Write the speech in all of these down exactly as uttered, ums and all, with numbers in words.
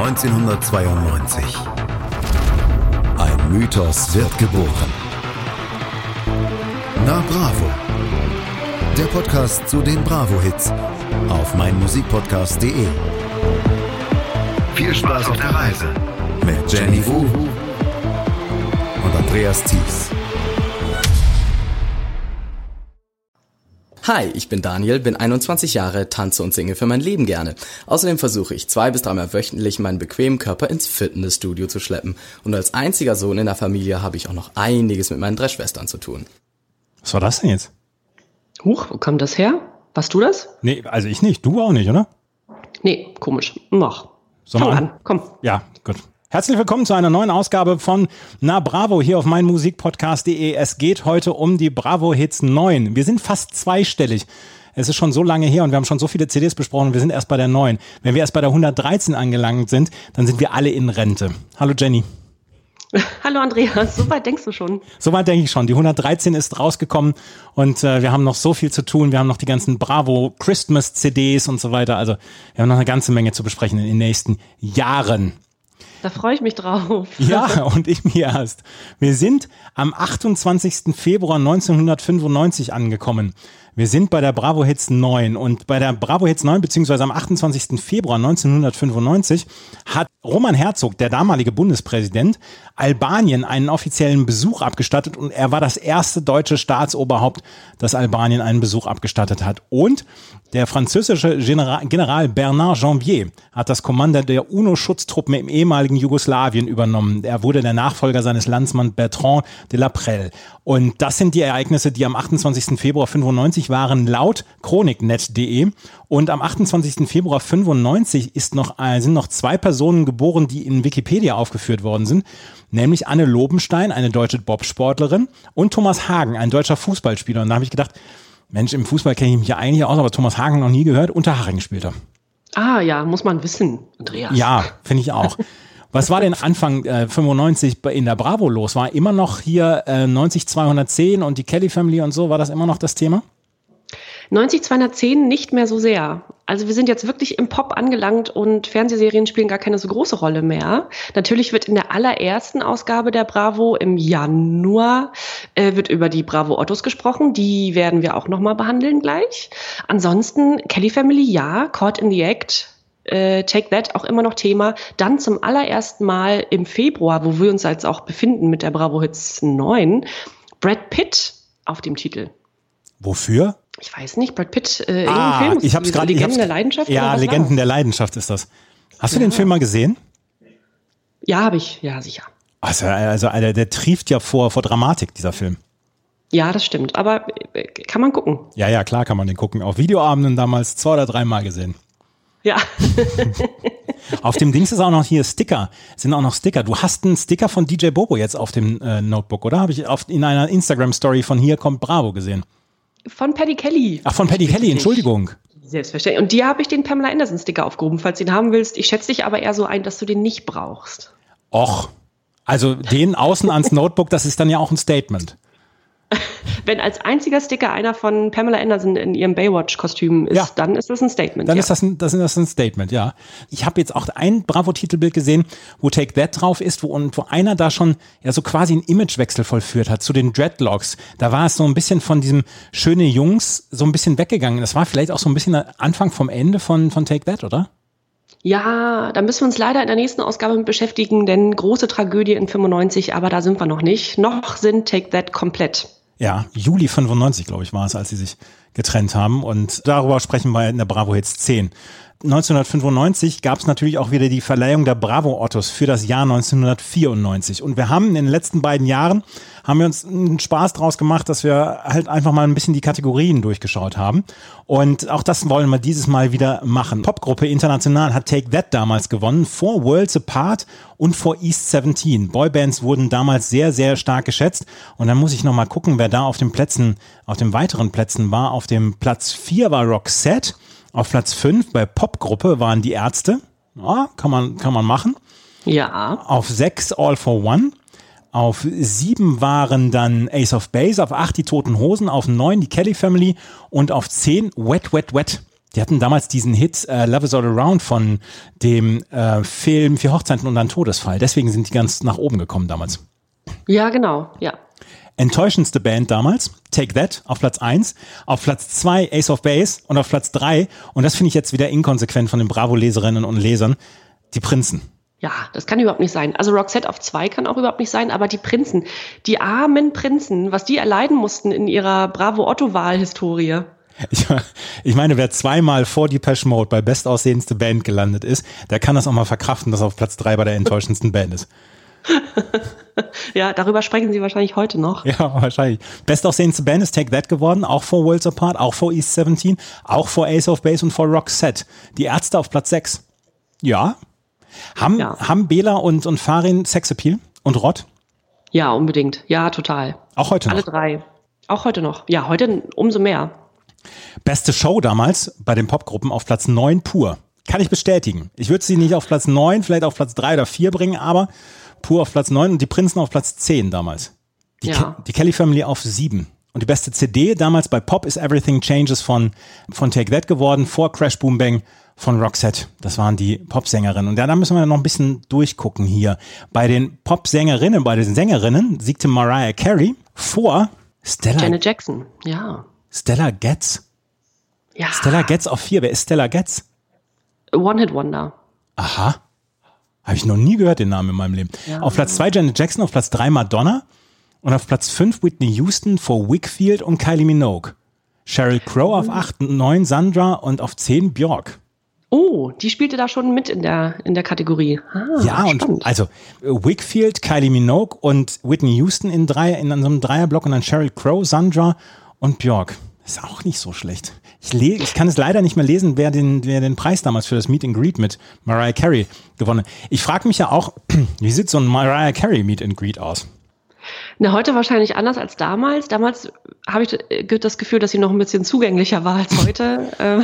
neunzehnhundertzweiundneunzig. Ein Mythos wird geboren. Na Bravo. Der Podcast zu den Bravo-Hits auf meinmusikpodcast punkt de. Viel Spaß auf der Reise mit Jenny Wu und Andreas Thies. Hi, ich bin Daniel, bin einundzwanzig Jahre, tanze und singe für mein Leben gerne. Außerdem versuche ich zwei bis dreimal wöchentlich meinen bequemen Körper ins Fitnessstudio zu schleppen. Und als einziger Sohn in der Familie habe ich auch noch einiges mit meinen drei Schwestern zu tun. Was war das denn jetzt? Huch, wo kam das her? Warst du das? Nee, also ich nicht. Du auch nicht, oder? Nee, komisch. Mach. Fang an? an, komm. Ja, gut. Herzlich willkommen zu einer neuen Ausgabe von Na Bravo hier auf meinmusikpodcast punkt de. Es geht heute um die Bravo-Hits neun. Wir sind fast zweistellig. Es ist schon so lange her und wir haben schon so viele C Ds besprochen. Wir sind erst bei der neun. Wenn wir erst bei der hundertdreizehn angelangt sind, dann sind wir alle in Rente. Hallo Jenny. Hallo Andreas, so weit denkst du schon? So weit denke ich schon. Die hundertdreizehn ist rausgekommen und äh, wir haben noch so viel zu tun. Wir haben noch die ganzen Bravo Christmas C Ds und so weiter. Also wir haben noch eine ganze Menge zu besprechen in den nächsten Jahren. Da freue ich mich drauf. Ja, und ich mir erst. Wir sind am achtundzwanzigsten Februar neunzehnhundertfünfundneunzig angekommen. Wir sind bei der Bravo Hits neun und bei der Bravo Hits neun beziehungsweise am achtundzwanzigsten Februar neunzehnhundertfünfundneunzig hat Roman Herzog, der damalige Bundespräsident, Albanien einen offiziellen Besuch abgestattet und er war das erste deutsche Staatsoberhaupt, das Albanien einen Besuch abgestattet hat. Und der französische General, General Bernard Janvier hat das Kommando der UNO-Schutztruppen im ehemaligen Jugoslawien übernommen. Er wurde der Nachfolger seines Landsmanns Bertrand de la Prelle. Und das sind die Ereignisse, die am achtundzwanzigsten Februar fünfundneunzig waren, laut chroniknet punkt de. Und am achtundzwanzigsten Februar fünfundneunzig ist noch, äh, sind noch zwei Personen geboren, die in Wikipedia aufgeführt worden sind. Nämlich Anne Lobenstein, eine deutsche Bobsportlerin, und Thomas Hagen, ein deutscher Fußballspieler. Und da habe ich gedacht, Mensch, im Fußball kenne ich mich ja eigentlich aus, aber Thomas Hagen noch nie gehört. Unterhaching spielt er. Ah ja, muss man wissen, Andreas. Ja, finde ich auch. Was war denn Anfang äh, fünfundneunzig in der Bravo los? War immer noch hier äh, neunzig zweihundertzehn und die Kelly Family und so? War das immer noch das Thema? neunzig zweihundertzehn nicht mehr so sehr. Also wir sind jetzt wirklich im Pop angelangt und Fernsehserien spielen gar keine so große Rolle mehr. Natürlich wird in der allerersten Ausgabe der Bravo im Januar äh, wird über die Bravo Ottos gesprochen. Die werden wir auch nochmal behandeln gleich. Ansonsten Kelly Family, ja, Caught in the Act, äh, Take That, auch immer noch Thema. Dann zum allerersten Mal im Februar, wo wir uns jetzt auch befinden mit der Bravo Hits neun, Brad Pitt auf dem Titel. Wofür? Ich weiß nicht, Brad Pitt, äh, ah, Film. Ich hab's gerade. Legenden der Leidenschaft? Ja, Legenden der Leidenschaft ist das. Hast du ja. den Film mal gesehen? Ja, habe ich. Ja, sicher. Also, also der, der trieft ja vor, vor Dramatik, dieser Film. Ja, das stimmt. Aber äh, kann man gucken. Ja, ja, klar kann man den gucken. Auf Videoabenden damals zwei oder dreimal gesehen. Ja. Auf dem Dings ist auch noch hier Sticker. Sind auch noch Sticker. Du hast einen Sticker von D J Bobo jetzt auf dem äh, Notebook, oder? Habe ich auf, in einer Instagram-Story von Hier kommt Bravo gesehen. Von Paddy Kelly. Ach, von Paddy Kelly, Entschuldigung. Selbstverständlich. Und dir habe ich den Pamela Anderson-Sticker aufgehoben, falls du ihn haben willst. Ich schätze dich aber eher so ein, dass du den nicht brauchst. Och, also den außen ans Notebook, das ist dann ja auch ein Statement. Wenn als einziger Sticker einer von Pamela Anderson in ihrem Baywatch-Kostüm ist, ja. dann ist das ein Statement. Dann ja. ist das ein, das ist ein Statement, ja. Ich habe jetzt auch ein Bravo-Titelbild gesehen, wo Take That drauf ist, wo, und wo einer da schon ja so quasi einen Imagewechsel vollführt hat zu den Dreadlocks. Da war es so ein bisschen von diesem schöne Jungs so ein bisschen weggegangen. Das war vielleicht auch so ein bisschen der Anfang vom Ende von, von Take That, oder? Ja, da müssen wir uns leider in der nächsten Ausgabe mit beschäftigen, denn große Tragödie in fünfundneunzig, aber da sind wir noch nicht. Noch sind Take That komplett. Ja, Juli fünfundneunzig, glaube ich, war es, als sie sich getrennt haben. Und darüber sprechen wir in der Bravo Hits zehn. neunzehnhundertfünfundneunzig gab es natürlich auch wieder die Verleihung der Bravo Ottos für das Jahr neunzehnhundertvierundneunzig. Und wir haben in den letzten beiden Jahren, haben wir uns einen Spaß draus gemacht, dass wir halt einfach mal ein bisschen die Kategorien durchgeschaut haben. Und auch das wollen wir dieses Mal wieder machen. Popgruppe international hat Take That damals gewonnen, vor Worlds Apart und vor East siebzehn. Boybands wurden damals sehr, sehr stark geschätzt. Und dann muss ich nochmal gucken, wer da auf den Plätzen, auf den weiteren Plätzen war. Auf dem Platz vier war Roxette. Auf Platz fünf bei Popgruppe waren die Ärzte. Ja, kann man, kann man machen. Ja. Auf sechs All for One. Auf sieben waren dann Ace of Base. Auf acht die Toten Hosen. Auf neun die Kelly Family. Und auf zehn Wet, Wet, Wet. Die hatten damals diesen Hit äh, Love is All Around von dem äh, Film Vier Hochzeiten und ein Todesfall. Deswegen sind die ganz nach oben gekommen damals. Ja, genau, ja. Enttäuschendste Band damals, Take That auf Platz eins, auf Platz zwei Ace of Base und auf Platz drei, und das finde ich jetzt wieder inkonsequent von den Bravo-Leserinnen und Lesern, die Prinzen. Ja, das kann überhaupt nicht sein. Also Roxette auf zwei kann auch überhaupt nicht sein, aber die Prinzen, die armen Prinzen, was die erleiden mussten in ihrer Bravo-Otto-Wahl-Historie. Ich, ich meine, wer zweimal vor Depeche Mode bei bestaussehendste Band gelandet ist, der kann das auch mal verkraften, dass er auf Platz drei bei der enttäuschendsten Band ist. Ja, darüber sprechen Sie wahrscheinlich heute noch. Ja, wahrscheinlich. Bestaussehendste Band ist Take That geworden, auch vor Worlds Apart, auch vor East siebzehn, auch vor Ace of Base und vor Roxette. Die Ärzte auf Platz sechs. Ja. Haben, ja. haben Bela und, und Farin Sexappeal und Rott? Ja, unbedingt. Ja, total. Auch heute noch? Alle drei. Auch heute noch. Ja, heute umso mehr. Beste Show damals bei den Popgruppen auf Platz neun Pur. Kann ich bestätigen. Ich würde sie nicht auf Platz neun, vielleicht auf Platz drei oder vier bringen, aber Pur auf Platz neun und die Prinzen auf Platz zehn damals. Die, ja. Ke- die Kelly Family auf sieben. Und die beste C D damals bei Pop is Everything Changes von, von Take That geworden, vor Crash Boom Bang von Roxette. Das waren die Popsängerinnen. Und ja, da müssen wir noch ein bisschen durchgucken hier. Bei den Popsängerinnen, bei den Sängerinnen siegte Mariah Carey vor Stella, Janet Jackson, ja. Stella Getz. Ja. Stella Getz auf vier. Wer ist Stella Getz? One-Hit-Wonder. Aha. Habe ich noch nie gehört, den Namen in meinem Leben. Ja. Auf Platz zwei Janet Jackson, auf Platz drei Madonna und auf Platz fünf Whitney Houston vor Wickfield und Kylie Minogue. Sheryl Crow auf acht, neun Sandra und auf zehn Björk. Oh, die spielte da schon mit in der, in der Kategorie. Ah, ja, spannend. Und also Wickfield, Kylie Minogue und Whitney Houston in, drei, in so einem Dreierblock und dann Sheryl Crow, Sandra und Björk. Ist auch nicht so schlecht. Ich, le- ich kann es leider nicht mehr lesen, wer den, wer den Preis damals für das Meet and Greet mit Mariah Carey gewonnen hat. Ich frage mich ja auch, wie sieht so ein Mariah Carey Meet and Greet aus? Na, heute wahrscheinlich anders als damals. Damals habe ich das Gefühl, dass sie noch ein bisschen zugänglicher war als heute.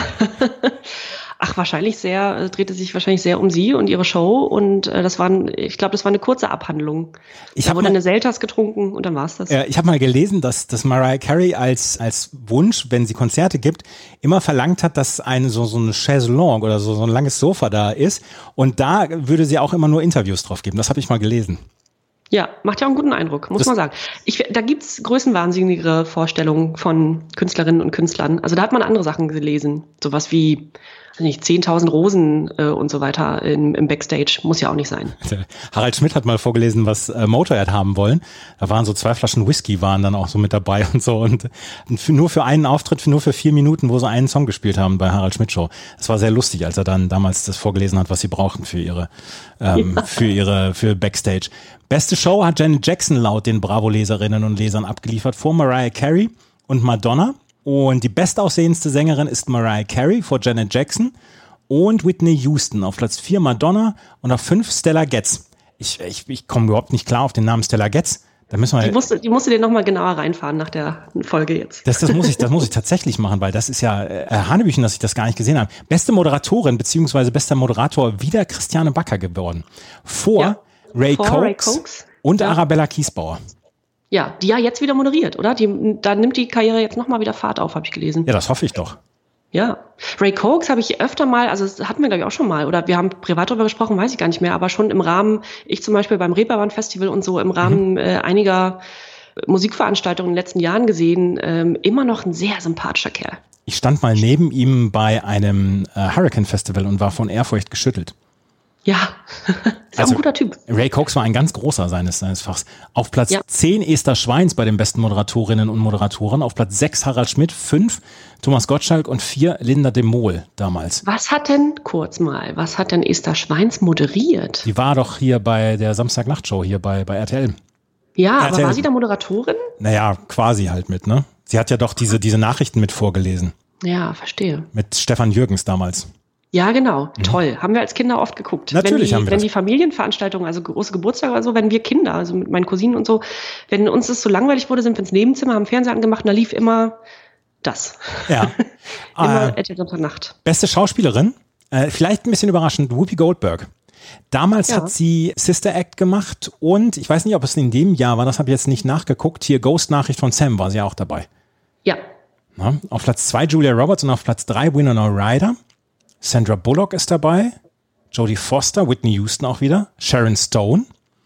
Ach, wahrscheinlich sehr, drehte sich wahrscheinlich sehr um sie und ihre Show und äh, das war, ein, ich glaube, das war eine kurze Abhandlung. Ich da wurde mal, eine Selters getrunken und dann war's das. Äh, ich habe mal gelesen, dass, dass Mariah Carey als, als Wunsch, wenn sie Konzerte gibt, immer verlangt hat, dass eine, so, so eine Chaise Longue oder so, so ein langes Sofa da ist und da würde sie auch immer nur Interviews drauf geben. Das habe ich mal gelesen. Ja, macht ja auch einen guten Eindruck, muss das man sagen. Ich, da gibt's größenwahnsinnigere Vorstellungen von Künstlerinnen und Künstlern. Also da hat man andere Sachen gelesen. Sowas wie, nicht, zehntausend Rosen äh, und so weiter im, im Backstage. Muss ja auch nicht sein. Harald Schmidt hat mal vorgelesen, was äh, Motorhead haben wollen. Da waren so zwei Flaschen Whisky waren dann auch so mit dabei und so. Und für, nur für einen Auftritt, für nur für vier Minuten, wo sie einen Song gespielt haben bei Harald Schmidt Show. Das war sehr lustig, als er dann damals das vorgelesen hat, was sie brauchten für ihre, ähm, ja. für ihre, für Backstage. Beste Show hat Janet Jackson laut den Bravo-Leserinnen und Lesern abgeliefert vor Mariah Carey und Madonna. Und die bestaussehendste Sängerin ist Mariah Carey vor Janet Jackson und Whitney Houston. Auf Platz vier Madonna und auf fünf Stella Getz. Ich, ich, ich komme überhaupt nicht klar auf den Namen Stella Getz. Da müssen wir die, musste, die musste den nochmal genauer reinfahren nach der Folge jetzt. Das, das, muss ich, das muss ich tatsächlich machen, weil das ist ja äh, Hanebüchen, dass ich das gar nicht gesehen habe. Beste Moderatorin beziehungsweise bester Moderator wieder Christiane Backer geworden. Vor ja, Ray, vor Cox Ray Cox und ja. Arabella Kiesbauer. Ja, die ja jetzt wieder moderiert, oder? Die, da nimmt die Karriere jetzt nochmal wieder Fahrt auf, habe ich gelesen. Ja, das hoffe ich doch. Ja. Ray Cox habe ich öfter mal, also das hatten wir glaube ich auch schon mal, oder wir haben privat darüber gesprochen, weiß ich gar nicht mehr, aber schon im Rahmen, ich zum Beispiel beim Reeperbahn Festival und so, im Rahmen mhm. äh, einiger Musikveranstaltungen in den letzten Jahren gesehen, ähm, immer noch ein sehr sympathischer Kerl. Ich stand mal neben ihm bei einem äh, Hurricane Festival und war von Ehrfurcht geschüttelt. Ja, ist also, auch ein guter Typ. Ray Cox war ein ganz großer seines, seines Fachs. Auf Platz ja. zehn Esther Schweins bei den besten Moderatorinnen und Moderatoren. Auf Platz sechs Harald Schmidt, fünf Thomas Gottschalk und vier Linda de Mol damals. Was hat denn, kurz mal, was hat denn Esther Schweins moderiert? Die war doch hier bei der Samstagnachtshow hier bei, bei R T L. Ja, R T L. Aber war sie da Moderatorin? Naja, quasi halt mit, ne? Sie hat ja doch diese, diese Nachrichten mit vorgelesen. Ja, verstehe. Mit Stefan Jürgens damals. Ja, genau. Mhm. Toll. Haben wir als Kinder oft geguckt. Natürlich wenn die, haben wir Wenn das. die Familienveranstaltungen, also große Geburtstage oder so, wenn wir Kinder, also mit meinen Cousinen und so, wenn uns das so langweilig wurde, sind wir ins Nebenzimmer, haben Fernseher angemacht und da lief immer das. Ja. immer äh, R T L Samstagnacht. Beste Schauspielerin, äh, vielleicht ein bisschen überraschend, Whoopi Goldberg. Damals ja. hat sie Sister Act gemacht und ich weiß nicht, ob es in dem Jahr war, das habe ich jetzt nicht nachgeguckt, hier Ghost-Nachricht von Sam war sie auch dabei. Ja. Na, auf Platz zwei Julia Roberts und auf Platz drei Winona Ryder. Sandra Bullock ist dabei. Jodie Foster, Whitney Houston auch wieder. Sharon Stone.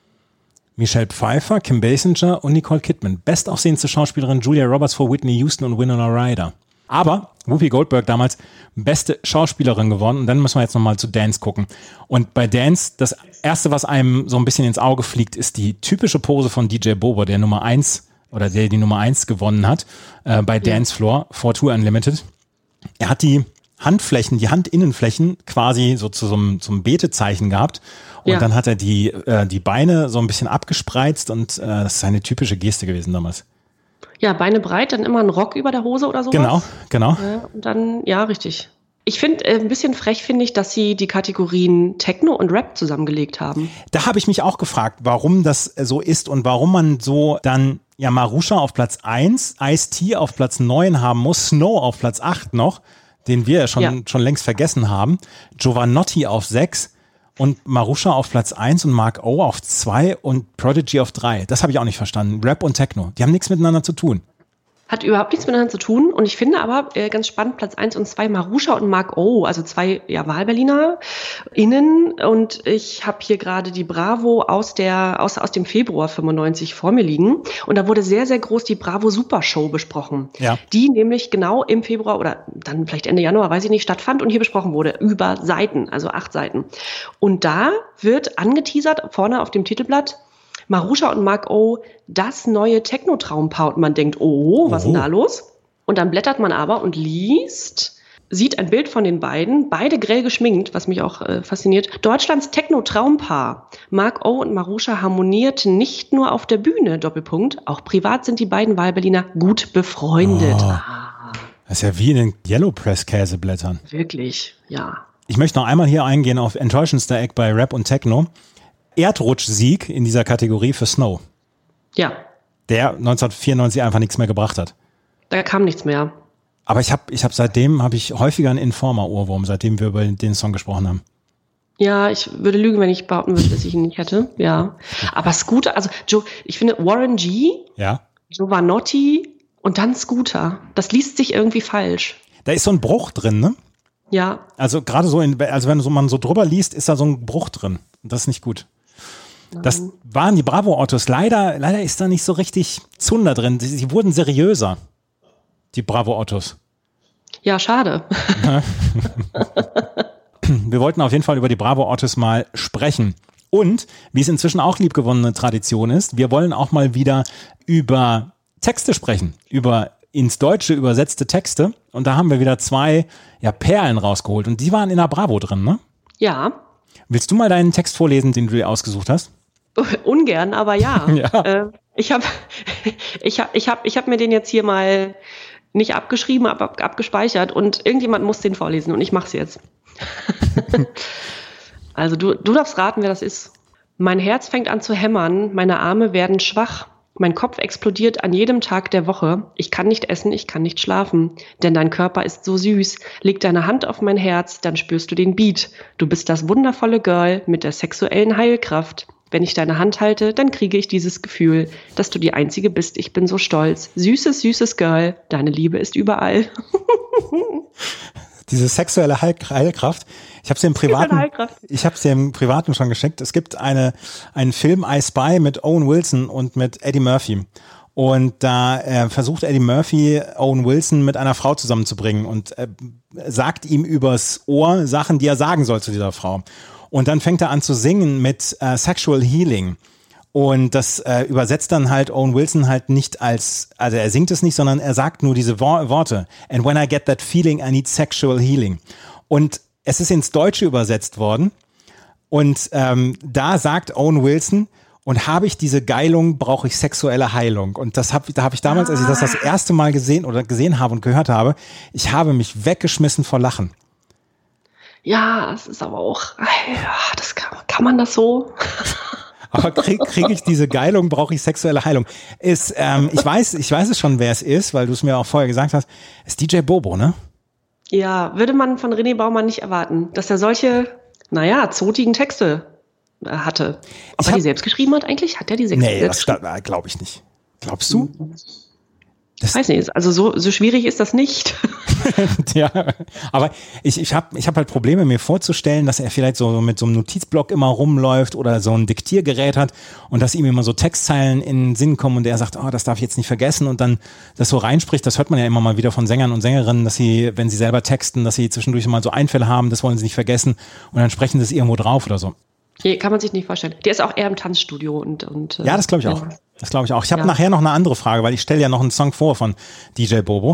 Michelle Pfeiffer, Kim Basinger und Nicole Kidman. Bestaufsehendste Schauspielerin Julia Roberts vor Whitney Houston und Winona Ryder. Aber Whoopi Goldberg damals beste Schauspielerin geworden. Und dann müssen wir jetzt nochmal zu Dance gucken. Und bei Dance, das Erste, was einem so ein bisschen ins Auge fliegt, ist die typische Pose von D J Bobo, der Nummer eins oder der die Nummer eins gewonnen hat äh, bei Dance Floor vor Tour Unlimited. Er hat die Handflächen, die Handinnenflächen quasi so zu so einem, zum Betezeichen gehabt. Und ja. dann hat er die, äh, die Beine so ein bisschen abgespreizt und äh, das ist seine typische Geste gewesen damals. Ja, Beine breit, dann immer ein Rock über der Hose oder sowas. Genau, genau. Ja, und dann, ja, richtig. Ich finde, äh, ein bisschen frech finde ich, dass sie die Kategorien Techno und Rap zusammengelegt haben. Da habe ich mich auch gefragt, warum das so ist und warum man so dann ja Marusha auf Platz eins, Ice-T auf Platz neun haben muss, Snow auf Platz acht noch, den wir schon, ja. schon längst vergessen haben, Giovanotti auf sechs und Marusha auf Platz eins und Mark O auf zwei und Prodigy auf drei. Das habe ich auch nicht verstanden. Rap und Techno, die haben nichts miteinander zu tun. Hat überhaupt nichts miteinander zu tun. Und ich finde aber äh, ganz spannend, Platz eins und zwei, Marusha und Mark O, also zwei ja, WahlberlinerInnen. Und ich habe hier gerade die Bravo aus der aus, aus dem Februar fünfundneunzig vor mir liegen. Und da wurde sehr, sehr groß die Bravo Super Show besprochen. Ja. Die nämlich genau im Februar oder dann vielleicht Ende Januar, weiß ich nicht, stattfand und hier besprochen wurde. Über Seiten, also acht Seiten. Und da wird angeteasert, vorne auf dem Titelblatt, Marusha und Mark O, das neue Techno-Traumpaar. Und man denkt, oh, was ist denn da los? Und dann blättert man aber und liest, sieht ein Bild von den beiden, beide grell geschminkt, was mich auch äh, fasziniert. Deutschlands Techno-Traumpaar. Mark O und Marusha harmonierten nicht nur auf der Bühne, Doppelpunkt, auch privat sind die beiden Wahlberliner gut befreundet. Oh, ah. Das ist ja wie in den Yellow Press-Käseblättern. Wirklich, ja. Ich möchte noch einmal hier eingehen auf enttäuschendster Eck bei Rap und Techno. Erdrutschsieg in dieser Kategorie für Snow. Ja. Der neunzehnhundertvierundneunzig einfach nichts mehr gebracht hat. Da kam nichts mehr. Aber ich habe ich hab seitdem habe ich häufiger einen Informer-Ohrwurm, seitdem wir über den Song gesprochen haben. Ja, ich würde lügen, wenn ich behaupten würde, dass ich ihn nicht hätte. Ja. Aber Scooter, also Joe, ich finde Warren G, ja. Giovanotti und dann Scooter. Das liest sich irgendwie falsch. Da ist so ein Bruch drin, ne? Ja. Also gerade so, in, also wenn so man so drüber liest, ist da so ein Bruch drin. Das ist nicht gut. Das waren die Bravo-Autos. Leider, leider ist da nicht so richtig Zunder drin. Sie, sie wurden seriöser, die Bravo-Autos. Ja, schade. Wir wollten auf jeden Fall über die Bravo-Autos mal sprechen. Und, wie es inzwischen auch liebgewonnene Tradition ist, wir wollen auch mal wieder über Texte sprechen, über ins Deutsche übersetzte Texte. Und da haben wir wieder zwei ja, Perlen rausgeholt. Und die waren in der Bravo drin, ne? Ja. Willst du mal deinen Text vorlesen, den du dir ausgesucht hast? Ungern, aber ja. ja. Äh, ich habe ich hab, ich hab, ich hab mir den jetzt hier mal nicht abgeschrieben, aber ab, abgespeichert und irgendjemand muss den vorlesen und ich mach's jetzt. Also du, du darfst raten, wer das ist. Mein Herz fängt an zu hämmern, meine Arme werden schwach. Mein Kopf explodiert an jedem Tag der Woche. Ich kann nicht essen, ich kann nicht schlafen. Denn dein Körper ist so süß. Leg deine Hand auf mein Herz, dann spürst du den Beat. Du bist das wundervolle Girl mit der sexuellen Heilkraft. Wenn ich deine Hand halte, dann kriege ich dieses Gefühl, dass du die Einzige bist. Ich bin so stolz. Süßes, süßes Girl. Deine Liebe ist überall. Diese sexuelle Heil- Heilkraft. Ich habe es dir im Privaten, ich habe es dir im Privaten schon geschickt. Es gibt eine einen Film I Spy mit Owen Wilson und mit Eddie Murphy. Und da äh, versucht Eddie Murphy Owen Wilson mit einer Frau zusammenzubringen und äh, sagt ihm übers Ohr Sachen, die er sagen soll zu dieser Frau. Und dann fängt er an zu singen mit äh, Sexual Healing. Und das äh, übersetzt dann halt Owen Wilson halt nicht als, also er singt es nicht, sondern er sagt nur diese Wo- Worte. And when I get that feeling, I need sexual healing. Und es ist ins Deutsche übersetzt worden. Und ähm, da sagt Owen Wilson, und habe ich diese Geilung, brauche ich sexuelle Heilung. Und das hab, da habe ich damals, als ich das das erste Mal gesehen oder gesehen habe und gehört habe, ich habe mich weggeschmissen vor Lachen. Ja, es ist aber auch, ja, das kann, kann man das so? Aber kriege krieg ich diese Geilung, brauche ich sexuelle Heilung. Ist, ähm, ich weiß, ich weiß es schon, wer es ist, weil du es mir auch vorher gesagt hast. Ist D J Bobo, ne? Ja, würde man von René Baumann nicht erwarten, dass er solche, naja, zotigen Texte hatte. Ob er die selbst geschrieben hat eigentlich? Hat er die selbst, nee, selbst geschrieben? Nee, das glaube ich nicht. Glaubst du? Ich weiß nicht, also so, so schwierig ist das nicht. Ja, aber ich, ich habe ich hab halt Probleme, mir vorzustellen, dass er vielleicht so mit so einem Notizblock immer rumläuft oder so ein Diktiergerät hat und dass ihm immer so Textzeilen in den Sinn kommen und er sagt, oh, das darf ich jetzt nicht vergessen und dann das so reinspricht. Das hört man ja immer mal wieder von Sängern und Sängerinnen, dass sie, wenn sie selber texten, dass sie zwischendurch mal so Einfälle haben, das wollen sie nicht vergessen und dann sprechen sie es irgendwo drauf oder so. Nee, kann man sich nicht vorstellen. Der ist auch eher im Tanzstudio und. und ja, das glaube ich auch. Das glaube ich auch. Ich habe ja. nachher noch eine andere Frage, weil ich stelle ja noch einen Song vor von D J Bobo.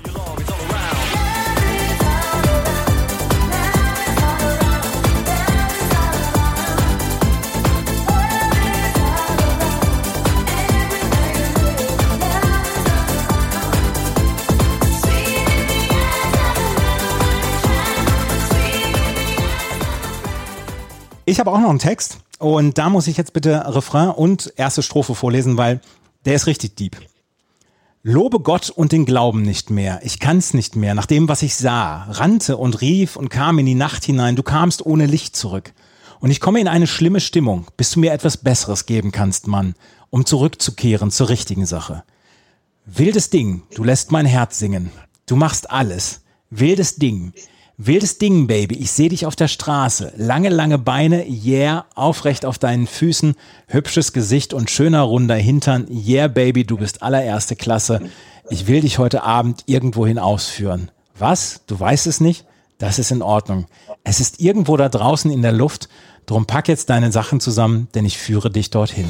Ich habe auch noch einen Text und da muss ich jetzt bitte Refrain und erste Strophe vorlesen, weil der ist richtig deep. Lobe Gott und den Glauben nicht mehr, ich kann's nicht mehr, nach dem, was ich sah, rannte und rief und kam in die Nacht hinein, du kamst ohne Licht zurück. Und ich komme in eine schlimme Stimmung, bis du mir etwas Besseres geben kannst, Mann, um zurückzukehren zur richtigen Sache. Wildes Ding, du lässt mein Herz singen, du machst alles, wildes Ding. Wildes Ding, Baby, ich sehe dich auf der Straße. Lange, lange Beine, yeah, aufrecht auf deinen Füßen, hübsches Gesicht und schöner runder Hintern. Yeah, Baby, du bist allererste Klasse. Ich will dich heute Abend irgendwohin ausführen. Was? Du weißt es nicht? Das ist in Ordnung. Es ist irgendwo da draußen in der Luft. Drum pack jetzt deine Sachen zusammen, denn ich führe dich dorthin.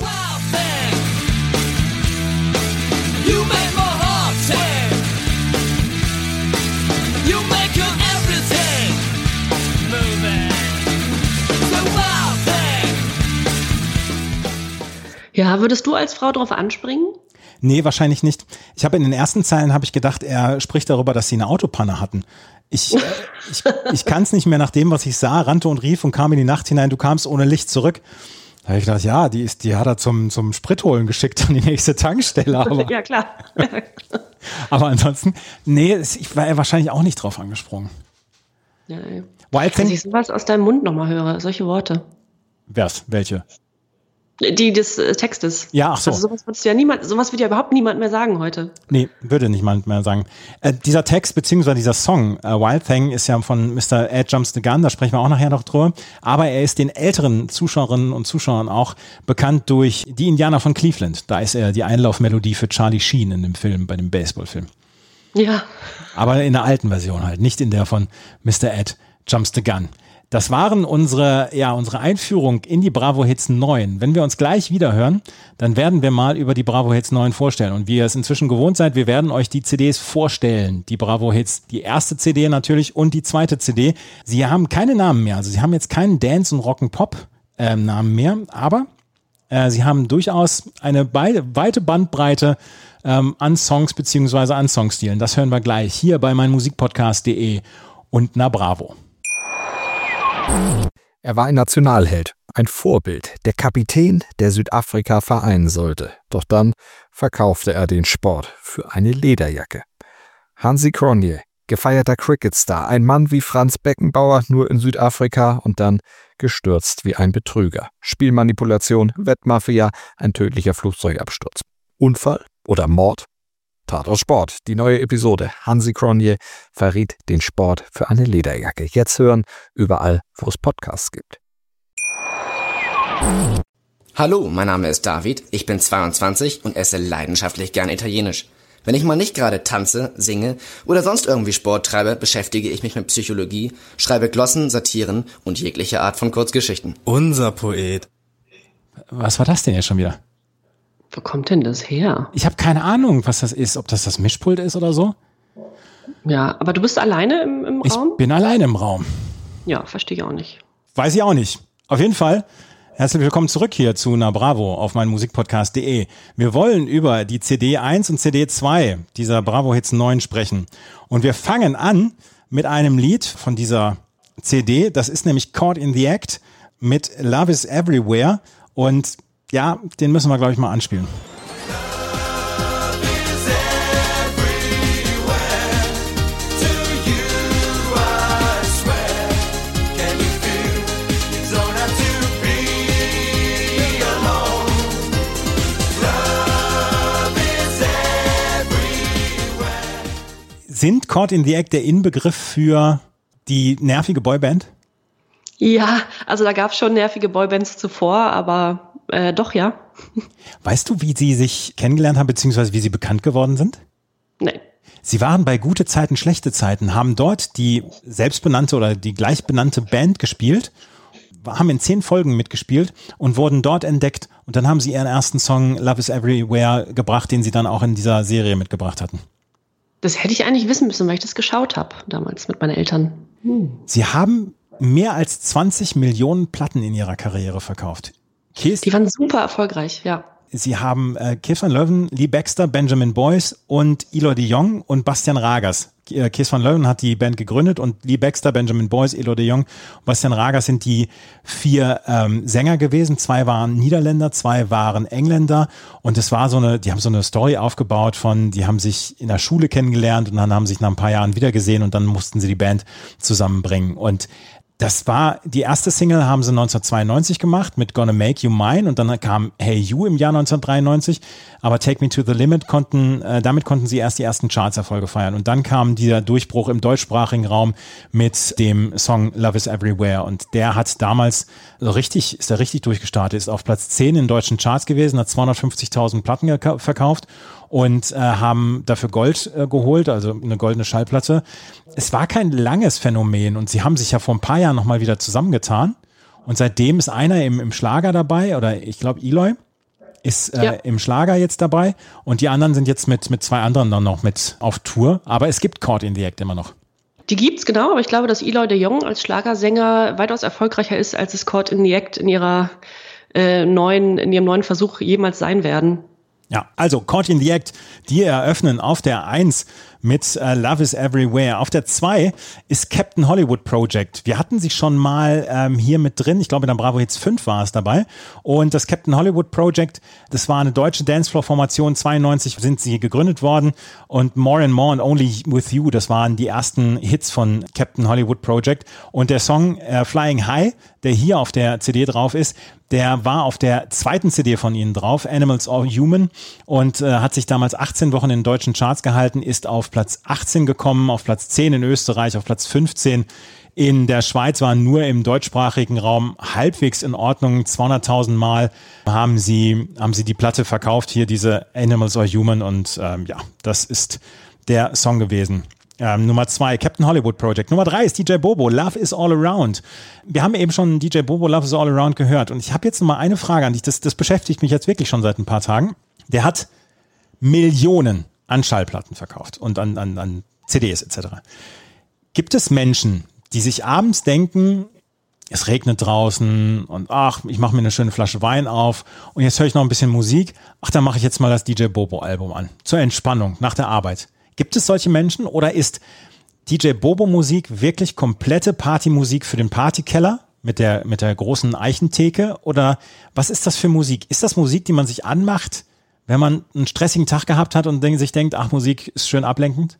Ja, würdest du als Frau drauf anspringen? Nee, wahrscheinlich nicht. Ich habe in den ersten Zeilen habe ich gedacht, er spricht darüber, dass sie eine Autopanne hatten. Ich, äh, ich, ich kann es nicht mehr nach dem, was ich sah, rannte und rief und kam in die Nacht hinein, du kamst ohne Licht zurück. Da habe ich gedacht, ja, die, ist, die hat er zum, zum Spritholen geschickt an die nächste Tankstelle. Aber, ja, klar. aber ansonsten, nee, ich war wahrscheinlich auch nicht drauf angesprungen. Ja, ey. Wild Dass ich sowas aus deinem Mund nochmal höre, solche Worte. Was? Welche? Die des äh, Textes. Ja, ach so. Also sowas würdest du ja niemand, sowas wird ja überhaupt niemand mehr sagen heute. Nee, würde niemand mehr sagen. Äh, dieser Text, beziehungsweise dieser Song, äh, Wild Thing, ist ja von Mister Ed Jumps the Gun, da sprechen wir auch nachher noch drüber. Aber er ist den älteren Zuschauerinnen und Zuschauern auch bekannt durch Die Indianer von Cleveland. Da ist er die Einlaufmelodie für Charlie Sheen in dem Film, bei dem Baseballfilm. Ja. Aber in der alten Version halt, nicht in der von Mister Ed Jumps the Gun. Das waren unsere, ja, unsere Einführung in die Bravo Hits neun. Wenn wir uns gleich wieder hören, dann werden wir mal über die Bravo Hits neun vorstellen. Und wie ihr es inzwischen gewohnt seid, wir werden euch die C Ds vorstellen. Die Bravo Hits, die erste C D natürlich und die zweite C D. Sie haben keine Namen mehr. Also sie haben jetzt keinen Dance- und Rock'n'Pop-Namen mehr. Aber äh, sie haben durchaus eine beide, weite Bandbreite ähm, an Songs beziehungsweise an Songstilen. Das hören wir gleich hier bei meinmusikpodcast punkt de und na Bravo. Er war ein Nationalheld, ein Vorbild, der Kapitän, der Südafrika vereinen sollte. Doch dann verkaufte er den Sport für eine Lederjacke. Hansi Cronje, gefeierter Cricketstar, ein Mann wie Franz Beckenbauer, nur in Südafrika und dann gestürzt wie ein Betrüger. Spielmanipulation, Wettmafia, ein tödlicher Flugzeugabsturz. Unfall oder Mord? Tatort Sport, die neue Episode. Hansi Cronje verriet den Sport für eine Lederjacke. Jetzt hören, überall, wo es Podcasts gibt. Hallo, mein Name ist David, ich bin zweiundzwanzig und esse leidenschaftlich gern Italienisch. Wenn ich mal nicht gerade tanze, singe oder sonst irgendwie Sport treibe, beschäftige ich mich mit Psychologie, schreibe Glossen, Satiren und jegliche Art von Kurzgeschichten. Unser Poet. Was war das denn jetzt schon wieder? Wo kommt denn das her? Ich habe keine Ahnung, was das ist, ob das das Mischpult ist oder so. Ja, aber du bist alleine im, im Ich Raum? bin alleine im Raum. Ja, verstehe ich auch nicht. Weiß ich auch nicht. Auf jeden Fall, herzlich willkommen zurück hier zu Na Bravo auf meinmusikpodcast punkt de. Wir wollen über die C D eins und C D zwei dieser Bravo Hits neun sprechen. Und wir fangen an mit einem Lied von dieser C D. Das ist nämlich Caught in the Act mit Love is Everywhere. Und ja, den müssen wir, glaube ich, mal anspielen. Sind Caught in the Act der Inbegriff für die nervige Boyband? Ja, also da gab es schon nervige Boybands zuvor, aber äh, doch, ja. Weißt du, wie sie sich kennengelernt haben, beziehungsweise wie sie bekannt geworden sind? Nein. Sie waren bei Gute Zeiten, Schlechte Zeiten, haben dort die selbstbenannte oder die gleichbenannte Band gespielt, haben in zehn Folgen mitgespielt und wurden dort entdeckt. Und dann haben sie ihren ersten Song Love is Everywhere gebracht, den sie dann auch in dieser Serie mitgebracht hatten. Das hätte ich eigentlich wissen müssen, weil ich das geschaut habe, damals mit meinen Eltern. Hm. Sie haben mehr als zwanzig Millionen Platten in ihrer Karriere verkauft. Kees, die waren super erfolgreich, ja. Sie haben äh, Kees van Leuven, Lee Baxter, Benjamin Boyce und Eloy de Jong und Bastian Ragers. Kees van Leuven hat die Band gegründet und Lee Baxter, Benjamin Boyce, Eloy de Jong und Bastian Ragers sind die vier ähm, Sänger gewesen. Zwei waren Niederländer, zwei waren Engländer und es war so eine, die haben so eine Story aufgebaut von, die haben sich in der Schule kennengelernt und dann haben sich nach ein paar Jahren wiedergesehen und dann mussten sie die Band zusammenbringen. Und das war, die erste Single haben sie neunzehnhundertzweiundneunzig gemacht mit Gonna Make You Mine und dann kam Hey You im Jahr neunzehnhundertdreiundneunzig, aber Take Me to the Limit konnten, äh, damit konnten sie erst die ersten Charts-Erfolge feiern und dann kam dieser Durchbruch im deutschsprachigen Raum mit dem Song Love is Everywhere und der hat damals so richtig, ist er richtig durchgestartet, ist auf Platz zehn in deutschen Charts gewesen, hat zweihundertfünfzigtausend Platten geka- verkauft und äh, haben dafür Gold äh, geholt, also eine goldene Schallplatte. Es war kein langes Phänomen und sie haben sich ja vor ein paar Jahren nochmal wieder zusammengetan und seitdem ist einer im, im Schlager dabei oder ich glaube Eloy ist äh, ja. im Schlager jetzt dabei und die anderen sind jetzt mit, mit zwei anderen dann noch mit auf Tour, aber es gibt Caught in the Act immer noch. Die gibt's, genau, aber ich glaube, dass Eloy de Jong als Schlagersänger weitaus erfolgreicher ist, als es Caught in the Act in ihrer äh, neuen, in ihrem neuen Versuch jemals sein werden. Ja, also Caught in the Act, die eröffnen auf der eins mit uh, Love is Everywhere. Auf der zwei ist Captain Hollywood Project. Wir hatten sie schon mal ähm, hier mit drin. Ich glaube, in der Bravo Hits fünf war es dabei. Und das Captain Hollywood Project, das war eine deutsche Dancefloor-Formation. zweiundneunzig sind sie gegründet worden. Und More and More and Only With You, das waren die ersten Hits von Captain Hollywood Project. Und der Song äh, Flying High, der hier auf der C D drauf ist, der war auf der zweiten C D von ihnen drauf, Animals or Human, und äh, hat sich damals achtzehn Wochen in den deutschen Charts gehalten, ist auf Platz achtzehn gekommen, auf Platz zehn in Österreich, auf Platz fünfzehn in der Schweiz, war nur im deutschsprachigen Raum halbwegs in Ordnung. zweihunderttausend Mal haben sie, haben sie die Platte verkauft, hier diese Animals or Human, und ähm, ja, das ist der Song gewesen. Ähm, Nummer zwei, Captain Hollywood Project. Nummer drei ist D J Bobo, Love is All Around. Wir haben eben schon D J Bobo, Love is All Around gehört. Und ich habe jetzt noch mal eine Frage an dich. Das, das beschäftigt mich jetzt wirklich schon seit ein paar Tagen. Der hat Millionen an Schallplatten verkauft und an, an, an C Ds et cetera. Gibt es Menschen, die sich abends denken, es regnet draußen und ach, ich mache mir eine schöne Flasche Wein auf und jetzt höre ich noch ein bisschen Musik. Ach, dann mache ich jetzt mal das D J Bobo Album an. Zur Entspannung, nach der Arbeit. Gibt es solche Menschen oder ist D J Bobo Musik wirklich komplette Partymusik für den Partykeller mit der, mit der großen Eichentheke? Oder was ist das für Musik? Ist das Musik, die man sich anmacht, wenn man einen stressigen Tag gehabt hat und sich denkt, ach, Musik ist schön ablenkend?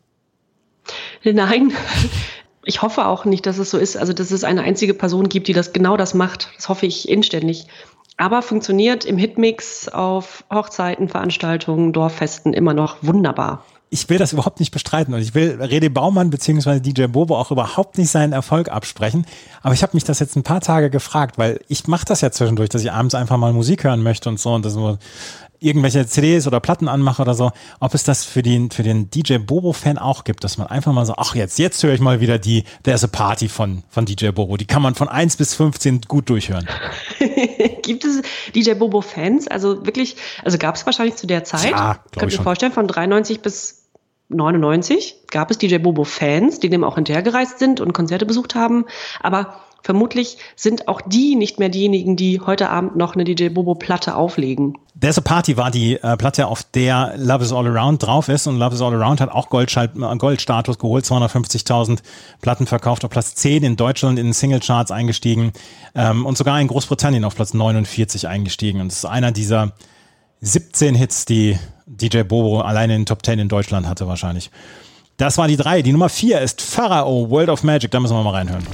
Nein, ich hoffe auch nicht, dass es so ist. Also, dass es eine einzige Person gibt, die das genau das macht. Das hoffe ich inständig. Aber funktioniert im Hitmix auf Hochzeiten, Veranstaltungen, Dorffesten immer noch wunderbar. Ich will das überhaupt nicht bestreiten und ich will Rede Baumann bzw. D J Bobo auch überhaupt nicht seinen Erfolg absprechen. Aber ich habe mich das jetzt ein paar Tage gefragt, weil ich mache das ja zwischendurch, dass ich abends einfach mal Musik hören möchte und so und das nur irgendwelche C Ds oder Platten anmache oder so. Ob es das für den, für den D J Bobo-Fan auch gibt, dass man einfach mal so, ach jetzt, jetzt höre ich mal wieder die There's a Party von, von D J Bobo. Die kann man von eins bis fünfzehn gut durchhören. Gibt es D J Bobo-Fans? Also wirklich, also gab es wahrscheinlich zu der Zeit, ja, könnt ihr euch vorstellen, von dreiundneunzig bis neunundneunzig gab es D J Bobo-Fans, die dem auch hinterhergereist sind und Konzerte besucht haben. Aber vermutlich sind auch die nicht mehr diejenigen, die heute Abend noch eine D J Bobo-Platte auflegen. There's a Party war die äh, Platte, auf der Love is All Around drauf ist. Und Love is All Around hat auch Goldschall, äh, Goldstatus geholt, zweihundertfünfzigtausend Platten verkauft, auf Platz zehn in Deutschland in den Singlecharts eingestiegen ähm, und sogar in Großbritannien auf Platz neunundvierzig eingestiegen. Und das ist einer dieser siebzehn Hits, die D J Bobo alleine in den Top zehn in Deutschland hatte wahrscheinlich. Das war die drei. Die Nummer vier ist Pharao, World of Magic. Da müssen wir mal reinhören.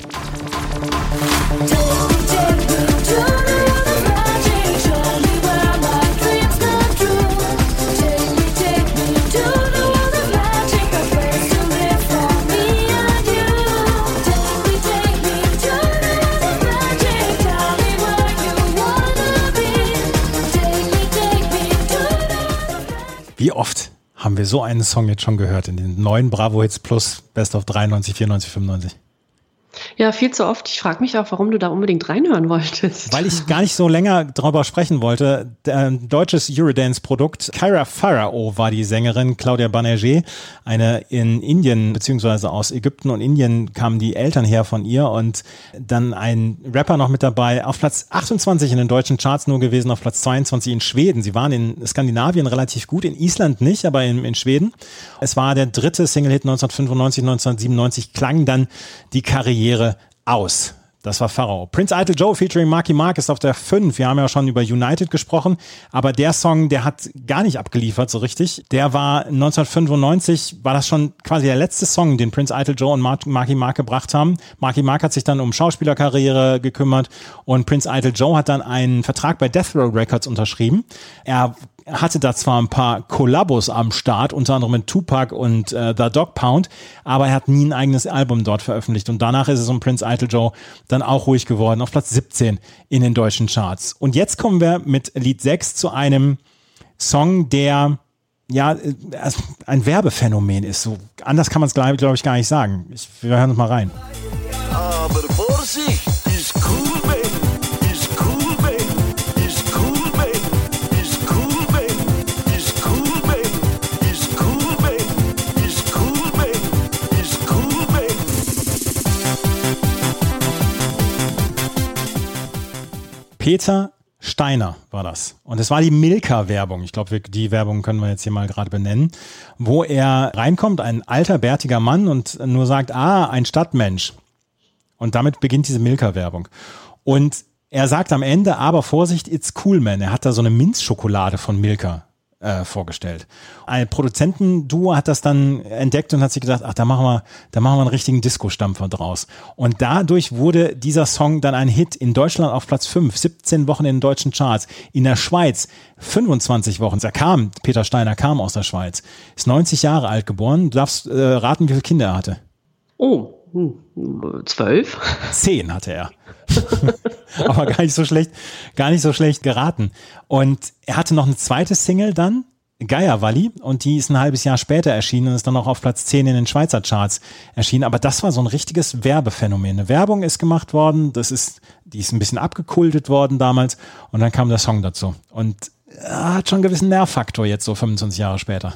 Wie oft haben wir so einen Song jetzt schon gehört in den neuen Bravo Hits Plus Best of dreiundneunzig, vierundneunzig, fünfundneunzig? Ja, viel zu oft. Ich frage mich auch, warum du da unbedingt reinhören wolltest. Weil ich gar nicht so länger darüber sprechen wollte. Ein deutsches Eurodance-Produkt. Kyra Pharao war die Sängerin, Claudia Banerjee, eine in Indien, beziehungsweise aus Ägypten und Indien kamen die Eltern her von ihr und dann ein Rapper noch mit dabei. Auf Platz achtundzwanzig in den deutschen Charts nur gewesen, auf Platz zweiundzwanzig in Schweden. Sie waren in Skandinavien relativ gut, in Island nicht, aber in, in Schweden. Es war der dritte Single-Hit neunzehnhundertfünfundneunzig, neunzehnhundertsiebenundneunzig, klang dann die Karriere aus. Das war Pharao. Prince Idol Joe featuring Marky Mark ist auf der fünf. Wir haben ja schon über United gesprochen, aber der Song, der hat gar nicht abgeliefert so richtig. Der war neunzehnhundertfünfundneunzig, war das schon quasi der letzte Song, den Prince Idol Joe und Marky Mark gebracht haben. Marky Mark hat sich dann um Schauspielerkarriere gekümmert und Prince Idol Joe hat dann einen Vertrag bei Death Row Records unterschrieben. Er hatte da zwar ein paar Kollabos am Start, unter anderem mit Tupac und äh, The Dog Pound, aber er hat nie ein eigenes Album dort veröffentlicht und danach ist es um Prince Idol Joe dann auch ruhig geworden, auf Platz siebzehn in den deutschen Charts. Und jetzt kommen wir mit Lied sechs zu einem Song, der ja ein Werbephänomen ist. So anders kann man es, glaube glaub ich, gar nicht sagen. Ich, wir hören uns mal rein. Aber Vorsicht, ist cool, man. Ist cool, man. Ist cool, man. Ist cool, man. Ist cool, man. Ist cool, man. Ist cool, man. Ist cool, man. Peter Steiner war das. Und es war die Milka-Werbung. Ich glaube, die Werbung können wir jetzt hier mal gerade benennen, wo er reinkommt, ein alter, bärtiger Mann und nur sagt, ah, ein Stadtmensch. Und damit beginnt diese Milka-Werbung. Und er sagt am Ende, aber Vorsicht, it's cool, man. Er hat da so eine Minzschokolade von Milka äh, vorgestellt. Ein Produzentenduo hat das dann entdeckt und hat sich gedacht, ach, da machen wir, da machen wir einen richtigen Disco-Stampfer draus. Und dadurch wurde dieser Song dann ein Hit in Deutschland auf Platz fünf, siebzehn Wochen in den deutschen Charts. In der Schweiz fünfundzwanzig Wochen. Er kam, Peter Steiner kam aus der Schweiz, ist neunzig Jahre alt geboren. Du darfst äh, raten, wie viele Kinder er hatte. Oh, zwölf? Zehn hatte er. Aber gar nicht so schlecht, gar nicht so schlecht geraten. Und er hatte noch eine zweite Single dann, Geierwalli, und die ist ein halbes Jahr später erschienen und ist dann auch auf Platz zehn in den Schweizer Charts erschienen. Aber das war so ein richtiges Werbephänomen. Eine Werbung ist gemacht worden, das ist, die ist ein bisschen abgekultet worden damals und dann kam der Song dazu. Und er hat schon einen gewissen Nervfaktor jetzt so fünfundzwanzig Jahre später.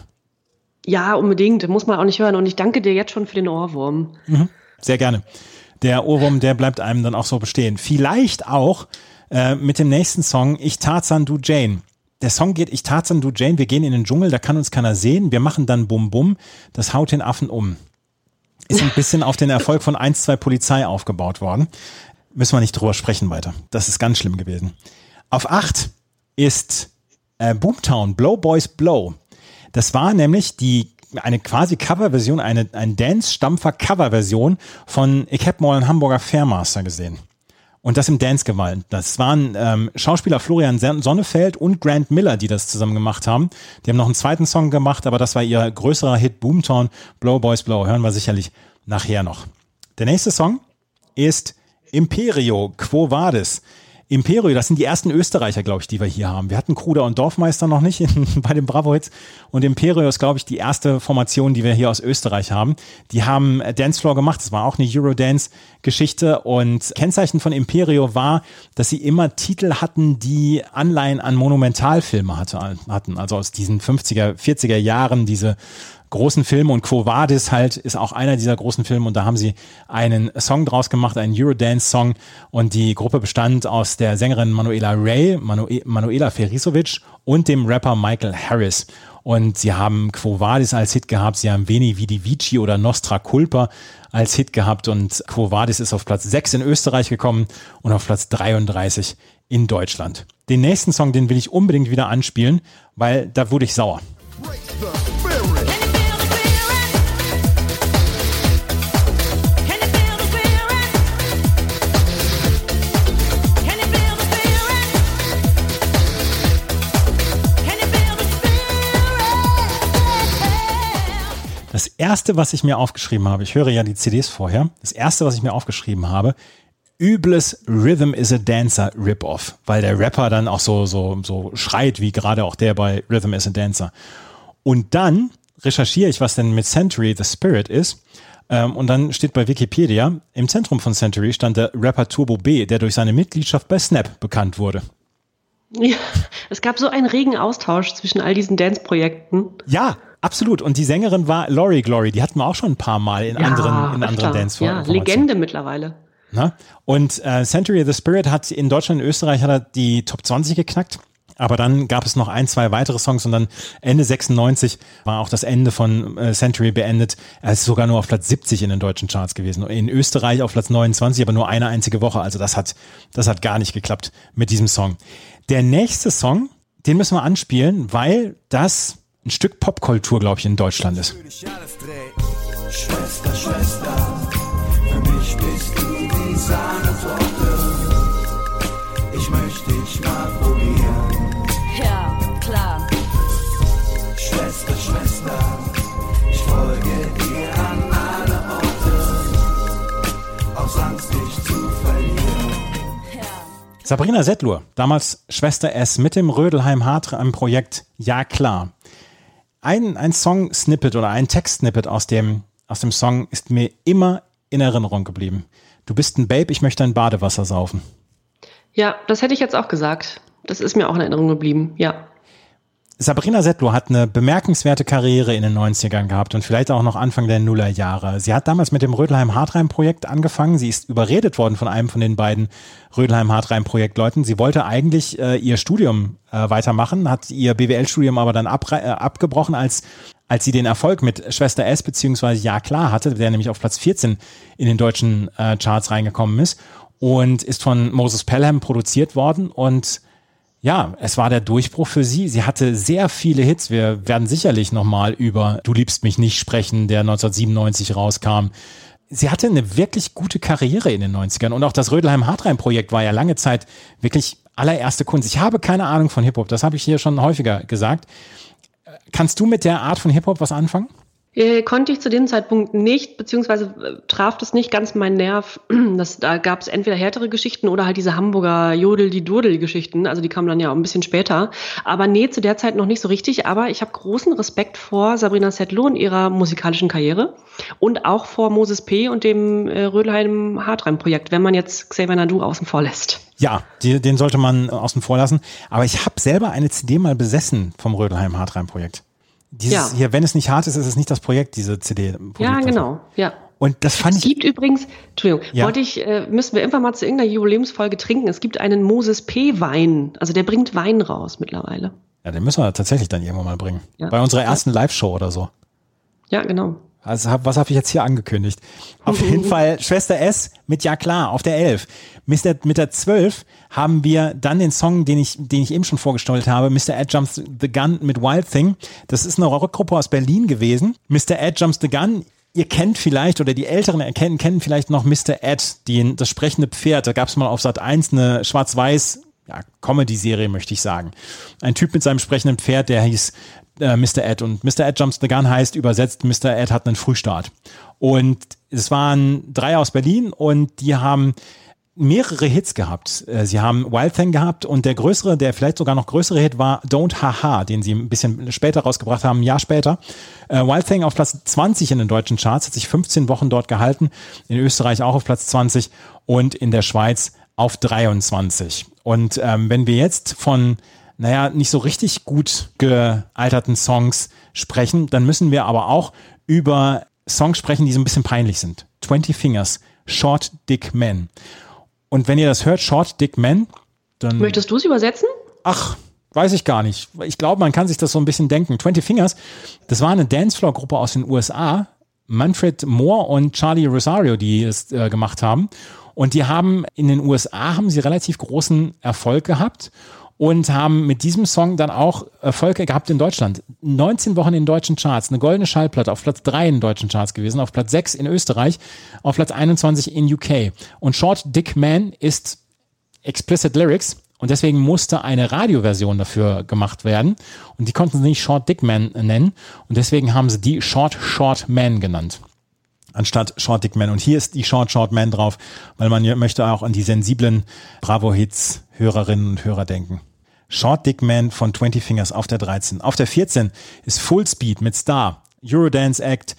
Ja, unbedingt. Muss man auch nicht hören. Und ich danke dir jetzt schon für den Ohrwurm. Mhm, sehr gerne. Der Ohrwurm, der bleibt einem dann auch so bestehen. Vielleicht auch äh, mit dem nächsten Song, Ich Tarzan, du Jane. Der Song geht, Ich Tarzan, du Jane, wir gehen in den Dschungel, da kann uns keiner sehen. Wir machen dann Bum Bum, das haut den Affen um. Ist ein bisschen auf den Erfolg von eins zwei Polizei aufgebaut worden. Müssen wir nicht drüber sprechen weiter. Das ist ganz schlimm gewesen. Auf acht ist äh, Boomtown, Blow Boys Blow. Das war nämlich die eine quasi Coverversion, eine ein Dance-Stampfer-Coverversion von Ich hab mal einen Hamburger Fairmaster gesehen. Und das im Dance-Gewalt. Das waren ähm, Schauspieler Florian Sonnefeld und Grant Miller, die das zusammen gemacht haben. Die haben noch einen zweiten Song gemacht, aber das war ihr größerer Hit, Boomtown, Blow Boys Blow. Hören wir sicherlich nachher noch. Der nächste Song ist Imperio, Quo Vadis. Imperio, das sind die ersten Österreicher, glaube ich, die wir hier haben. Wir hatten Kruder und Dorfmeister noch nicht in, bei den Bravo-Hits. Und Imperio ist, glaube ich, die erste Formation, die wir hier aus Österreich haben. Die haben Dancefloor gemacht. Das war auch eine Eurodance-Geschichte. Und Kennzeichen von Imperio war, dass sie immer Titel hatten, die Anleihen an Monumentalfilme hatte, hatten. Also aus diesen fünfziger, vierziger Jahren, diese großen Filme, und Quo Vadis halt ist auch einer dieser großen Filme, und da haben sie einen Song draus gemacht, einen Eurodance-Song, und die Gruppe bestand aus der Sängerin Manuela Ray, Manu- Manuela Ferisovic und dem Rapper Michael Harris. Und sie haben Quo Vadis als Hit gehabt, sie haben Veni Vidi Vici oder Nostra Culpa als Hit gehabt, und Quo Vadis ist auf Platz sechs in Österreich gekommen und auf Platz dreiunddreißig in Deutschland. Den nächsten Song, den will ich unbedingt wieder anspielen, weil da wurde ich sauer. Das erste, was ich mir aufgeschrieben habe, ich höre ja die C Ds vorher, das erste, was ich mir aufgeschrieben habe, übles Rhythm is a Dancer Rip-Off, weil der Rapper dann auch so, so, so schreit, wie gerade auch der bei Rhythm is a Dancer. Und dann recherchiere ich, was denn mit Century the Spirit ist. Ähm, und dann steht bei Wikipedia, im Zentrum von Century stand der Rapper Turbo B, der durch seine Mitgliedschaft bei Snap bekannt wurde. Ja, es gab so einen regen Austausch zwischen all diesen Dance-Projekten. Ja, absolut. Und die Sängerin war Lori Glory. Die hatten wir auch schon ein paar Mal in ja, anderen, in anderen Dance-Formationen. Ja, Legende mittlerweile. Na? Und äh, Century the Spirit hat in Deutschland und Österreich hat er die Top zwanzig geknackt. Aber dann gab es noch ein, zwei weitere Songs und dann Ende sechsundneunzig war auch das Ende von äh, Century beendet. Er ist sogar nur auf Platz siebzig in den deutschen Charts gewesen. In Österreich auf Platz neunundzwanzig, aber nur eine einzige Woche. Also das hat, das hat gar nicht geklappt mit diesem Song. Der nächste Song, den müssen wir anspielen, weil das ein Stück Popkultur, glaube ich, in Deutschland ist. Schwester, Schwester, für mich bist du die Sahnetorte. Ich möchte dich mal probieren. Ja, klar. Schwester, Schwester, ich folge dir an alle Orte, aus Angst dich zu verlieren. Sabrina Setlur, damals Schwester S mit dem Rödelheim-Hartheim-Projekt Ja klar. Ein, ein Song-Snippet oder ein Text-Snippet aus dem, aus dem Song ist mir immer in Erinnerung geblieben. Du bist ein Babe, ich möchte ein Badewasser saufen. Ja, das hätte ich jetzt auch gesagt. Das ist mir auch in Erinnerung geblieben, ja. Sabrina Setlur hat eine bemerkenswerte Karriere in den neunzigern gehabt und vielleicht auch noch Anfang der Nullerjahre. Sie hat damals mit dem Rödelheim-Hartheim-Projekt angefangen. Sie ist überredet worden von einem von den beiden Rödelheim-Hartheim-Projektleuten. Sie wollte eigentlich äh, ihr Studium äh, weitermachen, hat ihr B W L-Studium aber dann ab, äh, abgebrochen, als als sie den Erfolg mit Schwester S beziehungsweise Ja klar hatte, der nämlich auf Platz vierzehn in den deutschen äh, Charts reingekommen ist und ist von Moses Pelham produziert worden und ja, es war der Durchbruch für sie. Sie hatte sehr viele Hits. Wir werden sicherlich nochmal über Du liebst mich nicht sprechen, der neunzehnhundertsiebenundneunzig rauskam. Sie hatte eine wirklich gute Karriere in den neunzigern und auch das Rödelheim-Hartheim-Projekt war ja lange Zeit wirklich allererste Kunst. Ich habe keine Ahnung von Hip-Hop, das habe ich hier schon häufiger gesagt. Kannst du mit der Art von Hip-Hop was anfangen? Äh, konnte ich zu dem Zeitpunkt nicht, beziehungsweise äh, traf das nicht ganz meinen Nerv. Das, da gab es entweder härtere Geschichten oder halt diese Hamburger Jodel-die-Durdel-Geschichten, also die kamen dann ja auch ein bisschen später. Aber nee, zu der Zeit noch nicht so richtig, aber ich habe großen Respekt vor Sabrina Setlur und ihrer musikalischen Karriere und auch vor Moses P. und dem äh, Rödelheim-Hartheim-Projekt, wenn man jetzt Xavier Naidoo außen vor lässt. Ja, die, den sollte man außen vor lassen. Aber ich habe selber eine C D mal besessen vom Rödelheim-Hartheim-Projekt. Dieses ja. hier, wenn es nicht hart ist, ist es nicht das Projekt, diese C D. Ja, genau, ja. Und das fand es ich. Es gibt übrigens, Entschuldigung, ja. wollte ich, äh, müssen wir irgendwann mal zu irgendeiner Jubiläumsfolge trinken. Es gibt einen Moses P. Wein, also der bringt Wein raus mittlerweile. Ja, den müssen wir tatsächlich dann irgendwann mal bringen. Ja. Bei unserer ersten Live-Show oder so. Ja, genau. Also was habe ich jetzt hier angekündigt? Auf jeden Fall Schwester S mit Ja klar auf der elf. Mit der, mit der zwölf haben wir dann den Song, den ich, den ich eben schon vorgestellt habe, Mister Ed Jumps the Gun mit Wild Thing. Das ist eine Rockgruppe aus Berlin gewesen. Mister Ed Jumps the Gun. Ihr kennt vielleicht, oder die Älteren erkennen, kennen vielleicht noch Mister Ed, die, das sprechende Pferd. Da gab es mal auf Sat eins eine schwarz-weiß ja, Comedy-Serie, möchte ich sagen. Ein Typ mit seinem sprechenden Pferd, der hieß äh, Mister Ed. Und Mister Ed Jumps the Gun heißt übersetzt, Mister Ed hat einen Frühstart. Und es waren drei aus Berlin und die haben mehrere Hits gehabt. Sie haben Wild Thing gehabt und der größere, der vielleicht sogar noch größere Hit war Don't Haha, den sie ein bisschen später rausgebracht haben, ein Jahr später. Äh, Wild Thing auf Platz zwanzig in den deutschen Charts, hat sich fünfzehn Wochen dort gehalten, in Österreich auch auf Platz zwanzig und in der Schweiz auf dreiundzwanzig. Und ähm, wenn wir jetzt von, naja, nicht so richtig gut gealterten Songs sprechen, dann müssen wir aber auch über Songs sprechen, die so ein bisschen peinlich sind. twenty Fingers, Short Dick Man. Und wenn ihr das hört, Short Dick Man, dann... Möchtest du es übersetzen? Ach, weiß ich gar nicht. Ich glaube, man kann sich das so ein bisschen denken. twenty Fingers, das war eine Dancefloor-Gruppe aus den U S A. Manfred Moore und Charlie Rosario, die es äh, gemacht haben. Und die haben in den U S A haben sie relativ großen Erfolg gehabt und haben mit diesem Song dann auch Erfolge gehabt in Deutschland. neunzehn Wochen in den deutschen Charts, eine goldene Schallplatte, auf Platz drei in den deutschen Charts gewesen, auf Platz sechs in Österreich, auf Platz einundzwanzig in U K. Und Short Dick Man ist Explicit Lyrics und deswegen musste eine Radioversion dafür gemacht werden. Und die konnten sie nicht Short Dick Man nennen und deswegen haben sie die Short Short Man genannt, anstatt Short Dick Man. Und hier ist die Short Short Man drauf, weil man möchte auch an die sensiblen Bravo-Hits Hörerinnen und Hörer denken. Short Dick Man von twenty Fingers auf der dreizehn. Auf der vierzehn ist Full Speed mit Star, Eurodance Act,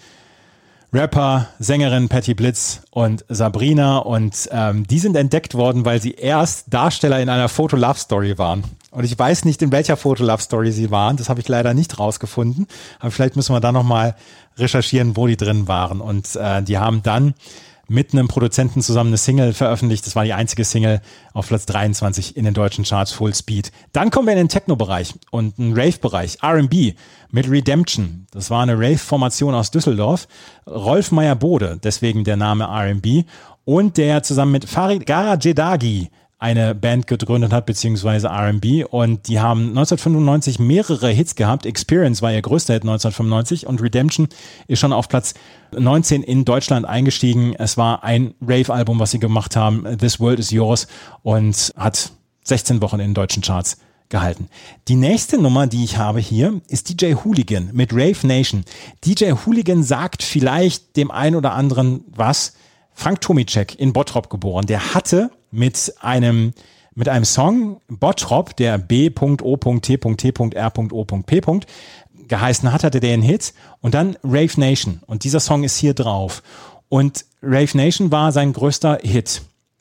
Rapper, Sängerin Patty Blitz und Sabrina und ähm, die sind entdeckt worden, weil sie erst Darsteller in einer Photo-Love-Story waren. Und ich weiß nicht, in welcher Photo-Love-Story sie waren, das habe ich leider nicht rausgefunden, aber vielleicht müssen wir da nochmal recherchieren, wo die drin waren. Und äh, die haben dann mit einem Produzenten zusammen eine Single veröffentlicht. Das war die einzige Single auf Platz dreiundzwanzig in den deutschen Charts, Full Speed. Dann kommen wir in den Techno-Bereich und einen Rave-Bereich, R and B mit Redemption. Das war eine Rave-Formation aus Düsseldorf. Rolf Meyer-Bode, deswegen der Name R and B. Und der zusammen mit Farid Garajedagi eine Band gegründet hat, beziehungsweise R and B. Und die haben neunzehnhundertfünfundneunzig mehrere Hits gehabt. Experience war ihr größter Hit neunzehnhundertfünfundneunzig und Redemption ist schon auf Platz neunzehn in Deutschland eingestiegen. Es war ein Rave-Album, was sie gemacht haben, This World Is Yours, und hat sechzehn Wochen in den deutschen Charts gehalten. Die nächste Nummer, die ich habe hier, ist D J Hooligan mit Rave Nation. D J Hooligan sagt vielleicht dem einen oder anderen was. Frank Tomicek in Bottrop geboren. Der hatte mit einem mit einem Song Bottrop, der B O T T R O P geheißen hat, hatte der einen Hit und dann Rave Nation. Und dieser Song ist hier drauf. Und Rave Nation war sein größter Hit.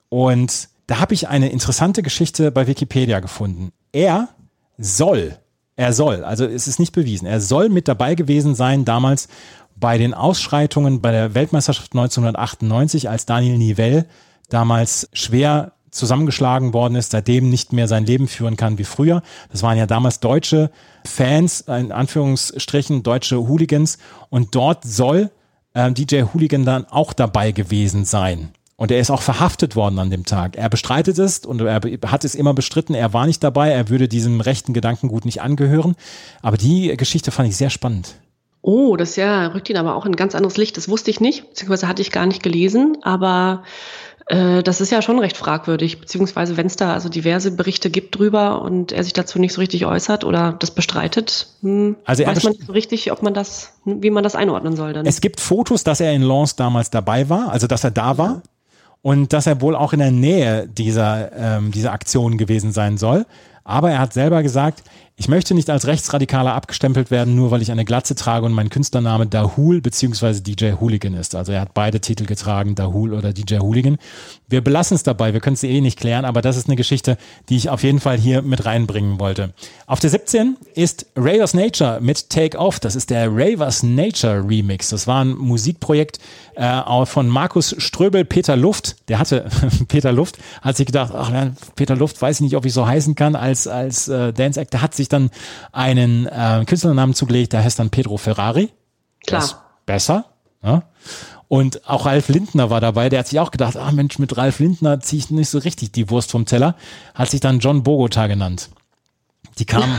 Und da habe ich eine interessante Geschichte bei Wikipedia gefunden. Er soll, er soll, also es ist nicht bewiesen, er soll mit dabei gewesen sein damals bei den Ausschreitungen bei der Weltmeisterschaft neunzehnhundertachtundneunzig, als Daniel Nivelle damals schwer zusammengeschlagen worden ist, seitdem nicht mehr sein Leben führen kann wie früher. Das waren ja damals deutsche Fans, in Anführungsstrichen deutsche Hooligans, und dort soll äh, D J Hooligan dann auch dabei gewesen sein. Und er ist auch verhaftet worden an dem Tag. Er bestreitet es und er hat es immer bestritten, er war nicht dabei, er würde diesem rechten Gedankengut nicht angehören. Aber die Geschichte fand ich sehr spannend. Oh, das ja, rückt ihn aber auch in ein ganz anderes Licht. Das wusste ich nicht, beziehungsweise hatte ich gar nicht gelesen, aber äh, das ist ja schon recht fragwürdig, beziehungsweise wenn es da also diverse Berichte gibt drüber und er sich dazu nicht so richtig äußert oder das bestreitet, hm, also weiß man nicht so richtig, ob man das, wie man das einordnen soll dann. Es gibt Fotos, dass er in Lens damals dabei war, also dass er da war. Und dass er wohl auch in der Nähe dieser, ähm, dieser Aktion gewesen sein soll. Aber er hat selber gesagt, ich möchte nicht als Rechtsradikaler abgestempelt werden, nur weil ich eine Glatze trage und mein Künstlername Dahul bzw. D J Hooligan ist. Also er hat beide Titel getragen, Dahul oder D J Hooligan. Wir belassen es dabei, wir können es eh nicht klären, aber das ist eine Geschichte, die ich auf jeden Fall hier mit reinbringen wollte. Auf der siebzehn ist Ravers Nature mit Take Off. Das ist der Ravers Nature Remix. Das war ein Musikprojekt äh, von Markus Ströbel, Peter Luft. Der hatte, Peter Luft, hat sich gedacht, ach Peter Luft, weiß ich nicht, ob ich so heißen kann als, als äh, Dance Act. Der hat sich dann einen äh, Künstlernamen zugelegt, der heißt dann Pedro Ferrari. Klar. Das ist besser. Ja. Und auch Ralf Lindner war dabei, der hat sich auch gedacht, ah Mensch, mit Ralf Lindner ziehe ich nicht so richtig die Wurst vom Teller. Hat sich dann John Bogota genannt. Die kamen.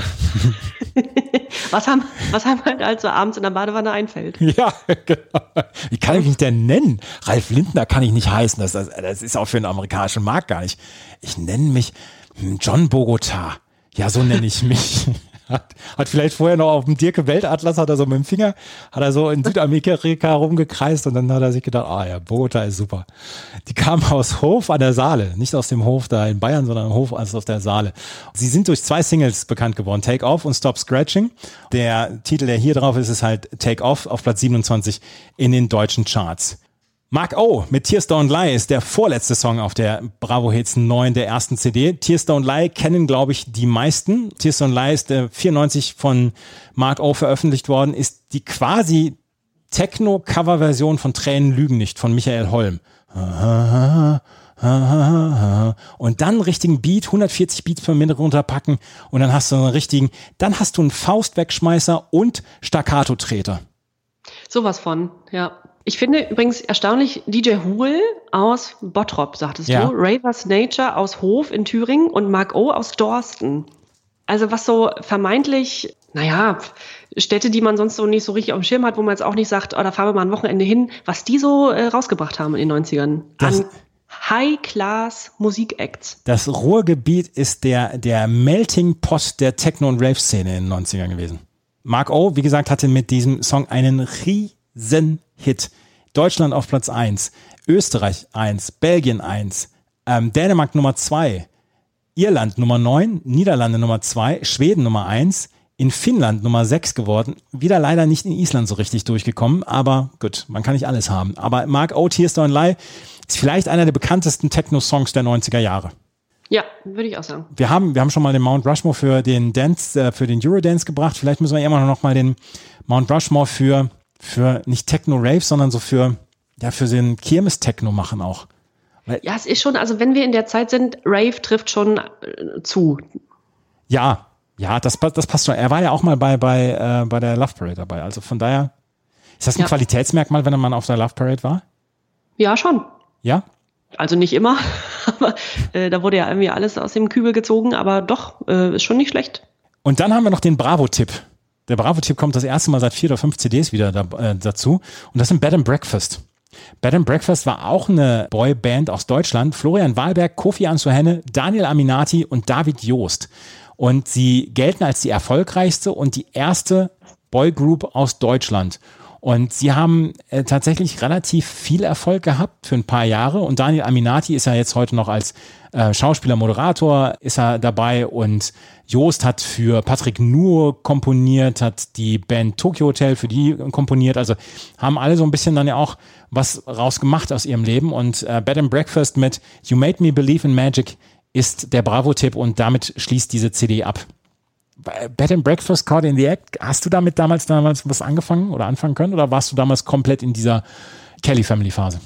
was haben, was haben halt also abends in der Badewanne einfällt. Ja, genau. Wie kann ich mich denn nennen? Ralf Lindner kann ich nicht heißen. Das, das, das ist auch für den amerikanischen Markt gar nicht. Ich nenne mich John Bogota. Ja, so nenne ich mich. Hat, hat vielleicht vorher noch auf dem Dirke Weltatlas, hat er so mit dem Finger, hat er so in Südamerika rumgekreist und dann hat er sich gedacht, ah ja, Bogota ist super. Die kamen aus Hof an der Saale, nicht aus dem Hof da in Bayern, sondern Hof also aus der Saale. Sie sind durch zwei Singles bekannt geworden, Take Off und Stop Scratching. Der Titel, der hier drauf ist, ist halt Take Off auf Platz siebenundzwanzig in den deutschen Charts. Mark O mit Tears Don't Lie ist der vorletzte Song auf der Bravo Hits neun der ersten C D. Tears Don't Lie kennen, glaube ich, die meisten. Tears Don't Lie ist der vierundneunzig von Mark O veröffentlicht worden, ist die quasi Techno-Cover-Version von Tränen lügen nicht von Michael Holm. Und dann einen richtigen Beat, hundertvierzig Beats per Minute runterpacken und dann hast du einen richtigen, dann hast du einen Faustwegschmeißer und Staccato-Treter. Sowas von, ja. Ich finde übrigens erstaunlich, D J Hool aus Bottrop, sagtest Ja. du, Ravers Nature aus Hof in Thüringen und Mark O aus Dorsten. Also was so vermeintlich, naja, Städte, die man sonst so nicht so richtig auf dem Schirm hat, wo man jetzt auch nicht sagt, oh, da fahren wir mal ein Wochenende hin, was die so äh, rausgebracht haben in den neunzigern. Das- An High-Class-Musik-Acts. Das Ruhrgebiet ist der, der Melting Pot der Techno- und Rave-Szene in den neunzigern gewesen. Mark O, wie gesagt, hatte mit diesem Song einen riesen Hit. Deutschland auf Platz eins, Österreich eins, Belgien eins, ähm, Dänemark Nummer zwei, Irland Nummer neun, Niederlande Nummer zwei, Schweden Nummer eins, in Finnland Nummer sechs geworden. Wieder leider nicht in Island so richtig durchgekommen, aber gut, man kann nicht alles haben. Aber Mark O, Tears Don't Lie ist vielleicht einer der bekanntesten Techno-Songs der neunziger Jahre. Ja, würde ich auch sagen. Wir haben, wir haben schon mal den Mount Rushmore für den Dance, äh, für den Eurodance gebracht. Vielleicht müssen wir immer noch mal den Mount Rushmore für, für nicht Techno-Rave, sondern so für, ja, für den Kirmes-Techno machen auch. Weil, ja, es ist schon, also wenn wir in der Zeit sind, Rave trifft schon äh, zu. Ja, ja, das, das passt schon. Er war ja auch mal bei, bei, äh, bei der Love Parade dabei. Also von daher, ist das ein ja. Qualitätsmerkmal, wenn man auf der Love Parade war? Ja, schon. Ja? Also nicht immer, aber äh, da wurde ja irgendwie alles aus dem Kübel gezogen, aber doch, äh, ist schon nicht schlecht. Und dann haben wir noch den Bravo-Tipp. Der Bravo-Tipp kommt das erste Mal seit vier oder fünf C Ds wieder da, äh, dazu. Und das sind Bed and Breakfast. Bed and Breakfast war auch eine Boyband aus Deutschland. Florian Wahlberg, Kofi Ansuhenne, Daniel Aminati und David Joost. Und sie gelten als die erfolgreichste und die erste Boygroup aus Deutschland. Und sie haben äh, tatsächlich relativ viel Erfolg gehabt für ein paar Jahre. Und Daniel Aminati ist ja jetzt heute noch als äh, Schauspieler, Moderator ist er dabei. Und Joost hat für Patrick Nuhr komponiert, hat die Band Tokyo Hotel für die komponiert. Also haben alle so ein bisschen dann ja auch was rausgemacht aus ihrem Leben. Und äh, Bed and Breakfast mit You Made Me Believe in Magic ist der Bravo-Tipp und damit schließt diese C D ab. Bed and Breakfast, Caught in the Act, hast du damit damals damals was angefangen oder anfangen können oder warst du damals komplett in dieser Kelly-Family-Phase?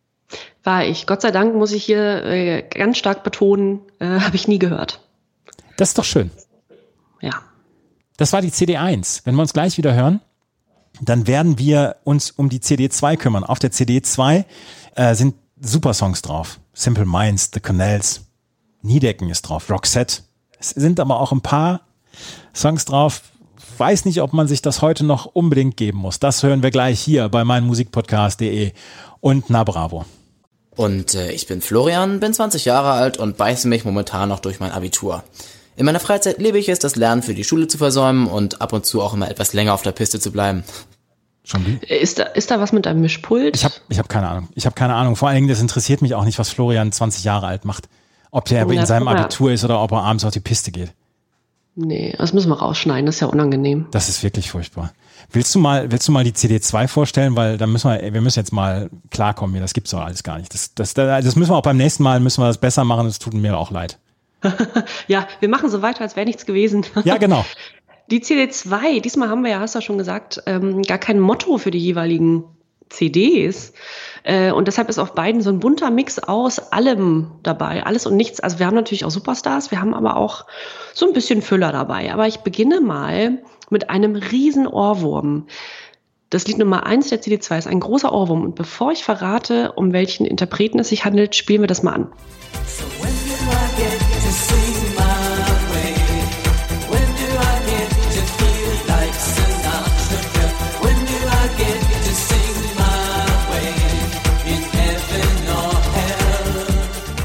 War ich. Gott sei Dank muss ich hier äh, ganz stark betonen, äh, habe ich nie gehört. Das ist doch schön. Ja. Das war die C D eins. Wenn wir uns gleich wieder hören, dann werden wir uns um die C D zwei kümmern. Auf der C D zwei äh, sind super Songs drauf. Simple Minds, The Canals, Niedecken ist drauf, Roxette. Es sind aber auch ein paar Songs drauf. Weiß nicht, ob man sich das heute noch unbedingt geben muss. Das hören wir gleich hier bei meinmusikpodcast punkt de und Na Bravo. Und äh, ich bin Florian, bin zwanzig Jahre alt und beiße mich momentan noch durch mein Abitur. In meiner Freizeit lebe ich es, das Lernen für die Schule zu versäumen und ab und zu auch immer etwas länger auf der Piste zu bleiben. Schon wie? Ist da, ist da was mit einem Mischpult? Ich habe ich hab keine Ahnung. Ich habe keine Ahnung. Vor allen Dingen, das interessiert mich auch nicht, was Florian zwanzig Jahre alt macht. Ob der in seinem Abitur ist oder ob er abends auf die Piste geht. Nee, das müssen wir rausschneiden, das ist ja unangenehm. Das ist wirklich furchtbar. Willst du mal, willst du mal die C D zwei vorstellen? Weil da müssen wir, wir müssen jetzt mal klarkommen hier, das gibt's doch alles gar nicht. Das, das, das müssen wir auch beim nächsten Mal, müssen wir das besser machen, das tut mir auch leid. Ja, wir machen so weiter, als wäre nichts gewesen. Ja, genau. Die C D zwei, diesmal haben wir ja, hast du ja schon gesagt, ähm, gar kein Motto für die jeweiligen C Ds. Äh, und deshalb ist auf beiden so ein bunter Mix aus allem dabei, alles und nichts. Also wir haben natürlich auch Superstars, wir haben aber auch so ein bisschen Füller dabei. Aber ich beginne mal mit einem riesen Ohrwurm. Das Lied Nummer eins der C D zwei ist ein großer Ohrwurm. Und bevor ich verrate, um welchen Interpreten es sich handelt, spielen wir das mal an. So when do I get to sing my way? When do I get to feel like Sinatra? When do I get to sing my way in heaven or hell?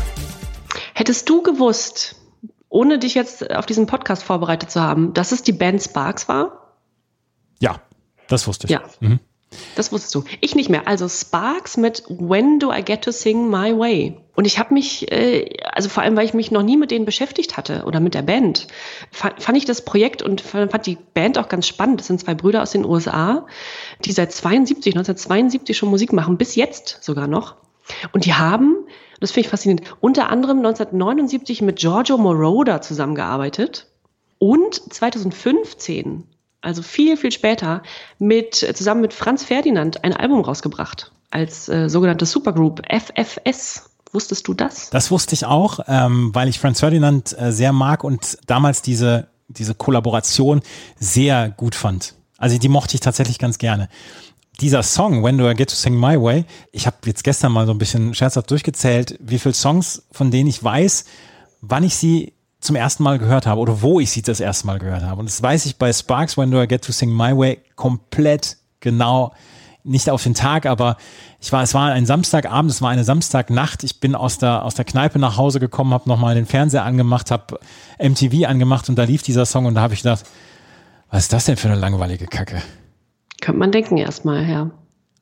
Hättest du gewusst, ohne dich jetzt auf diesen Podcast vorbereitet zu haben, dass es die Band Sparks war? Ja, das wusste ich. Ja. Mhm. Das wusstest du. Ich nicht mehr. Also Sparks mit When Do I Get to Sing My Way. Und ich habe mich, äh, also vor allem, weil ich mich noch nie mit denen beschäftigt hatte oder mit der Band, fand, fand ich das Projekt und fand die Band auch ganz spannend. Das sind zwei Brüder aus den U S A, die seit zweiundsiebzig, neunzehnhundertzweiundsiebzig schon Musik machen, bis jetzt sogar noch. Und die haben, das finde ich faszinierend, unter anderem neunzehnhundertneunundsiebzig mit Giorgio Moroder zusammengearbeitet und zweitausendfünfzehn, also viel, viel später, mit, zusammen mit Franz Ferdinand ein Album rausgebracht als äh, sogenannte Supergroup F F S. Wusstest du das? Das wusste ich auch, ähm, weil ich Franz Ferdinand äh, sehr mag und damals diese, diese Kollaboration sehr gut fand. Also die mochte ich tatsächlich ganz gerne. Dieser Song, When Do I Get to Sing My Way, ich habe jetzt gestern mal so ein bisschen scherzhaft durchgezählt, wie viele Songs, von denen ich weiß, wann ich sie zum ersten Mal gehört habe oder wo ich sie das erste Mal gehört habe. Und das weiß ich bei Sparks, When Do I Get to Sing My Way, komplett genau, nicht auf den Tag, aber ich war, es war ein Samstagabend, es war eine Samstagnacht. Ich bin aus der, aus der Kneipe nach Hause gekommen, habe nochmal den Fernseher angemacht, habe M T V angemacht und da lief dieser Song und da habe ich gedacht, was ist das denn für eine langweilige Kacke? Könnte man denken erstmal, ja.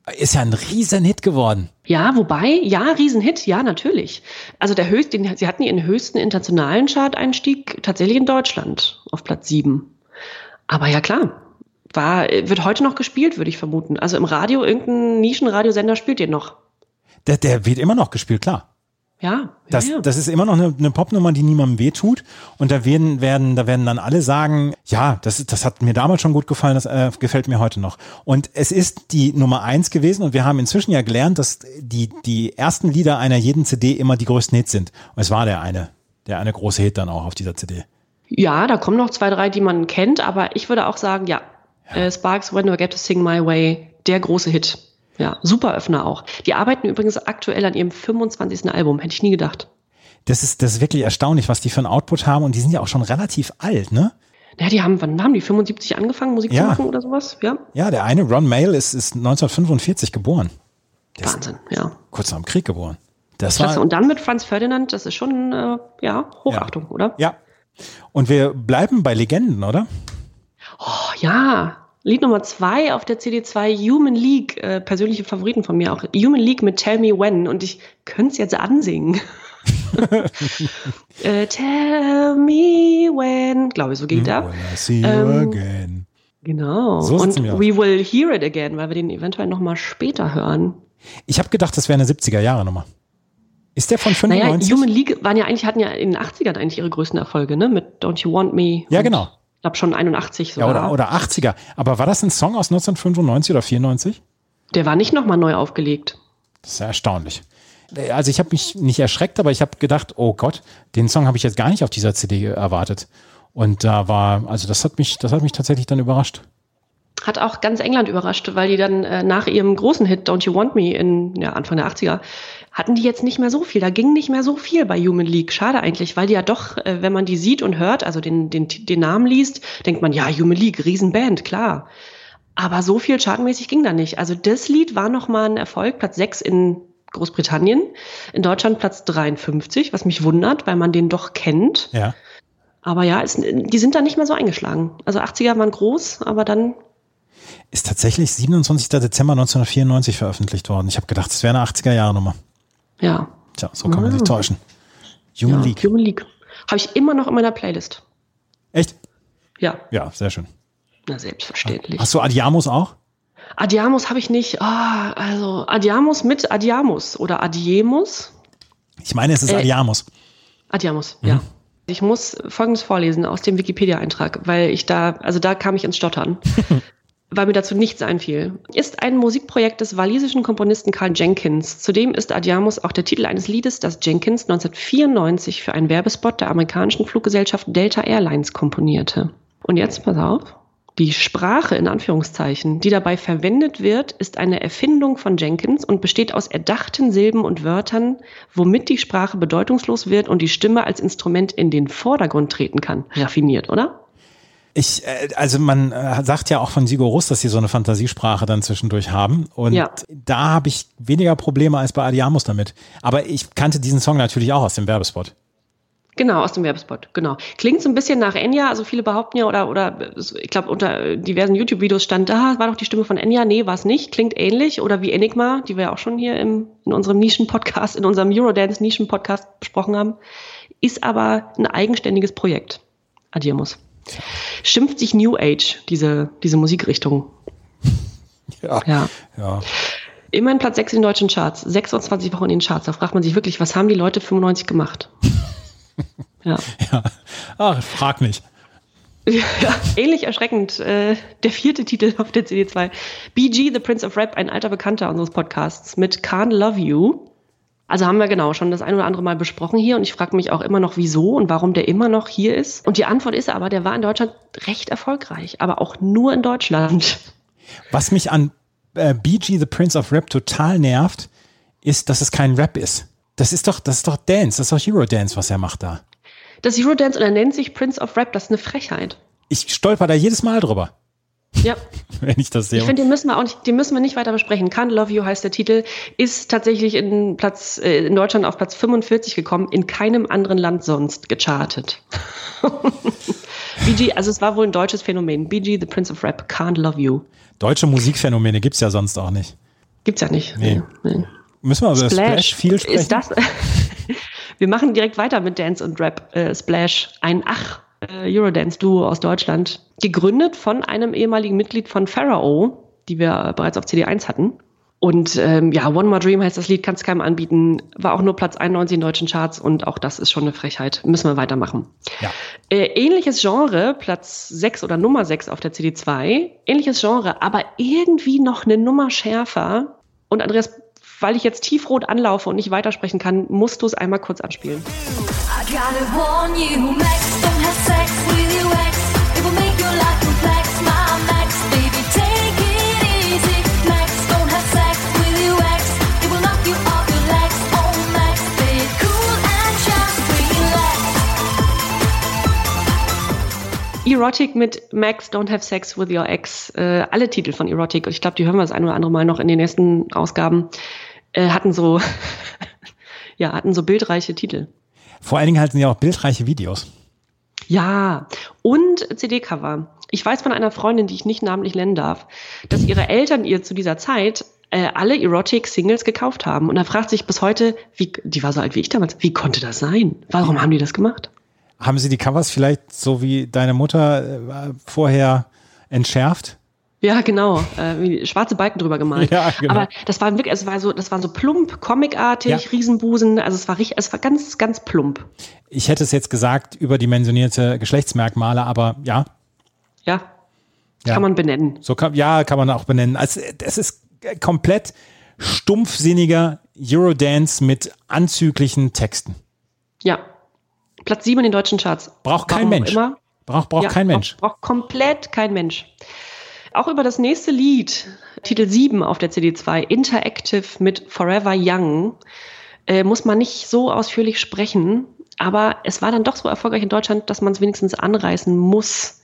Ist ja ein Riesenhit geworden. Ja, wobei, ja, Riesenhit, ja, natürlich. Also der höchste, den, sie hatten ihren höchsten internationalen Chart-Einstieg tatsächlich in Deutschland auf Platz sieben. Aber ja, klar, war, wird heute noch gespielt, würde ich vermuten. Also im Radio, irgendein Nischenradiosender spielt den noch. Der, der wird immer noch gespielt, klar. Ja, Das, ja, ja. das ist immer noch eine, eine Popnummer, die niemandem wehtut. Und da werden, werden, da werden dann alle sagen, ja, das, das hat mir damals schon gut gefallen, das äh, gefällt mir heute noch. Und es ist die Nummer eins gewesen und wir haben inzwischen ja gelernt, dass die, die ersten Lieder einer jeden C D immer die größten Hits sind. Und es war der eine, der eine große Hit dann auch auf dieser C D. Ja, da kommen noch zwei, drei, die man kennt, aber ich würde auch sagen, ja, ja. Äh, Sparks, When Do I Get to Sing My Way, der große Hit. Ja, super Öffner auch. Die arbeiten übrigens aktuell an ihrem fünfundzwanzigsten Album, hätte ich nie gedacht. Das ist, das ist wirklich erstaunlich, was die für einen Output haben und die sind ja auch schon relativ alt, ne? Ja, die haben, wann haben die, fünfundsiebzig angefangen, Musik Ja. zu machen oder sowas? Ja. Ja, der eine, Ron Mayle, ist, ist neunzehnhundertfünfundvierzig geboren. Der Wahnsinn, ist ja. kurz nach dem Krieg geboren. Das Klasse. war, Und dann mit Franz Ferdinand, das ist schon, äh, ja, Hochachtung, Ja. oder? ja. Und wir bleiben bei Legenden, oder? Oh, ja. Lied Nummer zwei auf der C D zwei, Human League, äh, persönliche Favoriten von mir auch. Human League mit Tell Me When und ich könnte es jetzt ansingen. äh, Tell Me When, glaube ich, so geht er. When I see you Ähm, again. Genau. So sieht's und mir aus. We Will Hear It Again, weil wir den eventuell noch mal später hören. Ich habe gedacht, das wäre eine siebziger-Jahre-Nummer. Ist der von Naja, fünfundneunzig? Human League waren ja eigentlich, hatten ja in den achtzigern eigentlich ihre größten Erfolge, ne? Mit Don't You Want Me. Ja, und genau. Ich glaube schon einundachtzig Ja, sogar. oder, oder achtziger. Aber war das ein Song aus neunzehnhundertfünfundneunzig oder vierundneunzig? Der war nicht noch mal neu aufgelegt. Das ist ja erstaunlich. Also ich habe mich nicht erschreckt, aber ich habe gedacht, oh Gott, den Song habe ich jetzt gar nicht auf dieser C D erwartet. Und da war, also das hat mich, das hat mich tatsächlich dann überrascht. Hat auch ganz England überrascht, weil die dann äh, nach ihrem großen Hit Don't You Want Me in ja, Anfang der achtziger hatten die jetzt nicht mehr so viel. Da ging nicht mehr so viel bei Human League. Schade eigentlich, weil die ja doch, äh, wenn man die sieht und hört, also den, den, den Namen liest, denkt man, ja, Human League, Riesenband, klar. Aber so viel chartmäßig ging da nicht. Also das Lied war nochmal ein Erfolg, Platz sechs in Großbritannien, in Deutschland Platz dreiundfünfzig, was mich wundert, weil man den doch kennt. Ja. Aber ja, es, die sind da nicht mehr so eingeschlagen. Also achtziger waren groß, aber dann Ist tatsächlich siebenundzwanzigster Dezember neunzehnhundertvierundneunzig veröffentlicht worden. Ich habe gedacht, es wäre eine achtziger-Jahre-Nummer. ja. Tja, so kann man Ah. sich täuschen. Human ja, League. Human League. Habe ich immer noch in meiner Playlist. Echt? Ja, Ja, sehr schön. na selbstverständlich. Hast du Adiamos auch? Adiamos habe ich nicht. Ah, also Adiamos mit Adiamos oder Adiemus. Ich meine, es ist Äh, Adiamos. Adiamos, ja. Ich muss Folgendes vorlesen aus dem Wikipedia-Eintrag, weil ich da, also da kam ich ins Stottern. Weil mir dazu nichts einfiel. Ist ein Musikprojekt des walisischen Komponisten Carl Jenkins. Zudem ist Adiamos auch der Titel eines Liedes, das Jenkins neunzehnhundertvierundneunzig für einen Werbespot der amerikanischen Fluggesellschaft Delta Airlines komponierte. Und jetzt, pass auf, die Sprache in Anführungszeichen, die dabei verwendet wird, ist eine Erfindung von Jenkins und besteht aus erdachten Silben und Wörtern, womit die Sprache bedeutungslos wird und die Stimme als Instrument in den Vordergrund treten kann. Raffiniert, oder? Ich, äh, also man äh, sagt ja auch von Sigur Rós, dass sie so eine Fantasiesprache dann zwischendurch haben. Und Ja. da habe ich weniger Probleme als bei Adiamos damit. Aber ich kannte diesen Song natürlich auch aus dem Werbespot. Genau, aus dem Werbespot, genau. Klingt so ein bisschen nach Enya, also viele behaupten ja, oder, oder ich glaube, unter diversen YouTube-Videos stand, da war doch die Stimme von Enya. Nee, war es nicht. Klingt ähnlich. Oder wie Enigma, die wir ja auch schon hier im, in unserem Nischen-Podcast, in unserem Eurodance-Nischen-Podcast besprochen haben. Ist aber ein eigenständiges Projekt. Adiamos. Schimpft sich New Age, diese, diese Musikrichtung. Ja. Ja. ja. Immerhin Platz sechs in den deutschen Charts, sechsundzwanzig Wochen in den Charts. Da fragt man sich wirklich, was haben die Leute fünfundneunzig gemacht? Ja. Ja. Ach, frag nicht. Ja, ähnlich erschreckend. Äh, der vierte Titel auf der C D zwei. B G, The Prince of Rap, ein alter Bekannter unseres Podcasts mit Can't Love You. Also haben wir genau schon das ein oder andere Mal besprochen hier und ich frage mich auch immer noch, wieso und warum der immer noch hier ist. Und die Antwort ist aber, der war in Deutschland recht erfolgreich, aber auch nur in Deutschland. Was mich an äh, B G, The Prince of Rap, total nervt, ist, dass es kein Rap ist. Das ist doch, das ist doch Dance, das ist doch Eurodance, was er macht da. Das Eurodance und er nennt sich Prince of Rap, das ist eine Frechheit. Ich stolper da jedes Mal drüber, Ja. wenn ich das sehe. Ich finde, den müssen wir auch nicht, den müssen wir nicht weiter besprechen. Can't Love You heißt der Titel, ist tatsächlich in Platz, äh, in Deutschland auf Platz fünfundvierzig gekommen, in keinem anderen Land sonst gechartet. B G, also es war wohl ein deutsches Phänomen. B G, The Prince of Rap, Can't Love You. Deutsche Musikphänomene gibt's ja sonst auch nicht. Gibt's ja nicht. Nee. Nee. Müssen wir über Splash, Splash viel sprechen? Ist das? Wir machen direkt weiter mit Dance und Rap. Äh, Splash, ein Ach äh, Eurodance-Duo aus Deutschland, gegründet von einem ehemaligen Mitglied von Pharaoh, die wir äh, bereits auf C D eins hatten. Und ähm, ja, One More Dream heißt das Lied, kannst keinem anbieten, war auch nur Platz einundneunzig in deutschen Charts und auch das ist schon eine Frechheit. Müssen wir weitermachen. Ja. Äh, ähnliches Genre, Platz sechs oder Nummer sechs auf der C D zwei, ähnliches Genre, aber irgendwie noch eine Nummer schärfer. Und Andreas, weil ich jetzt tiefrot anlaufe und nicht weitersprechen kann, musst du es einmal kurz anspielen. I gotta warn you, Max, don't have sex with your ex. It will make your life complex, my Max, baby, take it easy. Max, don't have sex with your ex. It will knock you off your legs. Oh, Max, stay cool and just relax. Erotic mit Max, don't have sex with your ex. Äh, alle Titel von Erotic, und ich glaube, die hören wir das ein oder andere Mal noch in den nächsten Ausgaben, äh, hatten so, ja, hatten so bildreiche Titel. Vor allen Dingen halten ja auch bildreiche Videos. Ja, und C D-Cover. Ich weiß von einer Freundin, die ich nicht namentlich nennen darf, dass ihre Eltern ihr zu dieser Zeit äh, alle Erotic-Singles gekauft haben. Und da fragt sich bis heute, wie, die war so alt wie ich damals, wie konnte das sein? Warum haben die das gemacht? Haben sie die Covers vielleicht so wie deine Mutter äh, vorher entschärft? Ja, genau. Äh, wie schwarze Balken drüber gemalt. Ja, genau. Aber das war wirklich, es war so, das war so plump, comicartig, Ja. Riesenbusen. Also es war richtig, es war ganz, ganz plump. Ich hätte es jetzt gesagt, überdimensionierte Geschlechtsmerkmale, aber ja. Ja, Ja. kann man benennen. So kann, ja, kann man auch benennen. Also, es ist komplett stumpfsinniger Eurodance mit anzüglichen Texten. Ja. Platz sieben in den deutschen Charts. Braucht kein Warum Mensch. Immer? Braucht, braucht Ja, kein Mensch. Braucht, braucht komplett kein Mensch. Auch über das nächste Lied, Titel sieben auf der C D zwei, Interactive mit Forever Young, äh, muss man nicht so ausführlich sprechen, aber es war dann doch so erfolgreich in Deutschland, dass man es wenigstens anreißen muss.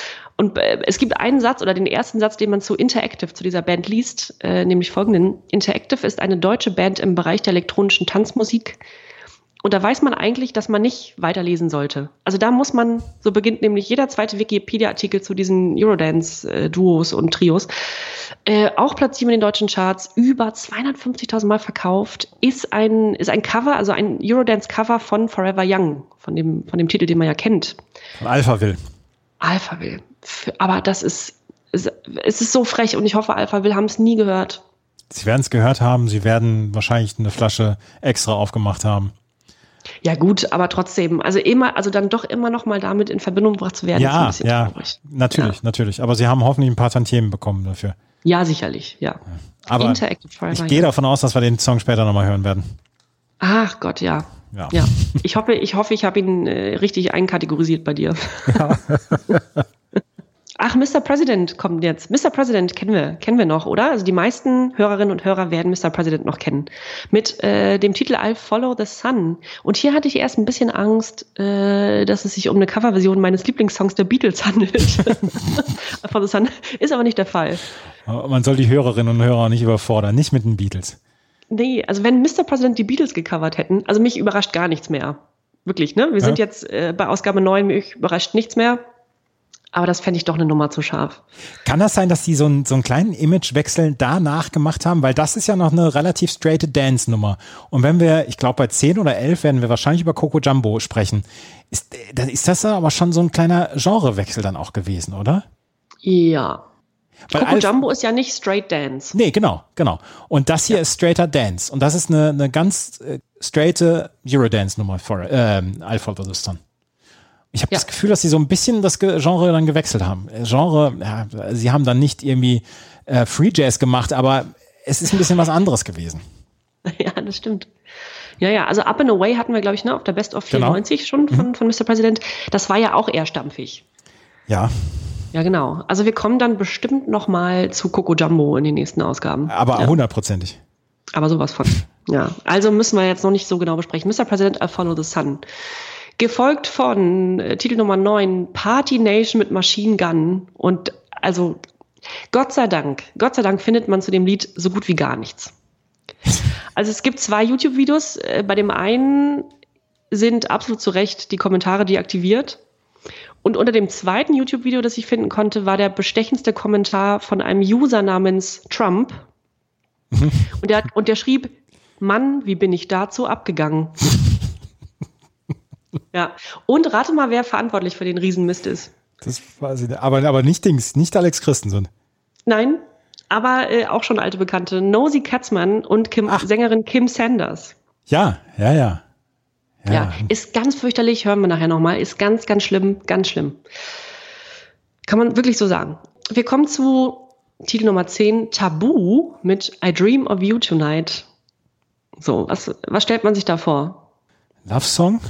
Und äh, es gibt einen Satz oder den ersten Satz, den man zu Interactive, zu dieser Band liest, äh, nämlich folgenden. Interactive ist eine deutsche Band im Bereich der elektronischen Tanzmusik. Und da weiß man eigentlich, dass man nicht weiterlesen sollte. Also da muss man, so beginnt nämlich jeder zweite Wikipedia-Artikel zu diesen Eurodance-Duos und Trios, äh, auch Platz sieben in den deutschen Charts, über zweihundertfünfzigtausend Mal verkauft, ist ein, ist ein Cover, also ein Eurodance-Cover von Forever Young, von dem, von dem Titel, den man ja kennt. Von Alphaville. Alphaville. Aber das ist, es ist so frech und ich hoffe, Alphaville haben es nie gehört. Sie werden es gehört haben, sie werden wahrscheinlich eine Flasche extra aufgemacht haben. Ja gut, aber trotzdem, also immer, also dann doch immer noch mal damit in Verbindung gebracht zu werden, Ja, ist ein bisschen ja, traurig. natürlich, Ja. natürlich. Aber sie haben hoffentlich ein paar Tantiemen bekommen dafür. Ja, sicherlich, ja. Aber Interactive Forever ich gehe Young. davon aus, dass wir den Song später nochmal hören werden. Ach Gott, ja. Ja. Ja. Ich hoffe, ich hoffe, ich habe ihn äh, richtig einkategorisiert bei dir. Ach, Mister President kommt jetzt. Mister President kennen wir, kennen wir noch, oder? Also die meisten Hörerinnen und Hörer werden Mister President noch kennen. Mit äh, dem Titel I'll Follow the Sun. Und hier hatte ich erst ein bisschen Angst, äh, dass es sich um eine Coverversion meines Lieblingssongs der Beatles handelt. Follow the Sun. Ist aber nicht der Fall. Man soll die Hörerinnen und Hörer nicht überfordern, nicht mit den Beatles. Nee, also wenn Mister President die Beatles gecovert hätten, also mich überrascht gar nichts mehr. Wirklich, ne? Wir Ja. sind jetzt äh, bei Ausgabe neun, mich überrascht nichts mehr. Aber das fände ich doch eine Nummer zu scharf. Kann das sein, dass die so, einen- so einen kleinen Imagewechsel danach gemacht haben? Weil das ist ja noch eine relativ straighte Dance-Nummer. Und wenn wir, ich glaube bei zehn oder elf werden wir wahrscheinlich über Coco Jumbo sprechen. Ist, dann ist das aber schon so ein kleiner Genrewechsel dann auch gewesen, oder? Ja. Weil Coco Alf- Jumbo ist ja nicht Straight Dance. Nee, genau, genau. Und das hier ist straighter Dance. Und das ist eine, eine ganz äh, straighte Eurodance-Nummer für ähm, I'll Follow the Sun. Ich habe Ja. das Gefühl, dass sie so ein bisschen das Ge- Genre dann gewechselt haben. Äh, Genre, ja, sie haben dann nicht irgendwie äh, Free Jazz gemacht, aber es ist ein bisschen was anderes gewesen. Ja, das stimmt. Ja, ja, also Up and Away hatten wir, glaube ich, ne, auf der Best of Genau. vierundneunzig schon von, von Mister President. Das war ja auch eher stampfig. Ja, Ja, genau. Also wir kommen dann bestimmt noch mal zu Coco Jumbo in den nächsten Ausgaben. aber ja. hundertprozentig. Aber sowas von. Ja, also müssen wir jetzt noch nicht so genau besprechen. Mister President, I'll Follow the Sun. Gefolgt von äh, Titel Nummer neun, Party Nation mit Machine Gun. Und also Gott sei Dank, Gott sei Dank findet man zu dem Lied so gut wie gar nichts. Also es gibt zwei YouTube-Videos. Äh, bei dem einen sind absolut zu Recht die Kommentare deaktiviert. Und unter dem zweiten YouTube-Video, das ich finden konnte, war der bestechendste Kommentar von einem User namens Trump. Und der, hat- und der schrieb, Mann, wie bin ich dazu abgegangen? Ja. Und rate mal, wer verantwortlich für den Riesenmist ist. Das weiß ich nicht. Aber, aber nicht Dings, nicht Alex Christensen. Nein, aber äh, auch schon alte Bekannte. Nosy Katzmann und Kim, Sängerin Kim Sanders. Ja, ja, ja. Ja. ist ganz fürchterlich, hören wir nachher nochmal. Ist ganz, ganz schlimm, ganz schlimm. Kann man wirklich so sagen. Wir kommen zu Titel Nummer zehn, Tabu mit I Dream of You Tonight. So, was, was stellt man sich da vor? Love Song?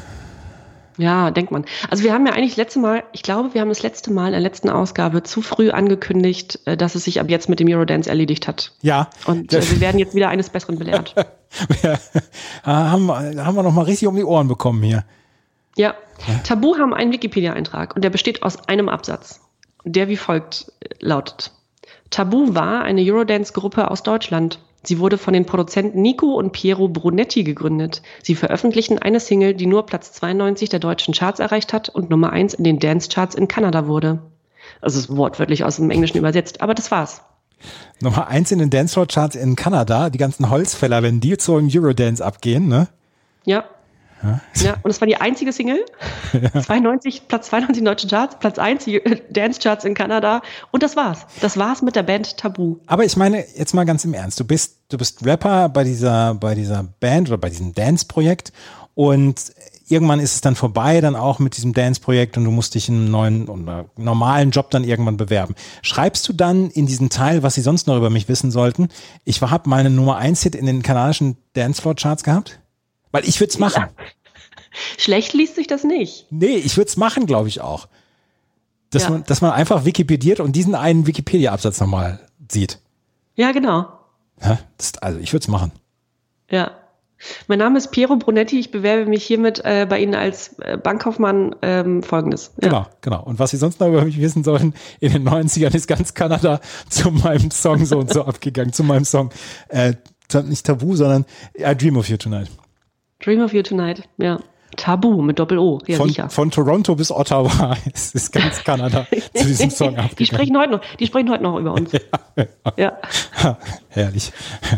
Ja, denkt man. Also wir haben ja eigentlich letzte Mal, ich glaube, wir haben das letzte Mal in der letzten Ausgabe zu früh angekündigt, äh, dass es sich ab jetzt mit dem Eurodance erledigt hat. Ja. Und äh, wir werden jetzt wieder eines Besseren belehrt. Ja, haben, wir- haben wir noch mal richtig um die Ohren bekommen hier. Ja, Tabu haben einen Wikipedia-Eintrag und der besteht aus einem Absatz, der wie folgt äh, lautet. Tabu war eine Eurodance-Gruppe aus Deutschland. Sie wurde von den Produzenten Nico und Piero Brunetti gegründet. Sie veröffentlichten eine Single, die nur Platz zweiundneunzig der deutschen Charts erreicht hat und Nummer eins in den Dance-Charts in Kanada wurde. Also es ist wortwörtlich aus dem Englischen übersetzt, aber das war's. Nummer eins in den Dancefloor-Charts in Kanada, die ganzen Holzfäller, wenn die zu einem Eurodance abgehen, ne? Ja. Ja. Ja, und es war die einzige Single. zweiundneunzig, Platz zweiundneunzig in deutschen Charts, Platz eins die Dance-Charts in Kanada. Und das war's. Das war's mit der Band Tabu. Aber ich meine, jetzt mal ganz im Ernst, du bist, du bist Rapper bei dieser, bei dieser Band oder bei diesem Dance-Projekt und irgendwann ist es dann vorbei, dann auch mit diesem Dance-Projekt und du musst dich in einen neuen oder normalen Job dann irgendwann bewerben. Schreibst du dann in diesen Teil, was sie sonst noch über mich wissen sollten, ich habe mal einen Nummer eins Hit in den kanadischen Dancefloor-Charts gehabt? Weil ich würde es machen. Ja. Schlecht liest sich das nicht. Nee, ich würde es machen, glaube ich auch. Dass, Ja. man, dass man einfach wikipediert und diesen einen Wikipedia-Absatz nochmal sieht. Ja, genau. Ja, das, also ich würde es machen. Ja. Mein Name ist Piero Brunetti. Ich bewerbe mich hiermit äh, bei Ihnen als äh, Bankkaufmann ähm, Folgendes. Ja. Genau, genau. Und was Sie sonst noch über mich wissen sollten, in den neunzigern ist ganz Kanada zu meinem Song so und so abgegangen. Zu meinem Song, äh, nicht Tabu, sondern I Dream of You Tonight. Dream of You Tonight. Ja. Tabu mit Doppel-O. Ja, Von, sicher. von Toronto bis Ottawa ist, ist ganz Kanada zu diesem Song abgegangen. Die sprechen heute noch, die sprechen heute noch über uns. Ja. Ha, herrlich.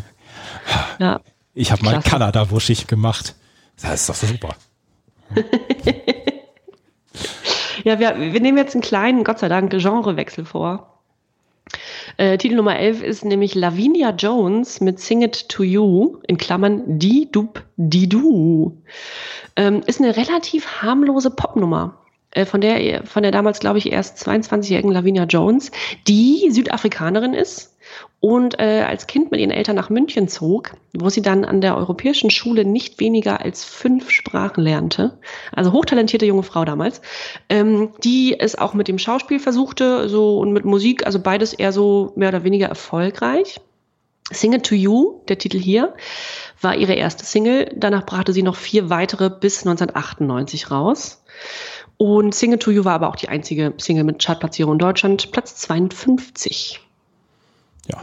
Ja. Ich habe mal Klasse. Kanada-wuschig gemacht. Das ist doch super. Ja, wir, wir nehmen jetzt einen kleinen, Gott sei Dank, Genrewechsel vor. Äh, Titel Nummer elf ist nämlich Lavinia Jones mit Sing It To You, in Klammern Di Dub Di Du. Ähm, ist eine relativ harmlose Popnummer. Äh, von der, von der damals, glaube ich, erst zweiundzwanzigjährigen Lavinia Jones, die Südafrikanerin ist und äh, als Kind mit ihren Eltern nach München zog, wo sie dann an der Europäischen Schule nicht weniger als fünf Sprachen lernte. Also hochtalentierte junge Frau damals, ähm, die es auch mit dem Schauspiel versuchte so und mit Musik, also beides eher so mehr oder weniger erfolgreich. Sing It To You, der Titel hier, war ihre erste Single. Danach brachte sie noch vier weitere bis neunzehnhundertachtundneunzig raus. Und Sing It To You war aber auch die einzige Single mit Chartplatzierung in Deutschland, Platz zweiundfünfzig. Ja.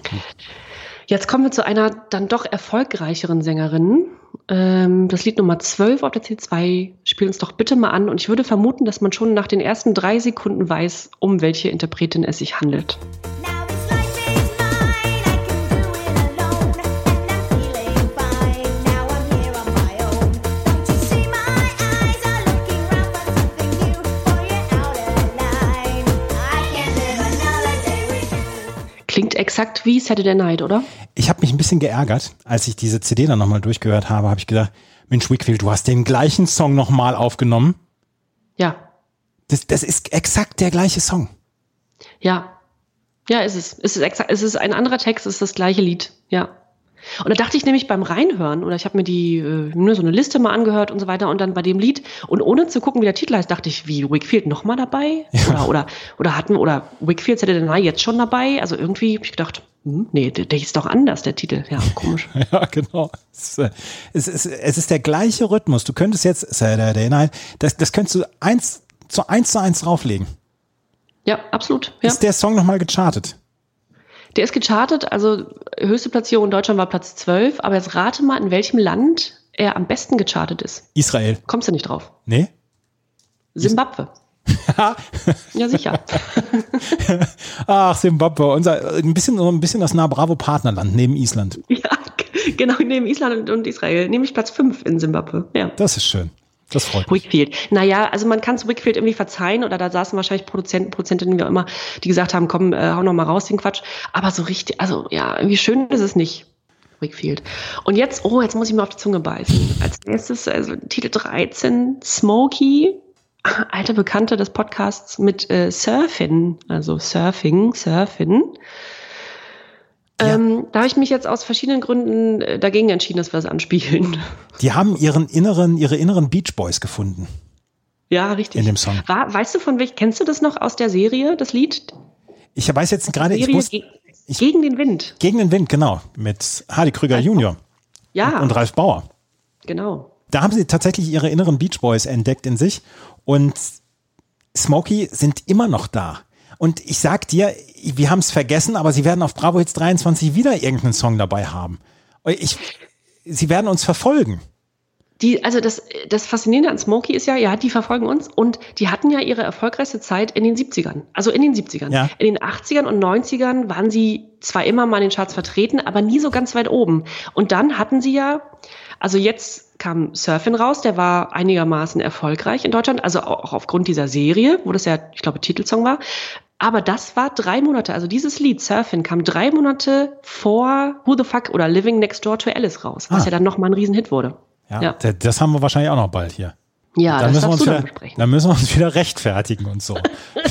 Jetzt kommen wir zu einer dann doch erfolgreicheren Sängerin. Ähm, das Lied Nummer zwölf auf der C zwei. Spiel uns doch bitte mal an. Und ich würde vermuten, dass man schon nach den ersten drei Sekunden weiß, um welche Interpretin es sich handelt. Now this life is mine, I can do it alone, and I'm feeling fine. Now I'm here on my own. Don't you see my eyes are looking round for something new? For you're out of line. I can't live another day with you. Klingt exakt wie Saturday Night, oder? Ich habe mich ein bisschen geärgert, als ich diese C D dann nochmal durchgehört habe, habe ich gedacht, Mensch, Wickfield, du hast den gleichen Song nochmal aufgenommen. Ja. Das, das ist exakt der gleiche Song. Ja. Ja, ist es. Es ist exakt, es ist ein anderer Text, es ist das gleiche Lied. Ja. Und da dachte ich nämlich beim Reinhören, oder ich habe mir die äh, nur so eine Liste mal angehört und so weiter und dann bei dem Lied und ohne zu gucken, wie der Titel heißt, dachte ich, wie Wickfield noch mal dabei? Ja. Oder oder oder hatten oder Wickfield Saturday Night jetzt schon dabei? Also irgendwie habe ich gedacht, hm, nee, der, der ist doch anders, der Titel. Ja, komisch. Ja, genau. Es, äh, es, es, es ist der gleiche Rhythmus. Du könntest jetzt Saturday Night, das, das könntest du eins zu eins zu eins drauflegen. Ja, absolut. Ja. Ist der Song nochmal gechartet? Der ist gechartet, also höchste Platzierung in Deutschland war Platz zwölf, aber jetzt rate mal, in welchem Land er am besten gechartet ist. Israel. Kommst du nicht drauf? Nee? Simbabwe. Ja, sicher. Ach, Simbabwe, unser, ein bisschen, ein bisschen das Nah-Bravo-Partnerland neben Island. Ja, genau, neben Island und Israel. Nämlich Platz fünf in Simbabwe. Ja. Das ist schön. Das freut mich. Wakefield. Naja, also man kann es Wakefield irgendwie verzeihen oder da saßen wahrscheinlich Produzenten, Produzentinnen, wie auch immer, die gesagt haben, komm, äh, hau noch mal raus den Quatsch. Aber so richtig, also ja, irgendwie schön ist es nicht. Wakefield. Und jetzt, oh, jetzt muss ich mir auf die Zunge beißen. Als nächstes, also Titel dreizehn, Smokey, alter Bekannte des Podcasts mit äh, Surfin, also Surfing, Surfin. Ja. Ähm, da habe ich mich jetzt aus verschiedenen Gründen äh, dagegen entschieden, dass wir das anspielen. Die haben ihren inneren, ihre inneren Beach Boys gefunden. Ja, richtig. In dem Song. War, weißt du von welch, kennst du das noch aus der Serie, das Lied? Ich weiß jetzt gerade, ich Serie muss, ge ich, Gegen den Wind. Gegen den Wind, genau. Mit Hardy Krüger Junior Ja. und, und Ralf Bauer. Genau. Da haben sie tatsächlich ihre inneren Beach Boys entdeckt in sich und Smokey sind immer noch da. Und ich sag dir, wir haben es vergessen, aber sie werden auf Bravo Hits dreiundzwanzig wieder irgendeinen Song dabei haben. Ich, sie werden uns verfolgen. Die, also das, das Faszinierende an Smokey ist ja, ja, die verfolgen uns und die hatten ja ihre erfolgreichste Zeit in den siebzigern. Also in den siebzigern. Ja. In den achtzigern und neunzigern waren sie zwar immer mal in den Charts vertreten, aber nie so ganz weit oben. Und dann hatten sie ja, also jetzt kam Surfin raus, der war einigermaßen erfolgreich in Deutschland, also auch aufgrund dieser Serie, wo das ja, ich glaube, Titelsong war. Aber das war drei Monate, also dieses Lied Surfin kam drei Monate vor Who the Fuck oder Living Next Door to Alice raus, was Ah. ja dann nochmal ein Riesenhit wurde. Ja, Ja. d- das haben wir wahrscheinlich auch noch bald hier. Ja, Dann das müssen, wir darfst uns du dann wieder, besprechen. dann müssen wir uns wieder rechtfertigen und so.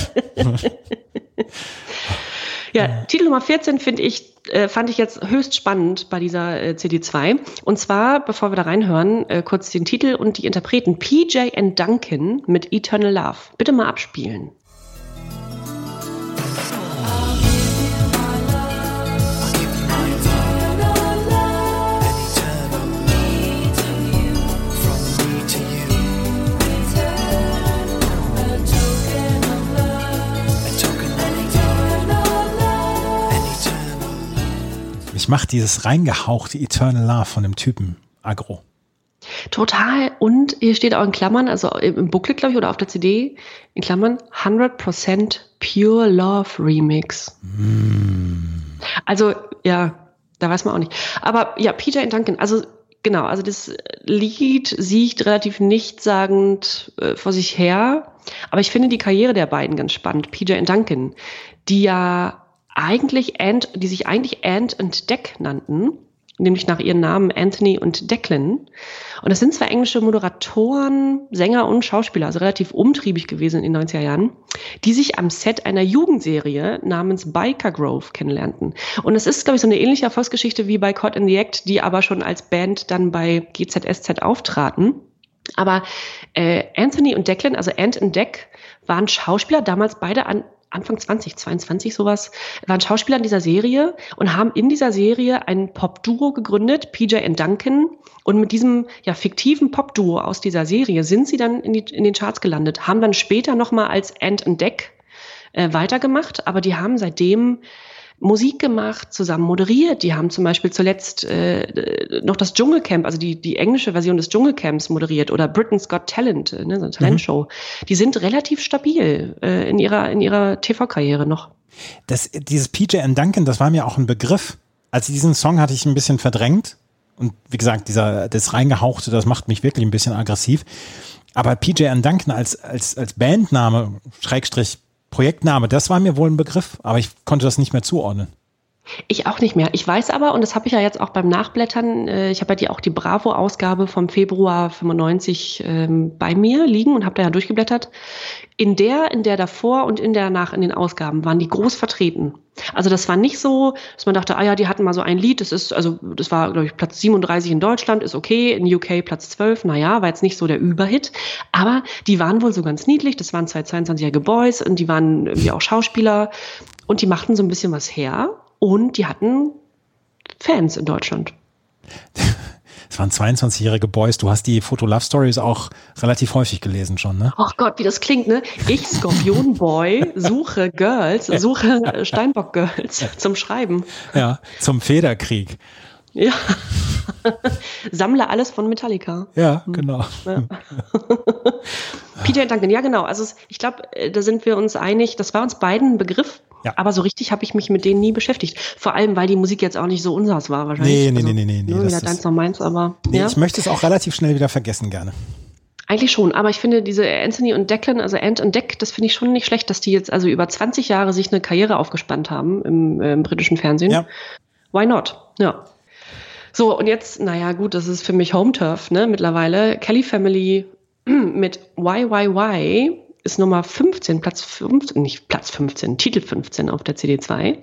Ja, Titel Nummer vierzehn finde ich, äh, fand ich jetzt höchst spannend bei dieser äh, C D zwei. Und zwar, bevor wir da reinhören, äh, kurz den Titel und die Interpreten. P J and Duncan mit Eternal Love. Bitte mal abspielen. Ich mache dieses reingehauchte Eternal Love von dem Typen Agro. Total. Und hier steht auch in Klammern, also im Booklet, glaube ich, oder auf der C D, in Klammern, hundert Prozent Pure Love Remix. Also, ja, da weiß man auch nicht. Aber ja, P J and Duncan, also genau, also das Lied sieht relativ nichtssagend äh, vor sich her. Aber ich finde die Karriere der beiden ganz spannend. P J and Duncan, die ja eigentlich Ant, die sich eigentlich Ant und Dec nannten, nämlich nach ihren Namen Anthony und Declan. Und das sind zwei englische Moderatoren, Sänger und Schauspieler, also relativ umtriebig gewesen in den neunziger Jahren, die sich am Set einer Jugendserie namens Biker Grove kennenlernten. Und es ist, glaube ich, so eine ähnliche Erfolgsgeschichte wie bei Caught in the Act, die aber schon als Band dann bei G Z S Z auftraten. Aber äh, Anthony und Declan, also Ant und Dec, waren Schauspieler, damals beide an Anfang zwanzig, zweiundzwanzig sowas, waren Schauspieler in dieser Serie und haben in dieser Serie ein Pop-Duo gegründet, P J and Duncan. Und mit diesem ja fiktiven Pop-Duo aus dieser Serie sind sie dann in, die, in den Charts gelandet, haben dann später nochmal als Ant and Dec äh, weitergemacht, aber die haben seitdem Musik gemacht, zusammen moderiert. Die haben zum Beispiel zuletzt äh, noch das Dschungelcamp, also die, die englische Version des Dschungelcamps moderiert oder Britain's Got Talent, äh, ne, so eine Talentshow. Mhm. Die sind relativ stabil äh, in ihrer, in ihrer T V-Karriere noch. Das, dieses P J and Duncan, das war mir auch ein Begriff. Also diesen Song hatte ich ein bisschen verdrängt. Und wie gesagt, dieser, das Reingehauchte, das macht mich wirklich ein bisschen aggressiv. Aber P J and Duncan als, als, als Bandname, Schrägstrich, Projektname, das war mir wohl ein Begriff, aber ich konnte das nicht mehr zuordnen. Ich auch nicht mehr. Ich weiß aber, und das habe ich ja jetzt auch beim Nachblättern, äh, ich habe ja die, auch die Bravo-Ausgabe vom Februar fünfundneunzig ähm, bei mir liegen und habe da ja durchgeblättert. In der, in der davor und in der danach in den Ausgaben waren die groß vertreten. Also das war nicht so, dass man dachte, ah ja, die hatten mal so ein Lied, das ist, also das war, glaube ich, Platz siebenunddreißig in Deutschland, ist okay, in U K Platz zwölf, naja, war jetzt nicht so der Überhit, aber die waren wohl so ganz niedlich, das waren zwei zweiundzwanzigjährige Boys und die waren irgendwie auch Schauspieler und die machten so ein bisschen was her und die hatten Fans in Deutschland. Es waren zweiundzwanzigjährige Boys. Du hast die Foto-Love-Stories auch relativ häufig gelesen schon, ne? Ach Gott, wie das klingt, ne? Ich, Skorpion-Boy, suche Girls, suche Steinbock-Girls zum Schreiben. Ja, zum Federkrieg. Ja. Sammle alles von Metallica. Ja, genau. Ja. Peter and Duncan, ja genau. Also es- ich glaube, äh, da sind wir uns einig, das war uns beiden ein Begriff, Ja. aber so richtig habe ich mich mit denen nie beschäftigt. Vor allem, weil die Musik jetzt auch nicht so unseres war wahrscheinlich. Nee, nee, also, nee, nee, nee, Nur das wieder ist- deins noch meins, aber Nee, ja. ich möchte es auch relativ schnell wieder vergessen gerne. Eigentlich schon, aber ich finde diese Anthony und Declan, also Ant und Dec, das finde ich schon nicht schlecht, dass die jetzt also über zwanzig Jahre sich eine Karriere aufgespannt haben im, äh, im britischen Fernsehen. Ja. Why not? Ja. So, und jetzt, naja, gut, das ist für mich Home Turf, ne, mittlerweile. Kelly Family mit Why, Why, Why ist Nummer fünfzehn, Platz fünfzehn, nicht Platz fünfzehn, Titel fünfzehn auf der C D zwei.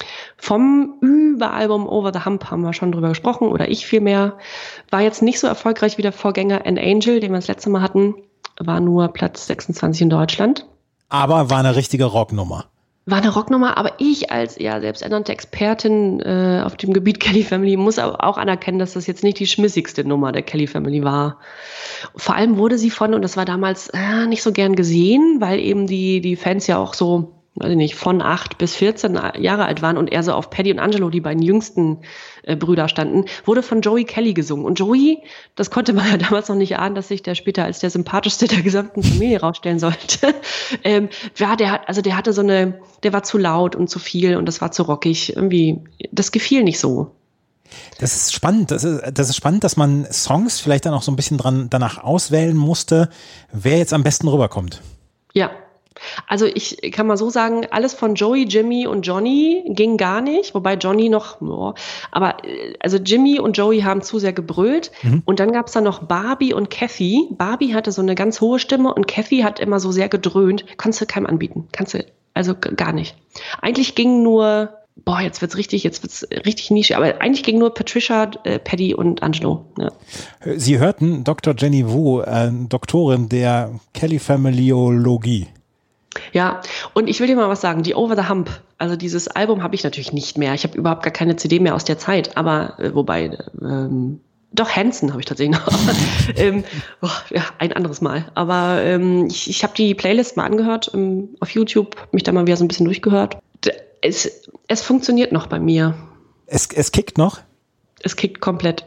Vom Überalbum Over the Hump haben wir schon drüber gesprochen, oder ich vielmehr. War jetzt nicht so erfolgreich wie der Vorgänger An Angel, den wir das letzte Mal hatten. War nur Platz sechsundzwanzig in Deutschland. Aber war eine richtige Rocknummer. War eine Rocknummer, aber ich als ja selbsternannte Expertin äh, auf dem Gebiet Kelly Family muss aber auch anerkennen, dass das jetzt nicht die schmissigste Nummer der Kelly Family war. Vor allem wurde sie von, und das war damals äh, nicht so gern gesehen, weil eben die, die Fans ja auch so, weiß ich nicht, von acht bis vierzehn Jahre alt waren und eher so auf Paddy und Angelo, die beiden jüngsten äh, Brüder standen, wurde von Joey Kelly gesungen. Und Joey, das konnte man ja damals noch nicht ahnen, dass sich der später als der sympathischste der gesamten Familie rausstellen sollte. ähm, ja, der hat, also der hatte so eine, der war zu laut und zu viel und das war zu rockig. Irgendwie, das gefiel nicht so. Das ist spannend. Das ist, das ist spannend, dass man Songs vielleicht dann auch so ein bisschen dran danach auswählen musste, wer jetzt am besten rüberkommt. Ja. Also ich kann mal so sagen, alles von Joey, Jimmy und Johnny ging gar nicht, wobei Johnny noch, oh, aber äh, also Jimmy und Joey haben zu sehr gebrüllt Mhm. und dann gab's da noch Barbie und Kathy. Barbie hatte so eine ganz hohe Stimme und Kathy hat immer so sehr gedröhnt. Kannst du keinem anbieten, kannst du, also g- gar nicht. Eigentlich ging nur, boah, jetzt wird's richtig, jetzt wird's richtig Nische, aber eigentlich ging nur Patricia, äh, Paddy und Angelo. Ja. Sie hörten Doktor Jenny Wu, äh, Doktorin der Kelly Familyologie. Ja, und ich will dir mal was sagen, die Over the Hump, also dieses Album habe ich natürlich nicht mehr. Ich habe überhaupt gar keine C D mehr aus der Zeit, aber äh, wobei, ähm, doch Hanson habe ich tatsächlich noch. ähm, oh, ja, ein anderes Mal. Aber ähm, ich, ich habe die Playlist mal angehört ähm, auf YouTube, mich da mal wieder so ein bisschen durchgehört. D- Es, es funktioniert noch bei mir. Es, es kickt noch. Es kickt komplett.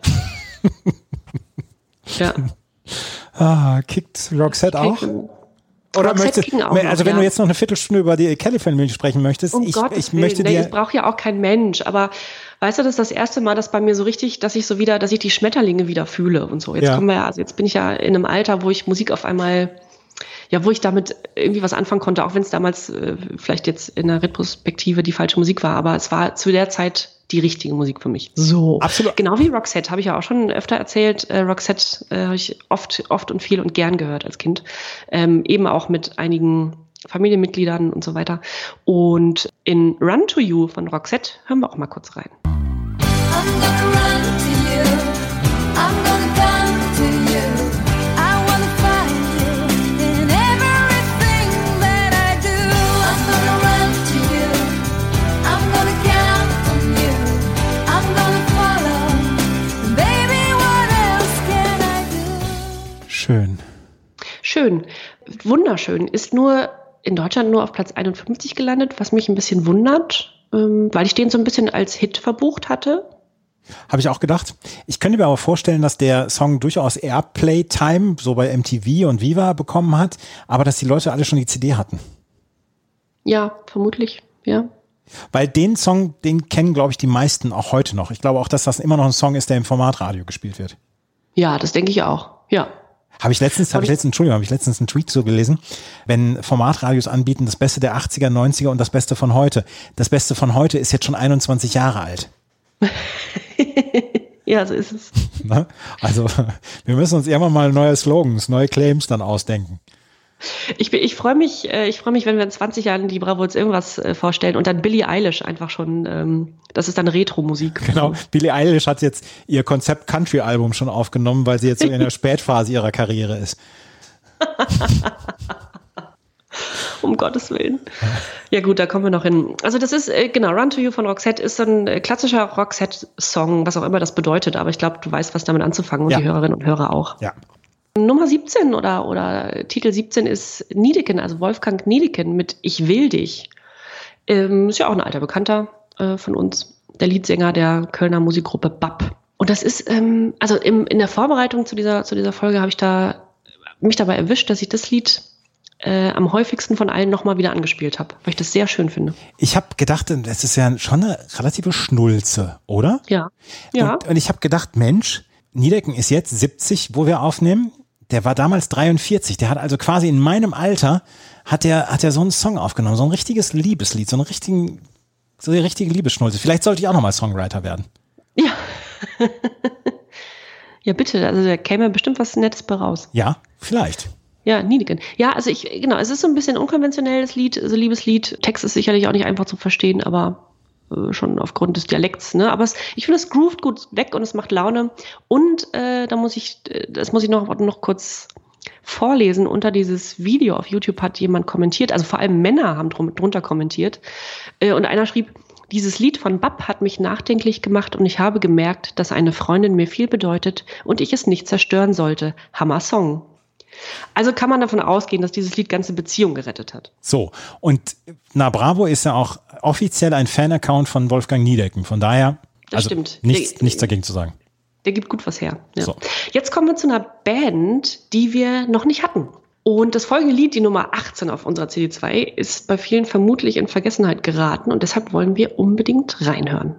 Ja. Ah, kickt Roxette auch? Oder Roxette möchtest, ging auch also noch, wenn ja. du jetzt noch eine Viertelstunde über die Kelly Family sprechen möchtest, Um ich, Gottes ich Willen, möchte nee, dir, das braucht ja auch kein Mensch, aber weißt du, das ist das erste Mal, dass bei mir so richtig, dass ich so wieder, dass ich die Schmetterlinge wieder fühle und so. Jetzt Ja. kommen wir ja, also jetzt bin ich ja in einem Alter, wo ich Musik auf einmal, ja, wo ich damit irgendwie was anfangen konnte, auch wenn es damals äh, vielleicht jetzt in der Retrospektive die falsche Musik war, aber es war zu der Zeit die richtige Musik für mich. So. Absolut. Genau wie Roxette, habe ich ja auch schon öfter erzählt. Äh, Roxette äh, habe ich oft, oft und viel und gern gehört als Kind. Ähm, eben auch mit einigen Familienmitgliedern und so weiter. Und in Run to You von Roxette hören wir auch mal kurz rein. I'm gonna run to you. I'm gonna come to you. I wanna find you in everything that I do. I'm gonna run to you. I'm gonna count on you. I'm gonna follow. Baby, what else can I do? schön. Schön, wunderschön. Ist nur in Deutschland nur auf Platz einundfünfzig gelandet, was mich ein bisschen wundert, ähm, weil ich den so ein bisschen als Hit verbucht hatte. Habe ich auch gedacht. Ich könnte mir aber vorstellen, dass der Song durchaus Airplay-Time so bei M T V und Viva bekommen hat, aber dass die Leute alle schon die C D hatten. Ja, vermutlich, ja. Weil den Song, den kennen, glaube ich, die meisten auch heute noch. Ich glaube auch, dass das immer noch ein Song ist, der im Formatradio gespielt wird. Ja, das denke ich auch, ja. Habe ich letztens, habe ich letztens, Entschuldigung, habe ich letztens einen Tweet so gelesen, wenn Formatradios anbieten, das Beste der achtziger, neunziger und das Beste von heute. Das Beste von heute ist jetzt schon einundzwanzig Jahre alt. Ja, so ist es. Ne? Also wir müssen uns irgendwann mal neue Slogans, neue Claims dann ausdenken. Ich, bin- ich freue mich, äh, ich freue mich, wenn wir in zwanzig Jahren die Bravo jetzt irgendwas äh, vorstellen und dann Billie Eilish einfach schon, ähm, das ist dann Retro-Musik. Genau, Billie Eilish hat jetzt ihr Konzept Country-Album schon aufgenommen, weil sie jetzt so in der Spätphase ihrer Karriere ist. Um Gottes Willen. Ja gut, da kommen wir noch hin. Also das ist, äh, genau, Run to You von Roxette ist so ein äh, klassischer Roxette-Song, was auch immer das bedeutet, aber ich glaube, du weißt, was damit anzufangen und Ja. die Hörerinnen und Hörer auch. Ja. Nummer siebzehn oder, oder Titel siebzehn ist Niedeken, also Wolfgang Niedeken mit Ich will dich. Ähm, ist ja auch ein alter Bekannter äh, von uns, der Leadsänger der Kölner Musikgruppe B A P. Und das ist, ähm, also im, in der Vorbereitung zu dieser, zu dieser Folge habe ich da mich dabei erwischt, dass ich das Lied äh, am häufigsten von allen nochmal wieder angespielt habe, weil ich das sehr schön finde. Ich habe gedacht, das ist ja schon eine relative Schnulze, oder? Ja. Ja. Und, und ich habe gedacht, Mensch, Niedecken ist jetzt siebzig, wo wir aufnehmen. Der war damals dreiundvierzig. Der hat also quasi in meinem Alter, hat der, hat er so einen Song aufgenommen, so ein richtiges Liebeslied, so einen richtigen, so eine richtige Liebesschnulze. Vielleicht sollte ich auch nochmal Songwriter werden. Ja. Ja, bitte, also da käme bestimmt was Nettes bei raus. Ja, vielleicht. Ja, Niedecken. Ja, also ich, genau, es ist so ein bisschen unkonventionelles Lied, also Liebeslied. Text ist sicherlich auch nicht einfach zu verstehen, aber äh, schon aufgrund des Dialekts, ne? Aber es, ich finde, es groovt gut weg und es macht Laune. Und äh, da muss ich, das muss ich noch, noch kurz vorlesen. Unter dieses Video auf YouTube hat jemand kommentiert, also vor allem Männer haben drum, drunter kommentiert. Äh, und einer schrieb: Dieses Lied von Bab hat mich nachdenklich gemacht und ich habe gemerkt, dass eine Freundin mir viel bedeutet und ich es nicht zerstören sollte. Hammer Song. Also kann man davon ausgehen, dass dieses Lied ganze Beziehungen gerettet hat. So, und Na Bravo ist ja auch offiziell ein Fan-Account von Wolfgang Niedecken. Von daher, das also stimmt. Nichts, Der- nichts dagegen zu sagen. Der gibt gut was her. Ja. So. Jetzt kommen wir zu einer Band, die wir noch nicht hatten. Und das folgende Lied, die Nummer achtzehn auf unserer C D zwei, ist bei vielen vermutlich in Vergessenheit geraten und deshalb wollen wir unbedingt reinhören.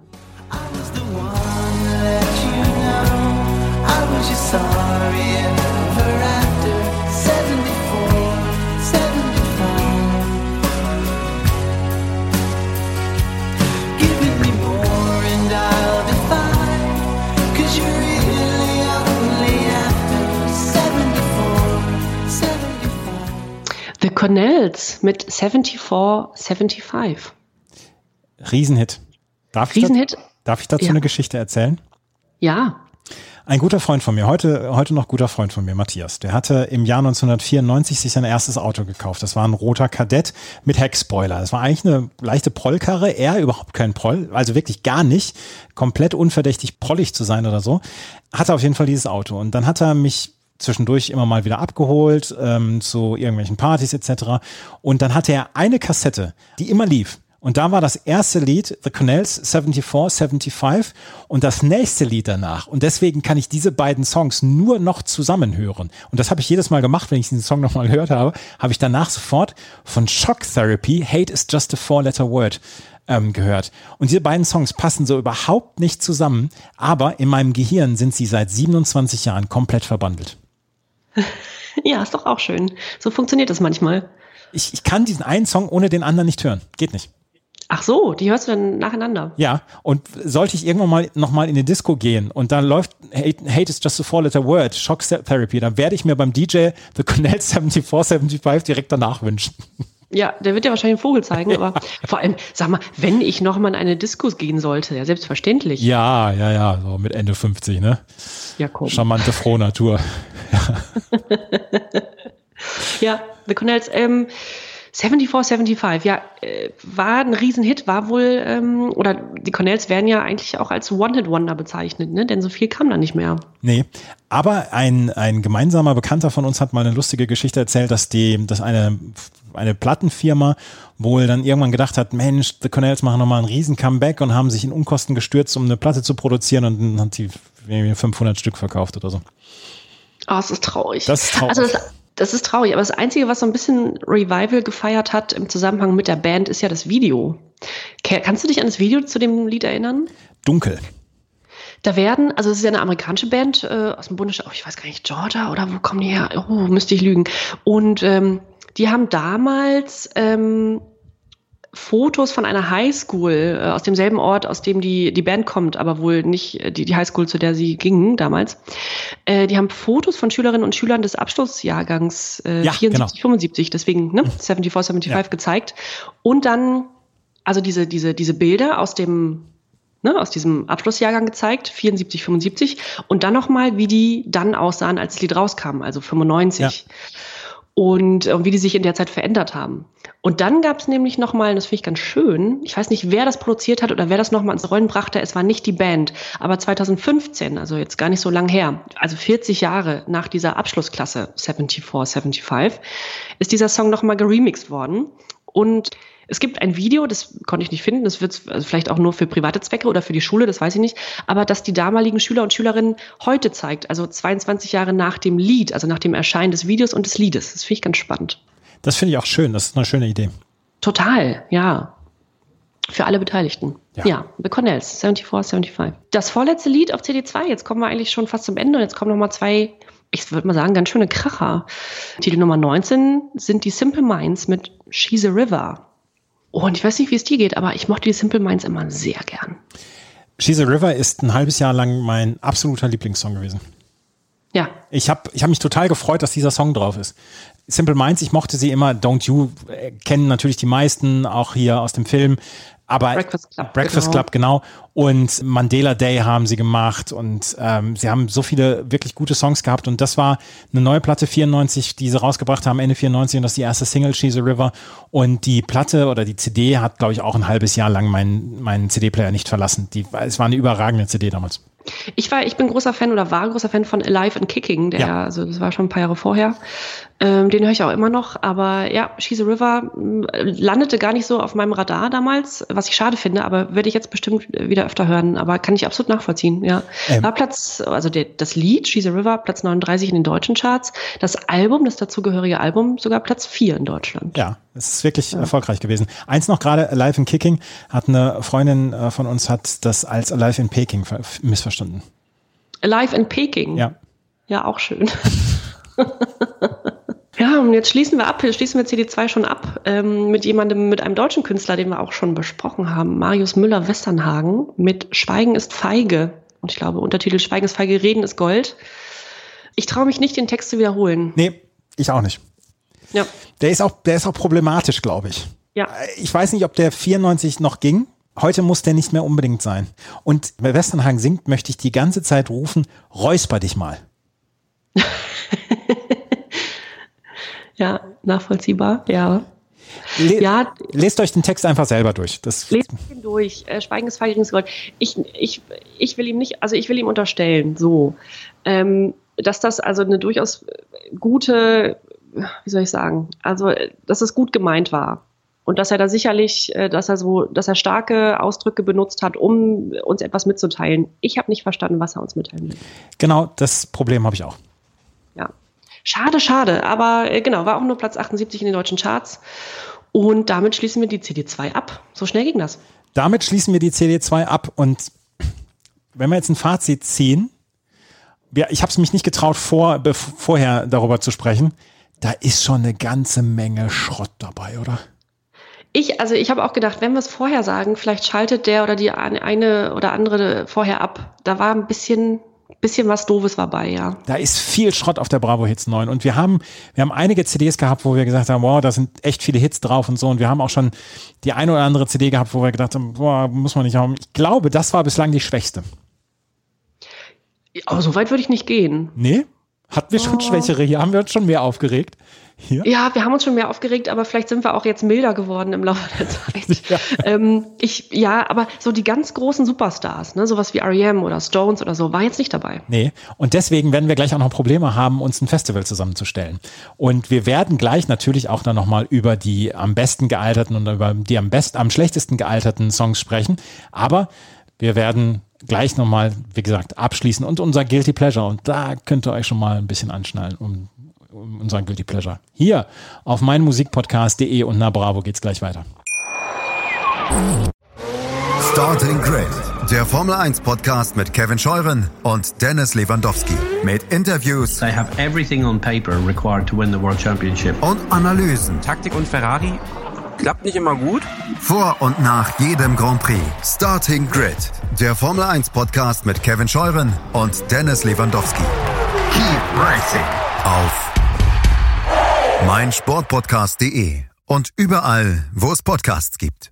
The Cornells mit vierundsiebzig fünfundsiebzig. Riesenhit. Darf ich, Riesenhit? da, darf ich dazu Ja. eine Geschichte erzählen? Ja. Ein guter Freund von mir, heute, heute noch guter Freund von mir, Matthias, der hatte im Jahr neunzehnhundertvierundneunzig sich sein erstes Auto gekauft. Das war ein roter Kadett mit Heckspoiler. Das war eigentlich eine leichte Prollkarre. Er überhaupt kein Proll, also wirklich gar nicht. Komplett unverdächtig prollig zu sein oder so. Hatte auf jeden Fall dieses Auto. Und dann hat er mich zwischendurch immer mal wieder abgeholt, ähm, zu irgendwelchen Partys et cetera. Und dann hatte er eine Kassette, die immer lief. Und da war das erste Lied, The Cornells, vierundsiebzig fünfundsiebzig, und das nächste Lied danach. Und deswegen kann ich diese beiden Songs nur noch zusammen hören. Und das habe ich jedes Mal gemacht, wenn ich diesen Song nochmal gehört habe, habe ich danach sofort von Shock Therapy, Hate is just a four-letter word, ähm, gehört. Und diese beiden Songs passen so überhaupt nicht zusammen, aber in meinem Gehirn sind sie seit siebenundzwanzig Jahren komplett verbandelt. Ja, ist doch auch schön. So funktioniert das manchmal. Ich, ich kann diesen einen Song ohne den anderen nicht hören. Geht nicht. Ach so, die hörst du dann nacheinander. Ja, und sollte ich irgendwann mal nochmal in die Disco gehen und da läuft Hate, Hate is just a four-letter word, Shock Therapy, dann werde ich mir beim D J The Cornells vierundsiebzig fünfundsiebzig direkt danach wünschen. Ja, der wird dir wahrscheinlich einen Vogel zeigen, aber vor allem, sag mal, wenn ich nochmal in eine Disco gehen sollte, ja, selbstverständlich. Ja, ja, ja, so mit Ende fünfzig, ne? Ja, komm. Charmante Frohnatur. Ja, The Cornells, ähm, vierundsiebzig fünfundsiebzig, ja, äh, war ein Riesenhit, war wohl, ähm, oder die Cornells werden ja eigentlich auch als One-Hit-Wonder bezeichnet, ne? Denn so viel kam da nicht mehr. Nee, aber ein, ein gemeinsamer Bekannter von uns hat mal eine lustige Geschichte erzählt, dass die, dass eine, eine Plattenfirma wohl dann irgendwann gedacht hat, Mensch, The Cornells machen nochmal ein riesen Comeback und haben sich in Unkosten gestürzt, um eine Platte zu produzieren, und dann hat sie fünfhundert Stück verkauft oder so. Ah, es ist traurig. Das ist traurig. Also das, das ist traurig, aber das Einzige, was so ein bisschen Revival gefeiert hat im Zusammenhang mit der Band, ist ja das Video. Ke- Kannst du dich an das Video zu dem Lied erinnern? Dunkel. Da werden, also es ist ja eine amerikanische Band äh, aus dem Bundesstaat, oh, ich weiß gar nicht, Georgia oder wo kommen die her? Oh, müsste ich lügen. Und ähm, die haben damals ähm, Fotos von einer Highschool äh, aus demselben Ort, aus dem die, die Band kommt, aber wohl nicht äh, die, die Highschool, zu der sie gingen damals. Äh, die haben Fotos von Schülerinnen und Schülern des Abschlussjahrgangs äh, Ja, vierundsiebzig, genau. fünfundsiebzig, deswegen ne, vierundsiebzig, fünfundsiebzig Ja. gezeigt. Und dann, also diese, diese, diese Bilder aus dem Ne, aus diesem Abschlussjahrgang gezeigt, vierundsiebzig, fünfundsiebzig, und dann nochmal, wie die dann aussahen, als das Lied rauskam, also fünfundneunzig. Ja. Und äh, wie die sich in der Zeit verändert haben. Und dann gab es nämlich nochmal, das finde ich ganz schön, ich weiß nicht, wer das produziert hat oder wer das nochmal ins Rollen brachte, es war nicht die Band, aber zweitausendfünfzehn, also jetzt gar nicht so lang her, also vierzig Jahre nach dieser Abschlussklasse vierundsiebzig, fünfundsiebzig, ist dieser Song nochmal geremixed worden. Und es gibt ein Video, das konnte ich nicht finden, das wird also vielleicht auch nur für private Zwecke oder für die Schule, das weiß ich nicht, aber das die damaligen Schüler und Schülerinnen heute zeigt, also zweiundzwanzig Jahre nach dem Lied, also nach dem Erscheinen des Videos und des Liedes. Das finde ich ganz spannend. Das finde ich auch schön, das ist eine schöne Idee. Total, ja. Für alle Beteiligten. Ja, ja The Cornells, vierundsiebzig, fünfundsiebzig. Das vorletzte Lied auf C D zwei, jetzt kommen wir eigentlich schon fast zum Ende und jetzt kommen nochmal zwei, ich würde mal sagen, ganz schöne Kracher. Titel Nummer neunzehn sind die Simple Minds mit She's a River. Oh, und ich weiß nicht, wie es dir geht, aber ich mochte die Simple Minds immer sehr gern. She's a River ist ein halbes Jahr lang mein absoluter Lieblingssong gewesen. Ja. Ich habe ich hab mich total gefreut, dass dieser Song drauf ist. Simple Minds, ich mochte sie immer. Don't You äh, kennen natürlich die meisten, auch hier aus dem Film. Aber Breakfast Club, Breakfast genau. Club, genau. Und Mandela Day haben sie gemacht und ähm, sie haben so viele wirklich gute Songs gehabt und das war eine neue Platte vierundneunzig, die sie rausgebracht haben, Ende vierundneunzig und das ist die erste Single, She's a River und die Platte oder die C D hat, glaube ich, auch ein halbes Jahr lang meinen, meinen C D-Player nicht verlassen. Die, es war eine überragende C D damals. Ich war, ich bin großer Fan oder war großer Fan von Alive and Kicking, der, Ja. also das war schon ein paar Jahre vorher. Ähm, den höre ich auch immer noch, aber ja, She's a River m, landete gar nicht so auf meinem Radar damals, was ich schade finde, aber werde ich jetzt bestimmt wieder öfter hören, aber kann ich absolut nachvollziehen, ja. Ähm. War Platz, also der, das Lied She's a River, Platz neununddreißig in den deutschen Charts, das Album, das dazugehörige Album, sogar Platz vier in Deutschland. Ja, es ist wirklich ja. erfolgreich gewesen. Eins noch gerade, Alive in Kicking, hat eine Freundin äh, von uns hat das als Alive in Peking ver- missverstanden. Alive in Peking? Ja. Ja, auch schön. Ja, und jetzt schließen wir ab, jetzt schließen wir C D zwei schon ab ähm, mit jemandem, mit einem deutschen Künstler, den wir auch schon besprochen haben, Marius Müller-Westernhagen mit Schweigen ist feige. Und ich glaube, Untertitel Schweigen ist feige, Reden ist Gold. Ich traue mich nicht, den Text zu wiederholen. Nee, ich auch nicht. Ja. Der ist auch, der ist auch problematisch, glaube ich. Ja. Ich weiß nicht, ob der vierundneunzig noch ging. Heute muss der nicht mehr unbedingt sein. Und wer Westernhagen singt, möchte ich die ganze Zeit rufen, räusper dich mal. Ja, nachvollziehbar, ja. Le- ja. Lest euch den Text einfach selber durch. Das Lest ihn durch. Äh, Schweigen ist feige, Reden ist Gold. Ich, ich, ich will ihm nicht, also ich will ihm unterstellen, so, ähm, dass das also eine durchaus gute, wie soll ich sagen, also, dass es gut gemeint war. Und dass er da sicherlich, dass er so, dass er starke Ausdrücke benutzt hat, um uns etwas mitzuteilen. Ich habe nicht verstanden, was er uns mitteilen will. Genau, das Problem habe ich auch. Ja. Schade, schade. Aber äh, genau, war auch nur Platz achtundsiebzig in den deutschen Charts. Und damit schließen wir die C D zwei ab. So schnell ging das. Damit schließen wir die C D zwei ab. Und wenn wir jetzt ein Fazit ziehen, ja, ich habe es mich nicht getraut, vor, bev- vorher darüber zu sprechen, da ist schon eine ganze Menge Schrott dabei, oder? Ich, also ich habe auch gedacht, wenn wir es vorher sagen, vielleicht schaltet der oder die eine oder andere vorher ab. Da war ein bisschen, bisschen was Doofes dabei, ja. Da ist viel Schrott auf der Bravo Hits neun und wir haben, wir haben einige C Ds gehabt, wo wir gesagt haben, wow, da sind echt viele Hits drauf und so und wir haben auch schon die eine oder andere C D gehabt, wo wir gedacht haben, boah, muss man nicht haben. Ich glaube, das war bislang die schwächste. Aber so weit würde ich nicht gehen. Nee? Hatten wir schon Oh. schwächere? Hier haben wir uns schon mehr aufgeregt. Hier? Ja, wir haben uns schon mehr aufgeregt, aber vielleicht sind wir auch jetzt milder geworden im Laufe der Zeit. Ja. Ähm, ich, ja, aber so die ganz großen Superstars, ne, sowas wie R E M oder Stones oder so, war jetzt nicht dabei. Nee, und deswegen werden wir gleich auch noch Probleme haben, uns ein Festival zusammenzustellen. Und wir werden gleich natürlich auch dann nochmal über die am besten gealterten und über die am best, am schlechtesten gealterten Songs sprechen. Aber wir werden gleich nochmal, wie gesagt, abschließen und unser Guilty Pleasure. Und da könnt ihr euch schon mal ein bisschen anschnallen, um, um unseren Guilty Pleasure. Hier auf meinmusikpodcast punkt de und na Bravo geht's gleich weiter. Starting Grid, der Formel eins Podcast mit Kevin Scheuren und Dennis Lewandowski. Mit Interviews They have everything on paper required to win the World Championship. und Analysen Taktik und Ferrari klappt nicht immer gut. vor und nach jedem Grand Prix. Starting Grid, der Formel eins Podcast mit Kevin Scheuren und Dennis Lewandowski. Keep racing auf meinsportpodcast punkt de und überall, wo es Podcasts gibt.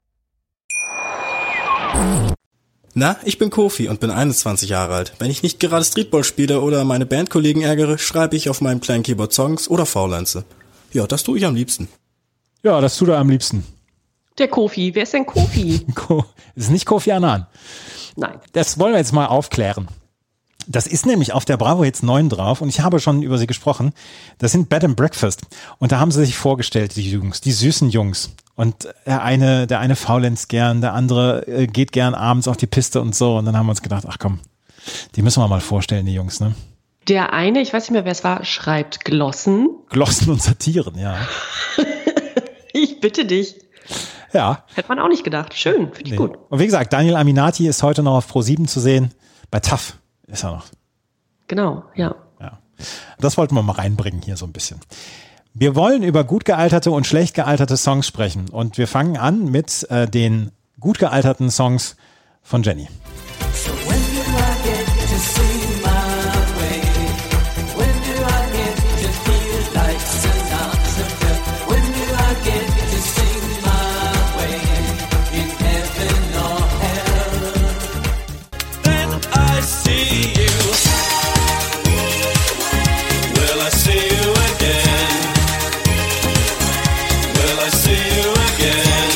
Na, ich bin Kofi und bin einundzwanzig Jahre alt. Wenn ich nicht gerade Streetball spiele oder meine Bandkollegen ärgere, schreibe ich auf meinem kleinen Keyboard Songs oder faulenze. Ja, das tue ich am liebsten. Ja, das tut er am liebsten. Der Kofi, wer ist denn Kofi? Ko- ist nicht Kofi Annan. Nein. Das wollen wir jetzt mal aufklären. Das ist nämlich auf der Bravo Hits neun drauf und ich habe schon über sie gesprochen. Das sind Bed and Breakfast und da haben sie sich vorgestellt, die Jungs, die süßen Jungs. Und der eine, der eine faulenzt gern, der andere äh, geht gern abends auf die Piste und so. Und dann haben wir uns gedacht, ach komm, die müssen wir mal vorstellen, die Jungs, ne? Der eine, ich weiß nicht mehr, wer es war, schreibt Glossen. Glossen und Satiren, ja. Ich bitte dich. Ja. Hätte man auch nicht gedacht. Schön, finde ich Nee. gut. Und wie gesagt, Daniel Aminati ist heute noch auf Pro sieben zu sehen. Bei T A F ist er noch. Genau, ja. Ja. Das wollten wir mal reinbringen hier so ein bisschen. Wir wollen über gut gealterte und schlecht gealterte Songs sprechen. Und wir fangen an mit äh, den gut gealterten Songs von Jenny. So when do I get to sing my way? When do I get to feel like Sinatra? When do I get to sing my way? In heaven or hell? Then I see you. Will I see you again? Will I see you again?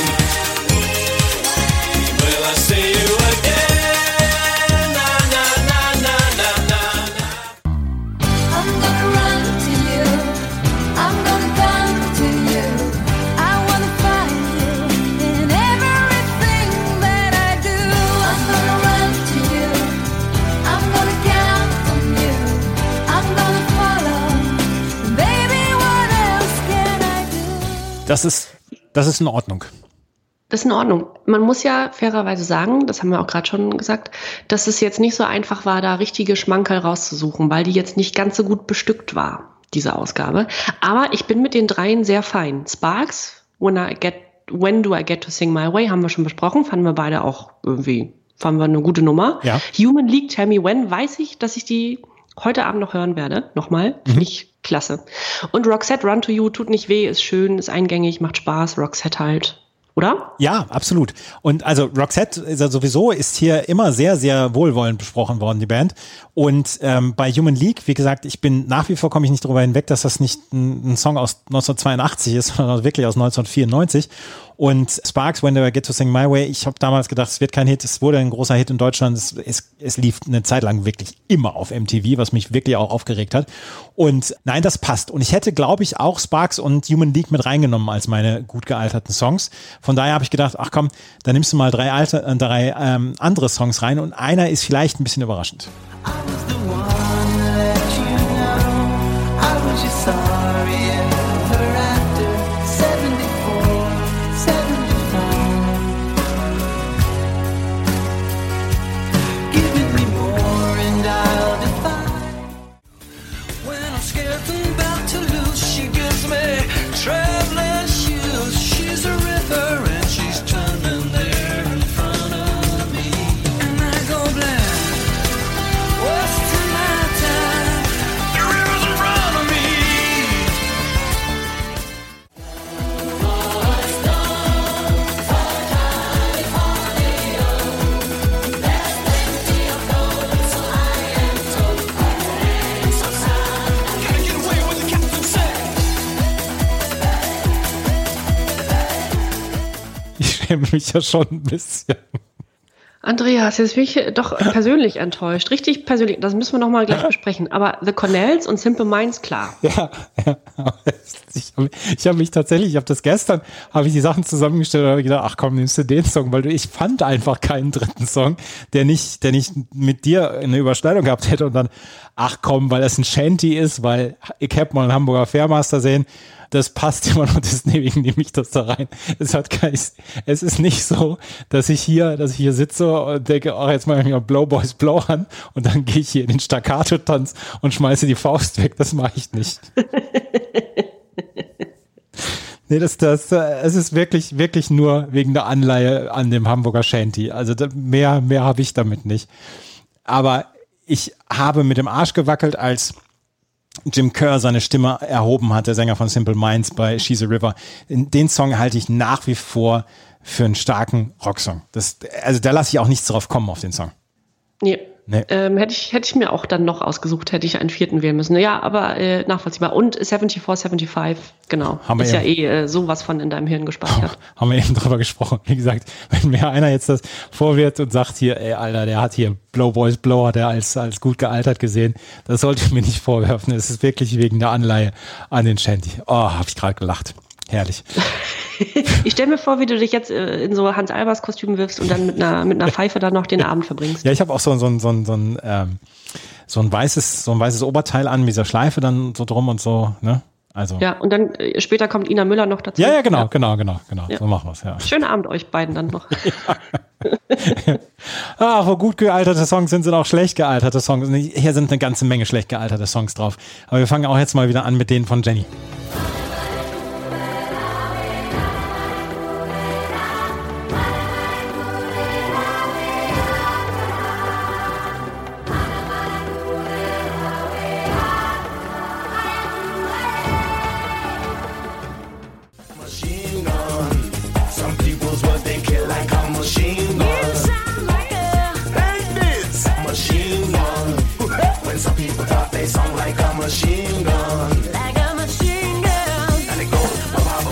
Will I see you again? Na na na na na na na. I'm gonna run to you. I'm gonna come to you. I wanna find you in everything that I do. I'm gonna run to you. I'm gonna count on you. I'm gonna follow. Baby, what else can I do? Das ist, das ist in Ordnung. Das ist in Ordnung. Man muss ja fairerweise sagen, das haben wir auch gerade schon gesagt, dass es jetzt nicht so einfach war, da richtige Schmankerl rauszusuchen, weil die jetzt nicht ganz so gut bestückt war, diese Ausgabe. Aber ich bin mit den dreien sehr fein. Sparks, When I Get, When Do I Get to Sing My Way, haben wir schon besprochen, fanden wir beide auch irgendwie, fanden wir eine gute Nummer. Ja. Human League, Tell Me When, weiß ich, dass ich die heute Abend noch hören werde. Nochmal, finde ich klasse. Und Roxette, Run to You, tut nicht weh, ist schön, ist eingängig, macht Spaß. Roxette halt. Oder? Ja, absolut. Und also Roxette ist ja sowieso ist hier immer sehr, sehr wohlwollend besprochen worden, die Band. Und ähm, bei Human League, wie gesagt, ich bin nach wie vor komme ich nicht darüber hinweg, dass das nicht ein, ein Song aus neunzehnhundertzweiundachtzig ist, sondern wirklich aus neunzehnhundertvierundneunzig. Und Sparks, When Do I Get to Sing My Way, ich habe damals gedacht, es wird kein Hit, es wurde ein großer Hit in Deutschland, es, es, es lief eine Zeit lang wirklich immer auf M T V, was mich wirklich auch aufgeregt hat. Und nein, das passt. Und ich hätte, glaube ich, auch Sparks und Human League mit reingenommen als meine gut gealterten Songs. Von daher habe ich gedacht, ach komm, dann nimmst du mal drei, alte, äh, drei ähm, andere Songs rein und einer ist vielleicht ein bisschen überraschend. I was the one that let you know I was just sorry ever after seventy-four, seventy-five. Giving me more and I'll defy. When I'm scared and about to lose, she gives me traveling shoes. She's a river and she's turning there in front of me. And I go blind. Wasting my time, the river's in front of me. Gotta get away what the captain said. Ich schäme mich ja schon ein bisschen. Andreas, jetzt bin ich doch persönlich enttäuscht. Richtig persönlich. Das müssen wir nochmal gleich besprechen. Aber The Cornells und Simple Minds, klar. Ja, ja. Ich habe ich hab mich tatsächlich, ich habe das gestern, habe ich die Sachen zusammengestellt und habe gedacht, ach komm, nimmst du den Song, weil du, ich fand einfach keinen dritten Song, der nicht, der nicht mit dir eine Überschneidung gehabt hätte und dann, ach komm, weil es ein Shanty ist, weil ich hab mal einen Hamburger Fairmaster sehen, das passt immer noch, deswegen nehme ich das da rein. Es hat kein, es ist nicht so, dass ich hier, dass ich hier sitze und denke, oh, jetzt mache ich mir Blow Boys Blow an und dann gehe ich hier in den Staccato-Tanz und schmeiße die Faust weg. Das mache ich nicht. Nee, das, das, es ist wirklich, wirklich nur wegen der Anleihe an dem Hamburger Shanty. Also da, mehr, mehr habe ich damit nicht. Aber ich habe mit dem Arsch gewackelt, als Jim Kerr seine Stimme erhoben hat, der Sänger von Simple Minds bei She's a River. Den Song halte ich nach wie vor für einen starken Rocksong. Das, also da lasse ich auch nichts drauf kommen auf den Song. Nee, Nee. Ähm, hätte ich, hätte ich mir auch dann noch ausgesucht, hätte ich einen vierten wählen müssen. Ja, aber äh, nachvollziehbar. Und vierundsiebzig, fünfundsiebzig, genau. Haben wir ist ja eben- eh äh, sowas von in deinem Hirn gespeichert. Haben wir eben drüber gesprochen. Wie gesagt, wenn mir einer jetzt das vorwirft und sagt hier, ey, Alter, der hat hier Blow Boys Blow, hat er als, als gut gealtert gesehen, das sollte ich mir nicht vorwerfen. Es ist wirklich wegen der Anleihe an den Shanty. Oh, hab ich gerade gelacht. Herrlich. Ich stelle mir vor, wie du dich jetzt äh, in so Hans-Albers-Kostüm wirfst und dann mit einer, mit einer Pfeife dann noch den Abend verbringst. Ja, ich habe auch so, so, ein- so, ein- so, ein, ähm, so ein weißes, so ein weißes Oberteil an, mit dieser Schleife dann so drum und so, ne? Also. Ja, und dann äh, später kommt Ina Müller noch dazu. Ja, ja, genau, genau, genau, genau. Ja. So machen wir's, ja. Schönen Abend euch beiden dann noch. Ah, wo gut gealterte Songs sind, sind auch schlecht gealterte Songs. Hier sind eine ganze Menge schlecht gealterte Songs drauf. Aber wir fangen auch jetzt mal wieder an mit denen von Jenny. Machine gun. Some people's what they kill like a machine gun. You sound like a like this machine gun. When some people talk, they sound like a machine gun. Like a machine gun. And it goes.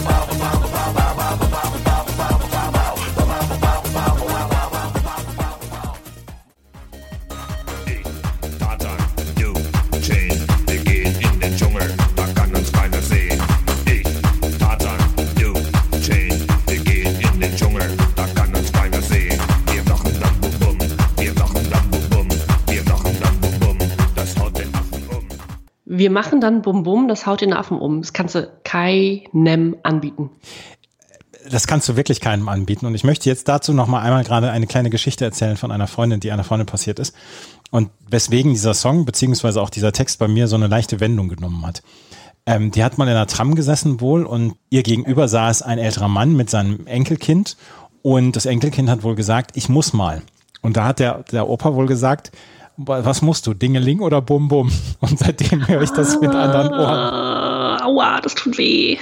Tarzan, du, Jane, wir gehen in den Dschungel, da kann uns keiner sehen. Ich, Tarzan, du, Jane, wir gehen in den Dschungel, da kann uns keiner sehen. Wir machen dann bum bum, wir machen dann bum bum, wir machen dann bum bum, das haut den Affen um. Wir machen dann Bum Bum, das haut den Affen um. Das kannst du keinem anbieten. Das kannst du wirklich keinem anbieten. Und ich möchte jetzt dazu noch mal einmal gerade eine kleine Geschichte erzählen von einer Freundin, die einer Freundin passiert ist. Und weswegen dieser Song, beziehungsweise auch dieser Text bei mir so eine leichte Wendung genommen hat. Ähm, die hat mal in einer Tram gesessen wohl und ihr gegenüber saß ein älterer Mann mit seinem Enkelkind. Und das Enkelkind hat wohl gesagt, ich muss mal. Und da hat der, der Opa wohl gesagt, was musst du, Dingeling oder Bum Bum? Und seitdem höre ich das mit anderen Ohren. Ah, aua, das tut weh.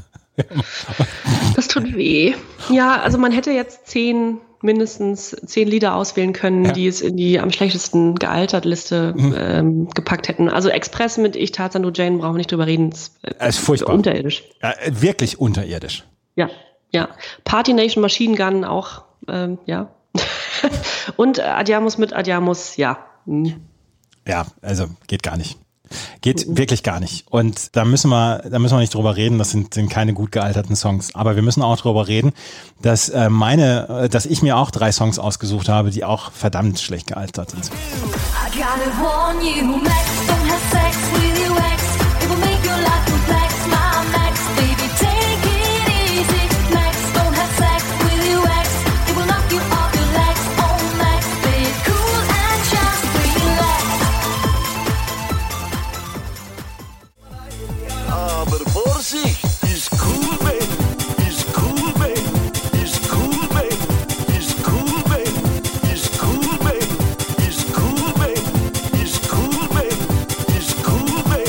Das tut weh. Ja, also man hätte jetzt zehn, mindestens zehn Lieder auswählen können, Ja. die es in die am schlechtesten gealtert Liste Mhm. ähm, gepackt hätten. Also Express mit Ich, Tarzan, du, Jane, brauchen wir nicht drüber reden. Das Es ist furchtbar. unterirdisch. Ja, wirklich unterirdisch. Ja, ja. Party Nation, Machine Gun auch, ähm, ja. Und Adiamus mit Adiamus, ja. Hm. Ja, also geht gar nicht. Geht wirklich gar nicht. Und da müssen wir, da müssen wir nicht drüber reden. Das sind, sind keine gut gealterten Songs. Aber wir müssen auch drüber reden, dass äh, meine, äh, dass ich mir auch drei Songs ausgesucht habe, die auch verdammt schlecht gealtert sind. I gotta warn you, Max, don't have sex with your ex. It will make your life complex, my Max, baby, take it easy. Max, don't have sex with your ex. It will knock you off your legs. Oh, Max, be cool and just relax. Aber Vorsicht, ist cool, Ben, ist cool, Ben, ist cool, Ben, ist cool, Ben, ist cool, Ben, ist cool, Ben, ist cool, Ben, ist cool, Ben.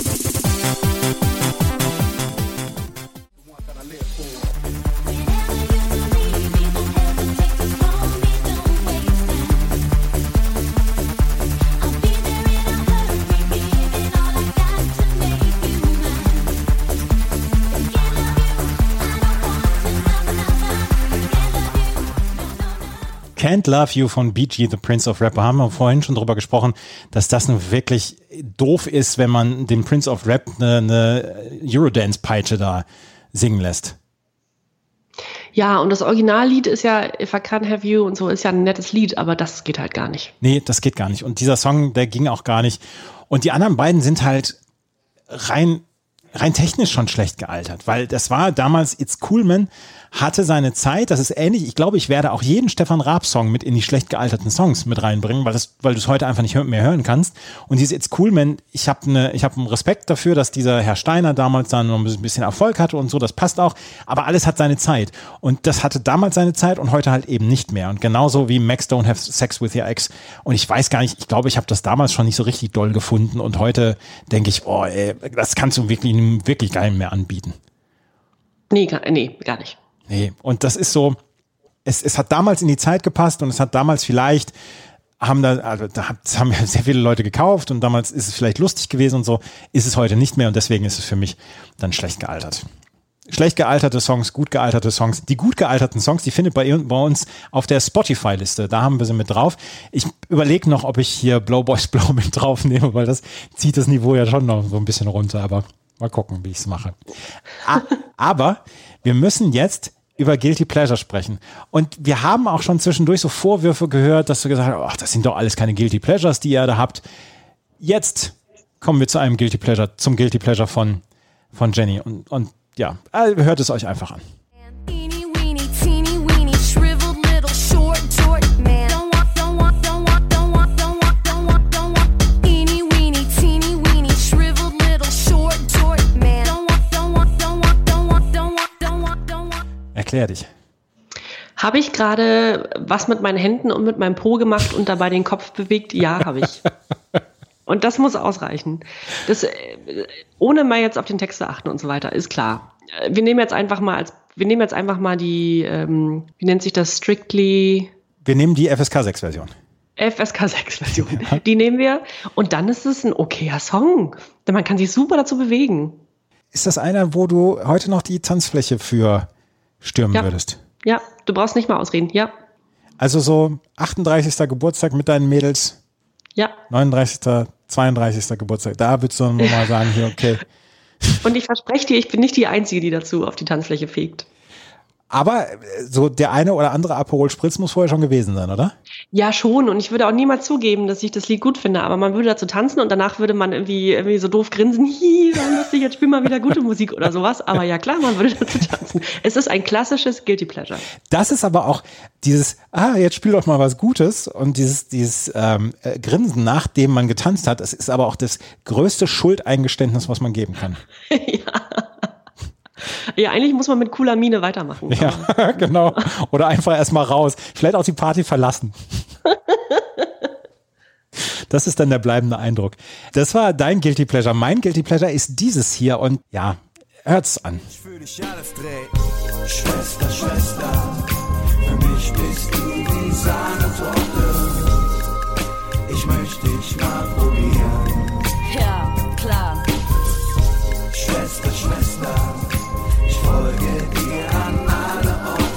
Can't Love You von Bee Gee, The Prince of Rap. Wir haben vorhin schon drüber gesprochen, dass das nun wirklich doof ist, wenn man dem Prince of Rap eine, eine Eurodance-Peitsche da singen lässt. Ja, und das Originallied ist ja If I Can't Have You und so, ist ja ein nettes Lied, aber das geht halt gar nicht. Nee, das geht gar nicht. Und dieser Song, der ging auch gar nicht. Und die anderen beiden sind halt rein, rein technisch schon schlecht gealtert, weil das war damals It's Cool Man, hatte seine Zeit, das ist ähnlich, ich glaube, ich werde auch jeden Stefan Raab-Song mit in die schlecht gealterten Songs mit reinbringen, weil das, weil du es heute einfach nicht mehr hören kannst. Und diese It's Cool Man, ich habe eine, ich habe einen Respekt dafür, dass dieser Herr Steiner damals dann noch ein bisschen Erfolg hatte und so, das passt auch, aber alles hat seine Zeit. Und das hatte damals seine Zeit und heute halt eben nicht mehr. Und genauso wie Max Don't Have Sex With Your Ex. Und ich weiß gar nicht, ich glaube, ich habe das damals schon nicht so richtig doll gefunden und heute denke ich, oh, ey, das kannst du wirklich, wirklich gar nicht mehr anbieten. Nee, gar, nee, gar nicht. Nee, und das ist so, es, es hat damals in die Zeit gepasst und es hat damals vielleicht haben da, also da hat- das haben ja sehr viele Leute gekauft und damals ist es vielleicht lustig gewesen und so, ist es heute nicht mehr und deswegen ist es für mich dann schlecht gealtert. Schlecht gealterte Songs, gut gealterte Songs. Die gut gealterten Songs, die findet bei, bei uns auf der Spotify-Liste. Da haben wir sie mit drauf. Ich überlege noch, ob ich hier Blow Boys Blow mit drauf nehme, weil das zieht das Niveau ja schon noch so ein bisschen runter. Aber mal gucken, wie ich es mache. Ah, aber wir müssen jetzt über Guilty Pleasure sprechen. Und wir haben auch schon zwischendurch so Vorwürfe gehört, dass du gesagt hast, ach, das sind doch alles keine Guilty Pleasures, die ihr da habt. Jetzt kommen wir zu einem Guilty Pleasure, zum Guilty Pleasure von, von Jenny. Und, und ja, also hört es euch einfach an. Teeny weeny, teeny weeny, shriveled little short, short man. Don't want, don't want, don't want, don't want, don't want, don't want, don't want. Teeny weeny, teeny weeny, shriveled little short, short man. Don't want, don't want, don't want, don't want, don't want, don't want, don't want. Erklär dich. Habe ich gerade was mit meinen Händen und mit meinem Po gemacht und dabei den Kopf bewegt? Ja, habe ich. Und das muss ausreichen. Das, äh, ohne mal jetzt auf den Text zu achten und so weiter, ist klar. Äh, Wir nehmen jetzt einfach mal als, wir nehmen jetzt einfach mal die, ähm, wie nennt sich das, Strictly Wir nehmen die F S K sechs Version. F S K sechs Version. Die nehmen wir und dann ist es ein okayer Song. Denn man kann sich super dazu bewegen. Ist das einer, wo du heute noch die Tanzfläche für stürmen Ja. würdest? Ja, du brauchst nicht mal ausreden. Ja, Also so achtunddreißigster Geburtstag mit deinen Mädels, ja. neununddreißigster, zweiunddreißigster Geburtstag. Da würdest du dann mal sagen, hier, okay. Und ich verspreche dir, ich bin nicht die Einzige, die dazu auf die Tanzfläche fegt. Aber äh, so der eine oder andere Aperol Spritz muss vorher schon gewesen sein, oder? Ja, schon. Und ich würde auch niemals zugeben, dass ich das Lied gut finde. Aber man würde dazu tanzen und danach würde man irgendwie, irgendwie so doof grinsen. Hi, war lustig, jetzt spiel mal wieder gute Musik oder sowas. Aber ja, klar, man würde dazu tanzen. Es ist ein klassisches Guilty Pleasure. Das ist aber auch dieses, ah, jetzt spiel doch mal was Gutes und dieses, dieses ähm, äh, Grinsen, nachdem man getanzt hat, das ist aber auch das größte Schuldeingeständnis, was man geben kann. Ja, eigentlich muss man mit cooler Miene weitermachen. Ja, genau. Oder einfach erstmal raus. Vielleicht auch die Party verlassen. Das ist dann der bleibende Eindruck. Das war dein Guilty Pleasure. Mein Guilty Pleasure ist dieses hier und ja, hört's an. Ich fühl dich alles dreht. Schwester, Schwester, für mich bist du die Sahnetorte. Ich möchte dich mal probieren. Ja, klar. Schwester, Schwester, ich folge dir an alle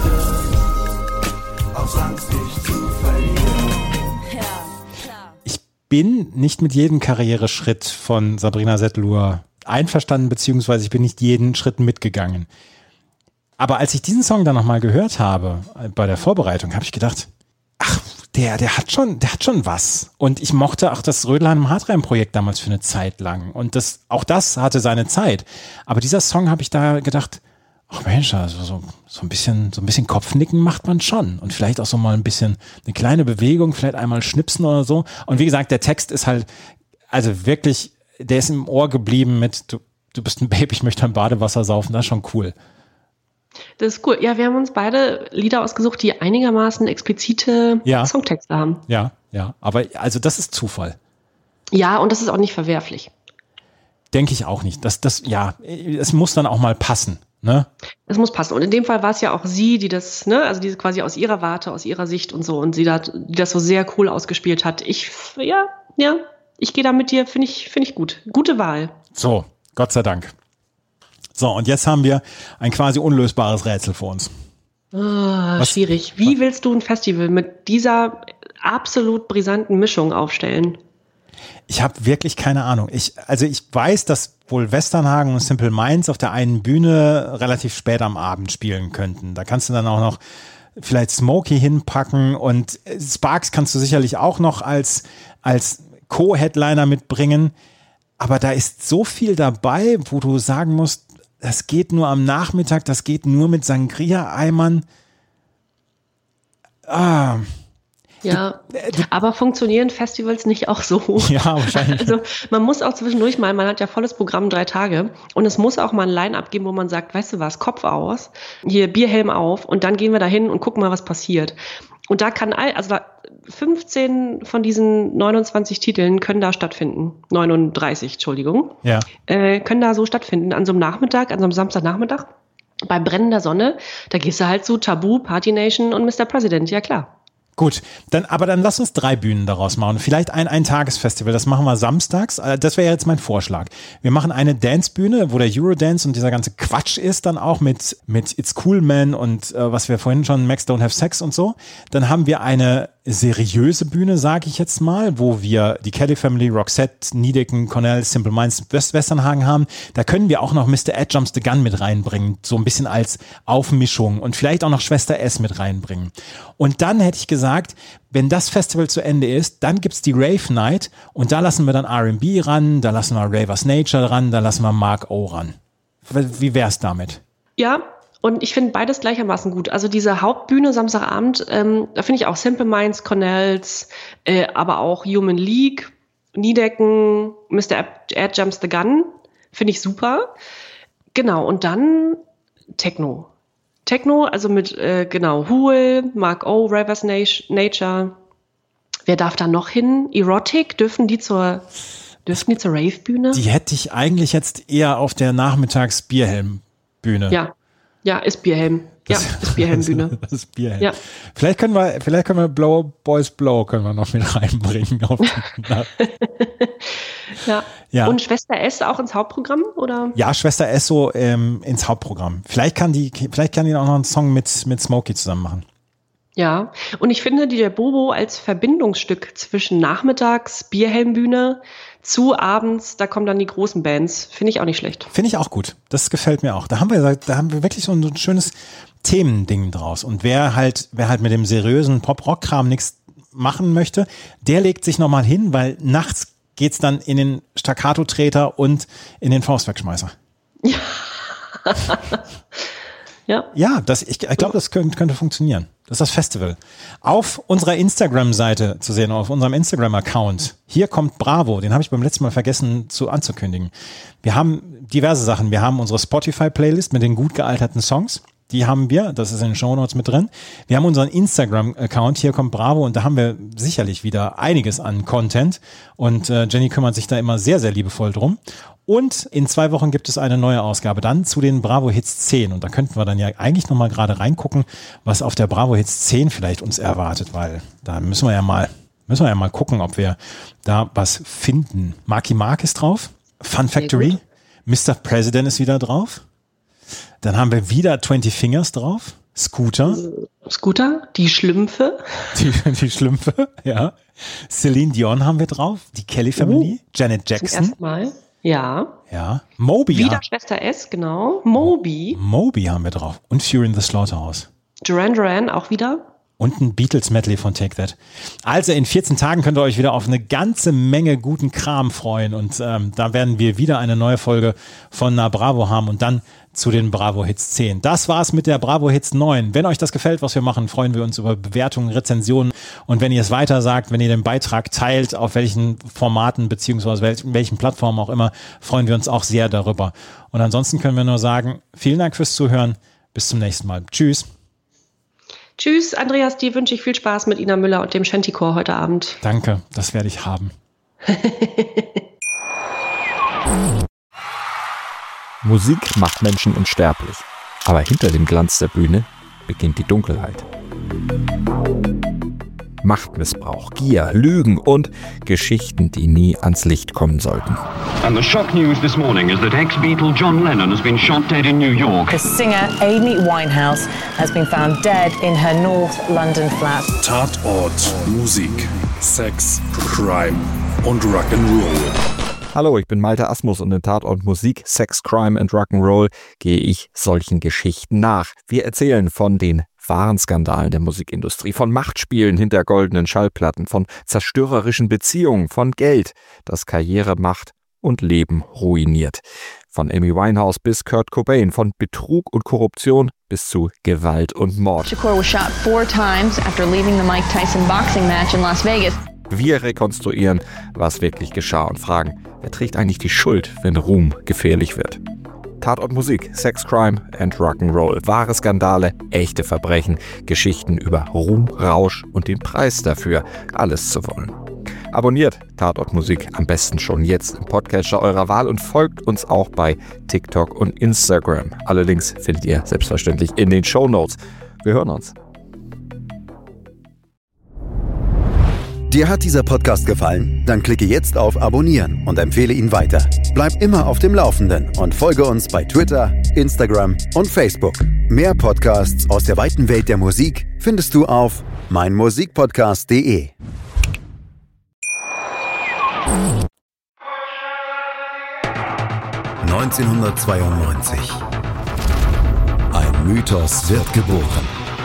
Orte. Aus Angst, dich zu verlieren. Ja, klar. Ich bin nicht mit jedem Karriereschritt von Sabrina Setlur einverstanden, beziehungsweise ich bin nicht jeden Schritt mitgegangen. Aber als ich diesen Song dann nochmal gehört habe, äh, bei der Vorbereitung, habe ich gedacht, ach, der, der hat schon, der hat schon was. Und ich mochte auch das Rödelheim im Hartreim-Projekt damals für eine Zeit lang. Und das, auch das hatte seine Zeit. Aber dieser Song habe ich da gedacht, ach Mensch, also so, so ein bisschen, so ein bisschen Kopfnicken macht man schon. Und vielleicht auch so mal ein bisschen eine kleine Bewegung, vielleicht einmal schnipsen oder so. Und wie gesagt, der Text ist halt, also wirklich, der ist im Ohr geblieben mit, du, du bist ein Baby, ich möchte ein Badewasser saufen, das ist schon cool. Das ist cool. Ja, wir haben uns beide Lieder ausgesucht, die einigermaßen explizite Ja. Songtexte haben. Ja, ja. Aber also das ist Zufall. Ja, und das ist auch nicht verwerflich. Denke ich auch nicht. Das, das, ja, es muss dann auch mal passen. Ne? Es muss passen. Und in dem Fall war es ja auch sie, die das, ne, also die quasi aus ihrer Warte, aus ihrer Sicht und so, und sie da, die das so sehr cool ausgespielt hat. Ich, ja, ja, ich gehe da mit dir, finde ich, finde ich gut. Gute Wahl. So, Gott sei Dank. So, und jetzt haben wir ein quasi unlösbares Rätsel vor uns. Oh, schwierig. Wie willst du ein Festival mit dieser absolut brisanten Mischung aufstellen? Ich habe wirklich keine Ahnung. Ich, also ich weiß, dass wohl Westernhagen und Simple Minds auf der einen Bühne relativ spät am Abend spielen könnten. Da kannst du dann auch noch vielleicht Smokey hinpacken und Sparks kannst du sicherlich auch noch als, als Co-Headliner mitbringen. Aber da ist so viel dabei, wo du sagen musst, das geht nur am Nachmittag, das geht nur mit Sangria-Eimern. Ah. Ja, aber funktionieren Festivals nicht auch so? Ja, wahrscheinlich. Also man muss auch zwischendurch mal, man hat ja volles Programm, drei Tage, und es muss auch mal ein Line-Up geben, wo man sagt, weißt du was, Kopf aus, hier Bierhelm auf, und dann gehen wir da hin und gucken mal, was passiert. Und da kann, all, also da fünfzehn von diesen neunundzwanzig Titeln können da stattfinden, neununddreißig, Entschuldigung, Ja. äh, können da so stattfinden, an so einem Nachmittag, an so einem Samstagnachmittag, bei brennender Sonne, da gehst du halt zu Tabu, Party Nation und Mister President, ja klar. Gut, dann, aber dann lass uns drei Bühnen daraus machen. Vielleicht ein Ein-Tages-Festival, das machen wir samstags. Äh, Das wäre jetzt mein Vorschlag. Wir machen eine Dance-Bühne, wo der Eurodance und dieser ganze Quatsch ist, dann auch mit, mit It's Cool Man und äh, was wir vorhin schon, Max Don't Have Sex und so. Dann haben wir eine seriöse Bühne, sage ich jetzt mal, wo wir die Kelly Family, Roxette, Niedecken, Cornell, Simple Minds, West Westernhagen haben. Da können wir auch noch Mister Ed Jumps the Gun mit reinbringen, so ein bisschen als Aufmischung und vielleicht auch noch Schwester S mit reinbringen. Und dann hätte ich gesagt, wenn das Festival zu Ende ist, dann gibt's die Rave Night und da lassen wir dann R and B ran, da lassen wir Ravers Nature ran, da lassen wir Mark O ran. Wie wär's damit? Ja, und ich finde beides gleichermaßen gut. Also diese Hauptbühne Samstagabend, ähm, da finde ich auch Simple Minds, Cornells, äh, aber auch Human League, Niedecken, Mister Ed Jumps the Gun, finde ich super. Genau, und dann Techno. Techno, also mit, äh, genau, Hool, Mark O, Ravers Nature. Wer darf da noch hin? Erotic, dürfen die zur, dürfen die zur Rave-Bühne? Die hätte ich eigentlich jetzt eher auf der Nachmittags-Bierhelm-Bühne. Ja, ja, ist Bierhelm. Ja, ist Bierhelm-Bühne. Das ist Bierhelm. Ja. Vielleicht können wir, vielleicht können wir Blow Boys Blow können wir noch mit reinbringen. Auf ja. Ja. Und Schwester S auch ins Hauptprogramm, oder? Ja, Schwester Esso ähm, ins Hauptprogramm. Vielleicht kann die, vielleicht kann die auch noch einen Song mit, mit Smokey zusammen machen. Ja, und ich finde die der Bobo als Verbindungsstück zwischen Nachmittags, Bierhelmbühne zu abends, da kommen dann die großen Bands. Finde ich auch nicht schlecht. Finde ich auch gut. Das gefällt mir auch. Da haben wir, da haben wir wirklich so ein schönes Themending draus. Und wer halt, wer halt mit dem seriösen Pop-Rock-Kram nichts machen möchte, der legt sich nochmal hin, weil nachts geht's dann in den Staccato-Treter und in den Faustwerkschmeißer. Ja. Ja. Ja, das, ich, ich glaube, das könnte, könnte funktionieren. Das ist das Festival. Auf unserer Instagram-Seite zu sehen, auf unserem Instagram-Account. Hier kommt Bravo. Den habe ich beim letzten Mal vergessen zu anzukündigen. Wir haben diverse Sachen. Wir haben unsere Spotify-Playlist mit den gut gealterten Songs. Die haben wir. Das ist in den Shownotes mit drin. Wir haben unseren Instagram-Account. Hier kommt Bravo. Und da haben wir sicherlich wieder einiges an Content. Und äh, Jenny kümmert sich da immer sehr, sehr liebevoll drum. Und in zwei Wochen gibt es eine neue Ausgabe dann zu den Bravo Hits zehn. Und da könnten wir dann ja eigentlich nochmal gerade reingucken, was auf der Bravo Hits zehn vielleicht uns erwartet, weil da müssen wir ja mal, müssen wir ja mal gucken, ob wir da was finden. Marky Mark ist drauf, Fun Factory, Mister President ist wieder drauf. Dann haben wir wieder twenty Fingers drauf, Scooter. Scooter, die Schlümpfe. Die, die Schlümpfe, ja. Celine Dion haben wir drauf, die Kelly Family, uh, Janet Jackson. Zum ersten Mal. Ja. Ja. Moby. Wieder Schwester S, genau. Moby. Moby haben wir drauf. Und Fury in the Slaughterhouse. Duran Duran auch wieder. Und ein Beatles-Medley von Take That. Also in vierzehn Tagen könnt ihr euch wieder auf eine ganze Menge guten Kram freuen. Und ähm, da werden wir wieder eine neue Folge von Na Bravo haben und dann zu den Bravo Hits zehn. Das war's mit der Bravo Hits neun. Wenn euch das gefällt, was wir machen, freuen wir uns über Bewertungen, Rezensionen. Und wenn ihr es weiter sagt, wenn ihr den Beitrag teilt, auf welchen Formaten beziehungsweise welchen, welchen Plattformen auch immer, freuen wir uns auch sehr darüber. Und ansonsten können wir nur sagen, vielen Dank fürs Zuhören. Bis zum nächsten Mal. Tschüss. Tschüss, Andreas, dir wünsche ich viel Spaß mit Ina Müller und dem Shantycore heute Abend. Danke, das werde ich haben. Musik macht Menschen unsterblich. Aber hinter dem Glanz der Bühne beginnt die Dunkelheit. Machtmissbrauch, Gier, Lügen und Geschichten, die nie ans Licht kommen sollten. And the shock news this morning is that ex-Beatle John Lennon has been shot dead in New York. The singer Amy Winehouse has been found dead in her North London flat. Tatort, Musik, Sex, Crime und Rock'n'Roll. Hallo, ich bin Malte Asmus und in Tatort Musik, Sex, Crime and Rock'n'Roll gehe ich solchen Geschichten nach. Wir erzählen von den wahren Skandalen der Musikindustrie, von Machtspielen hinter goldenen Schallplatten, von zerstörerischen Beziehungen, von Geld, das Karriere macht und Leben ruiniert. Von Amy Winehouse bis Kurt Cobain, von Betrug und Korruption bis zu Gewalt und Mord. Shakur was shot four times after leaving the Mike Tyson boxing match in Las Vegas. Wir rekonstruieren, was wirklich geschah und fragen, wer trägt eigentlich die Schuld, wenn Ruhm gefährlich wird? Tatort Musik, Sex, Crime and Rock'n'Roll. Wahre Skandale, echte Verbrechen, Geschichten über Ruhm, Rausch und den Preis dafür, alles zu wollen. Abonniert Tatort Musik am besten schon jetzt im Podcatcher eurer Wahl und folgt uns auch bei TikTok und Instagram. Alle Links findet ihr selbstverständlich in den Shownotes. Wir hören uns. Dir hat dieser Podcast gefallen? Dann klicke jetzt auf Abonnieren und empfehle ihn weiter. Bleib immer auf dem Laufenden und folge uns bei Twitter, Instagram und Facebook. Mehr Podcasts aus der weiten Welt der Musik findest du auf meinmusikpodcast punkt de. neunzehnhundertzweiundneunzig. Ein Mythos wird geboren.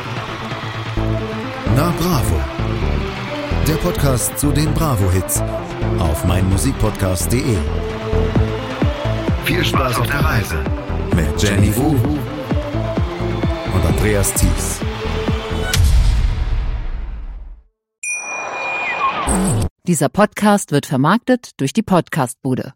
Na Bravo. Der Podcast zu den Bravo-Hits auf meinmusikpodcast punkt de. Viel Spaß auf der Reise mit Jenny Wu und Andreas Thies. Dieser Podcast wird vermarktet durch die Podcastbude.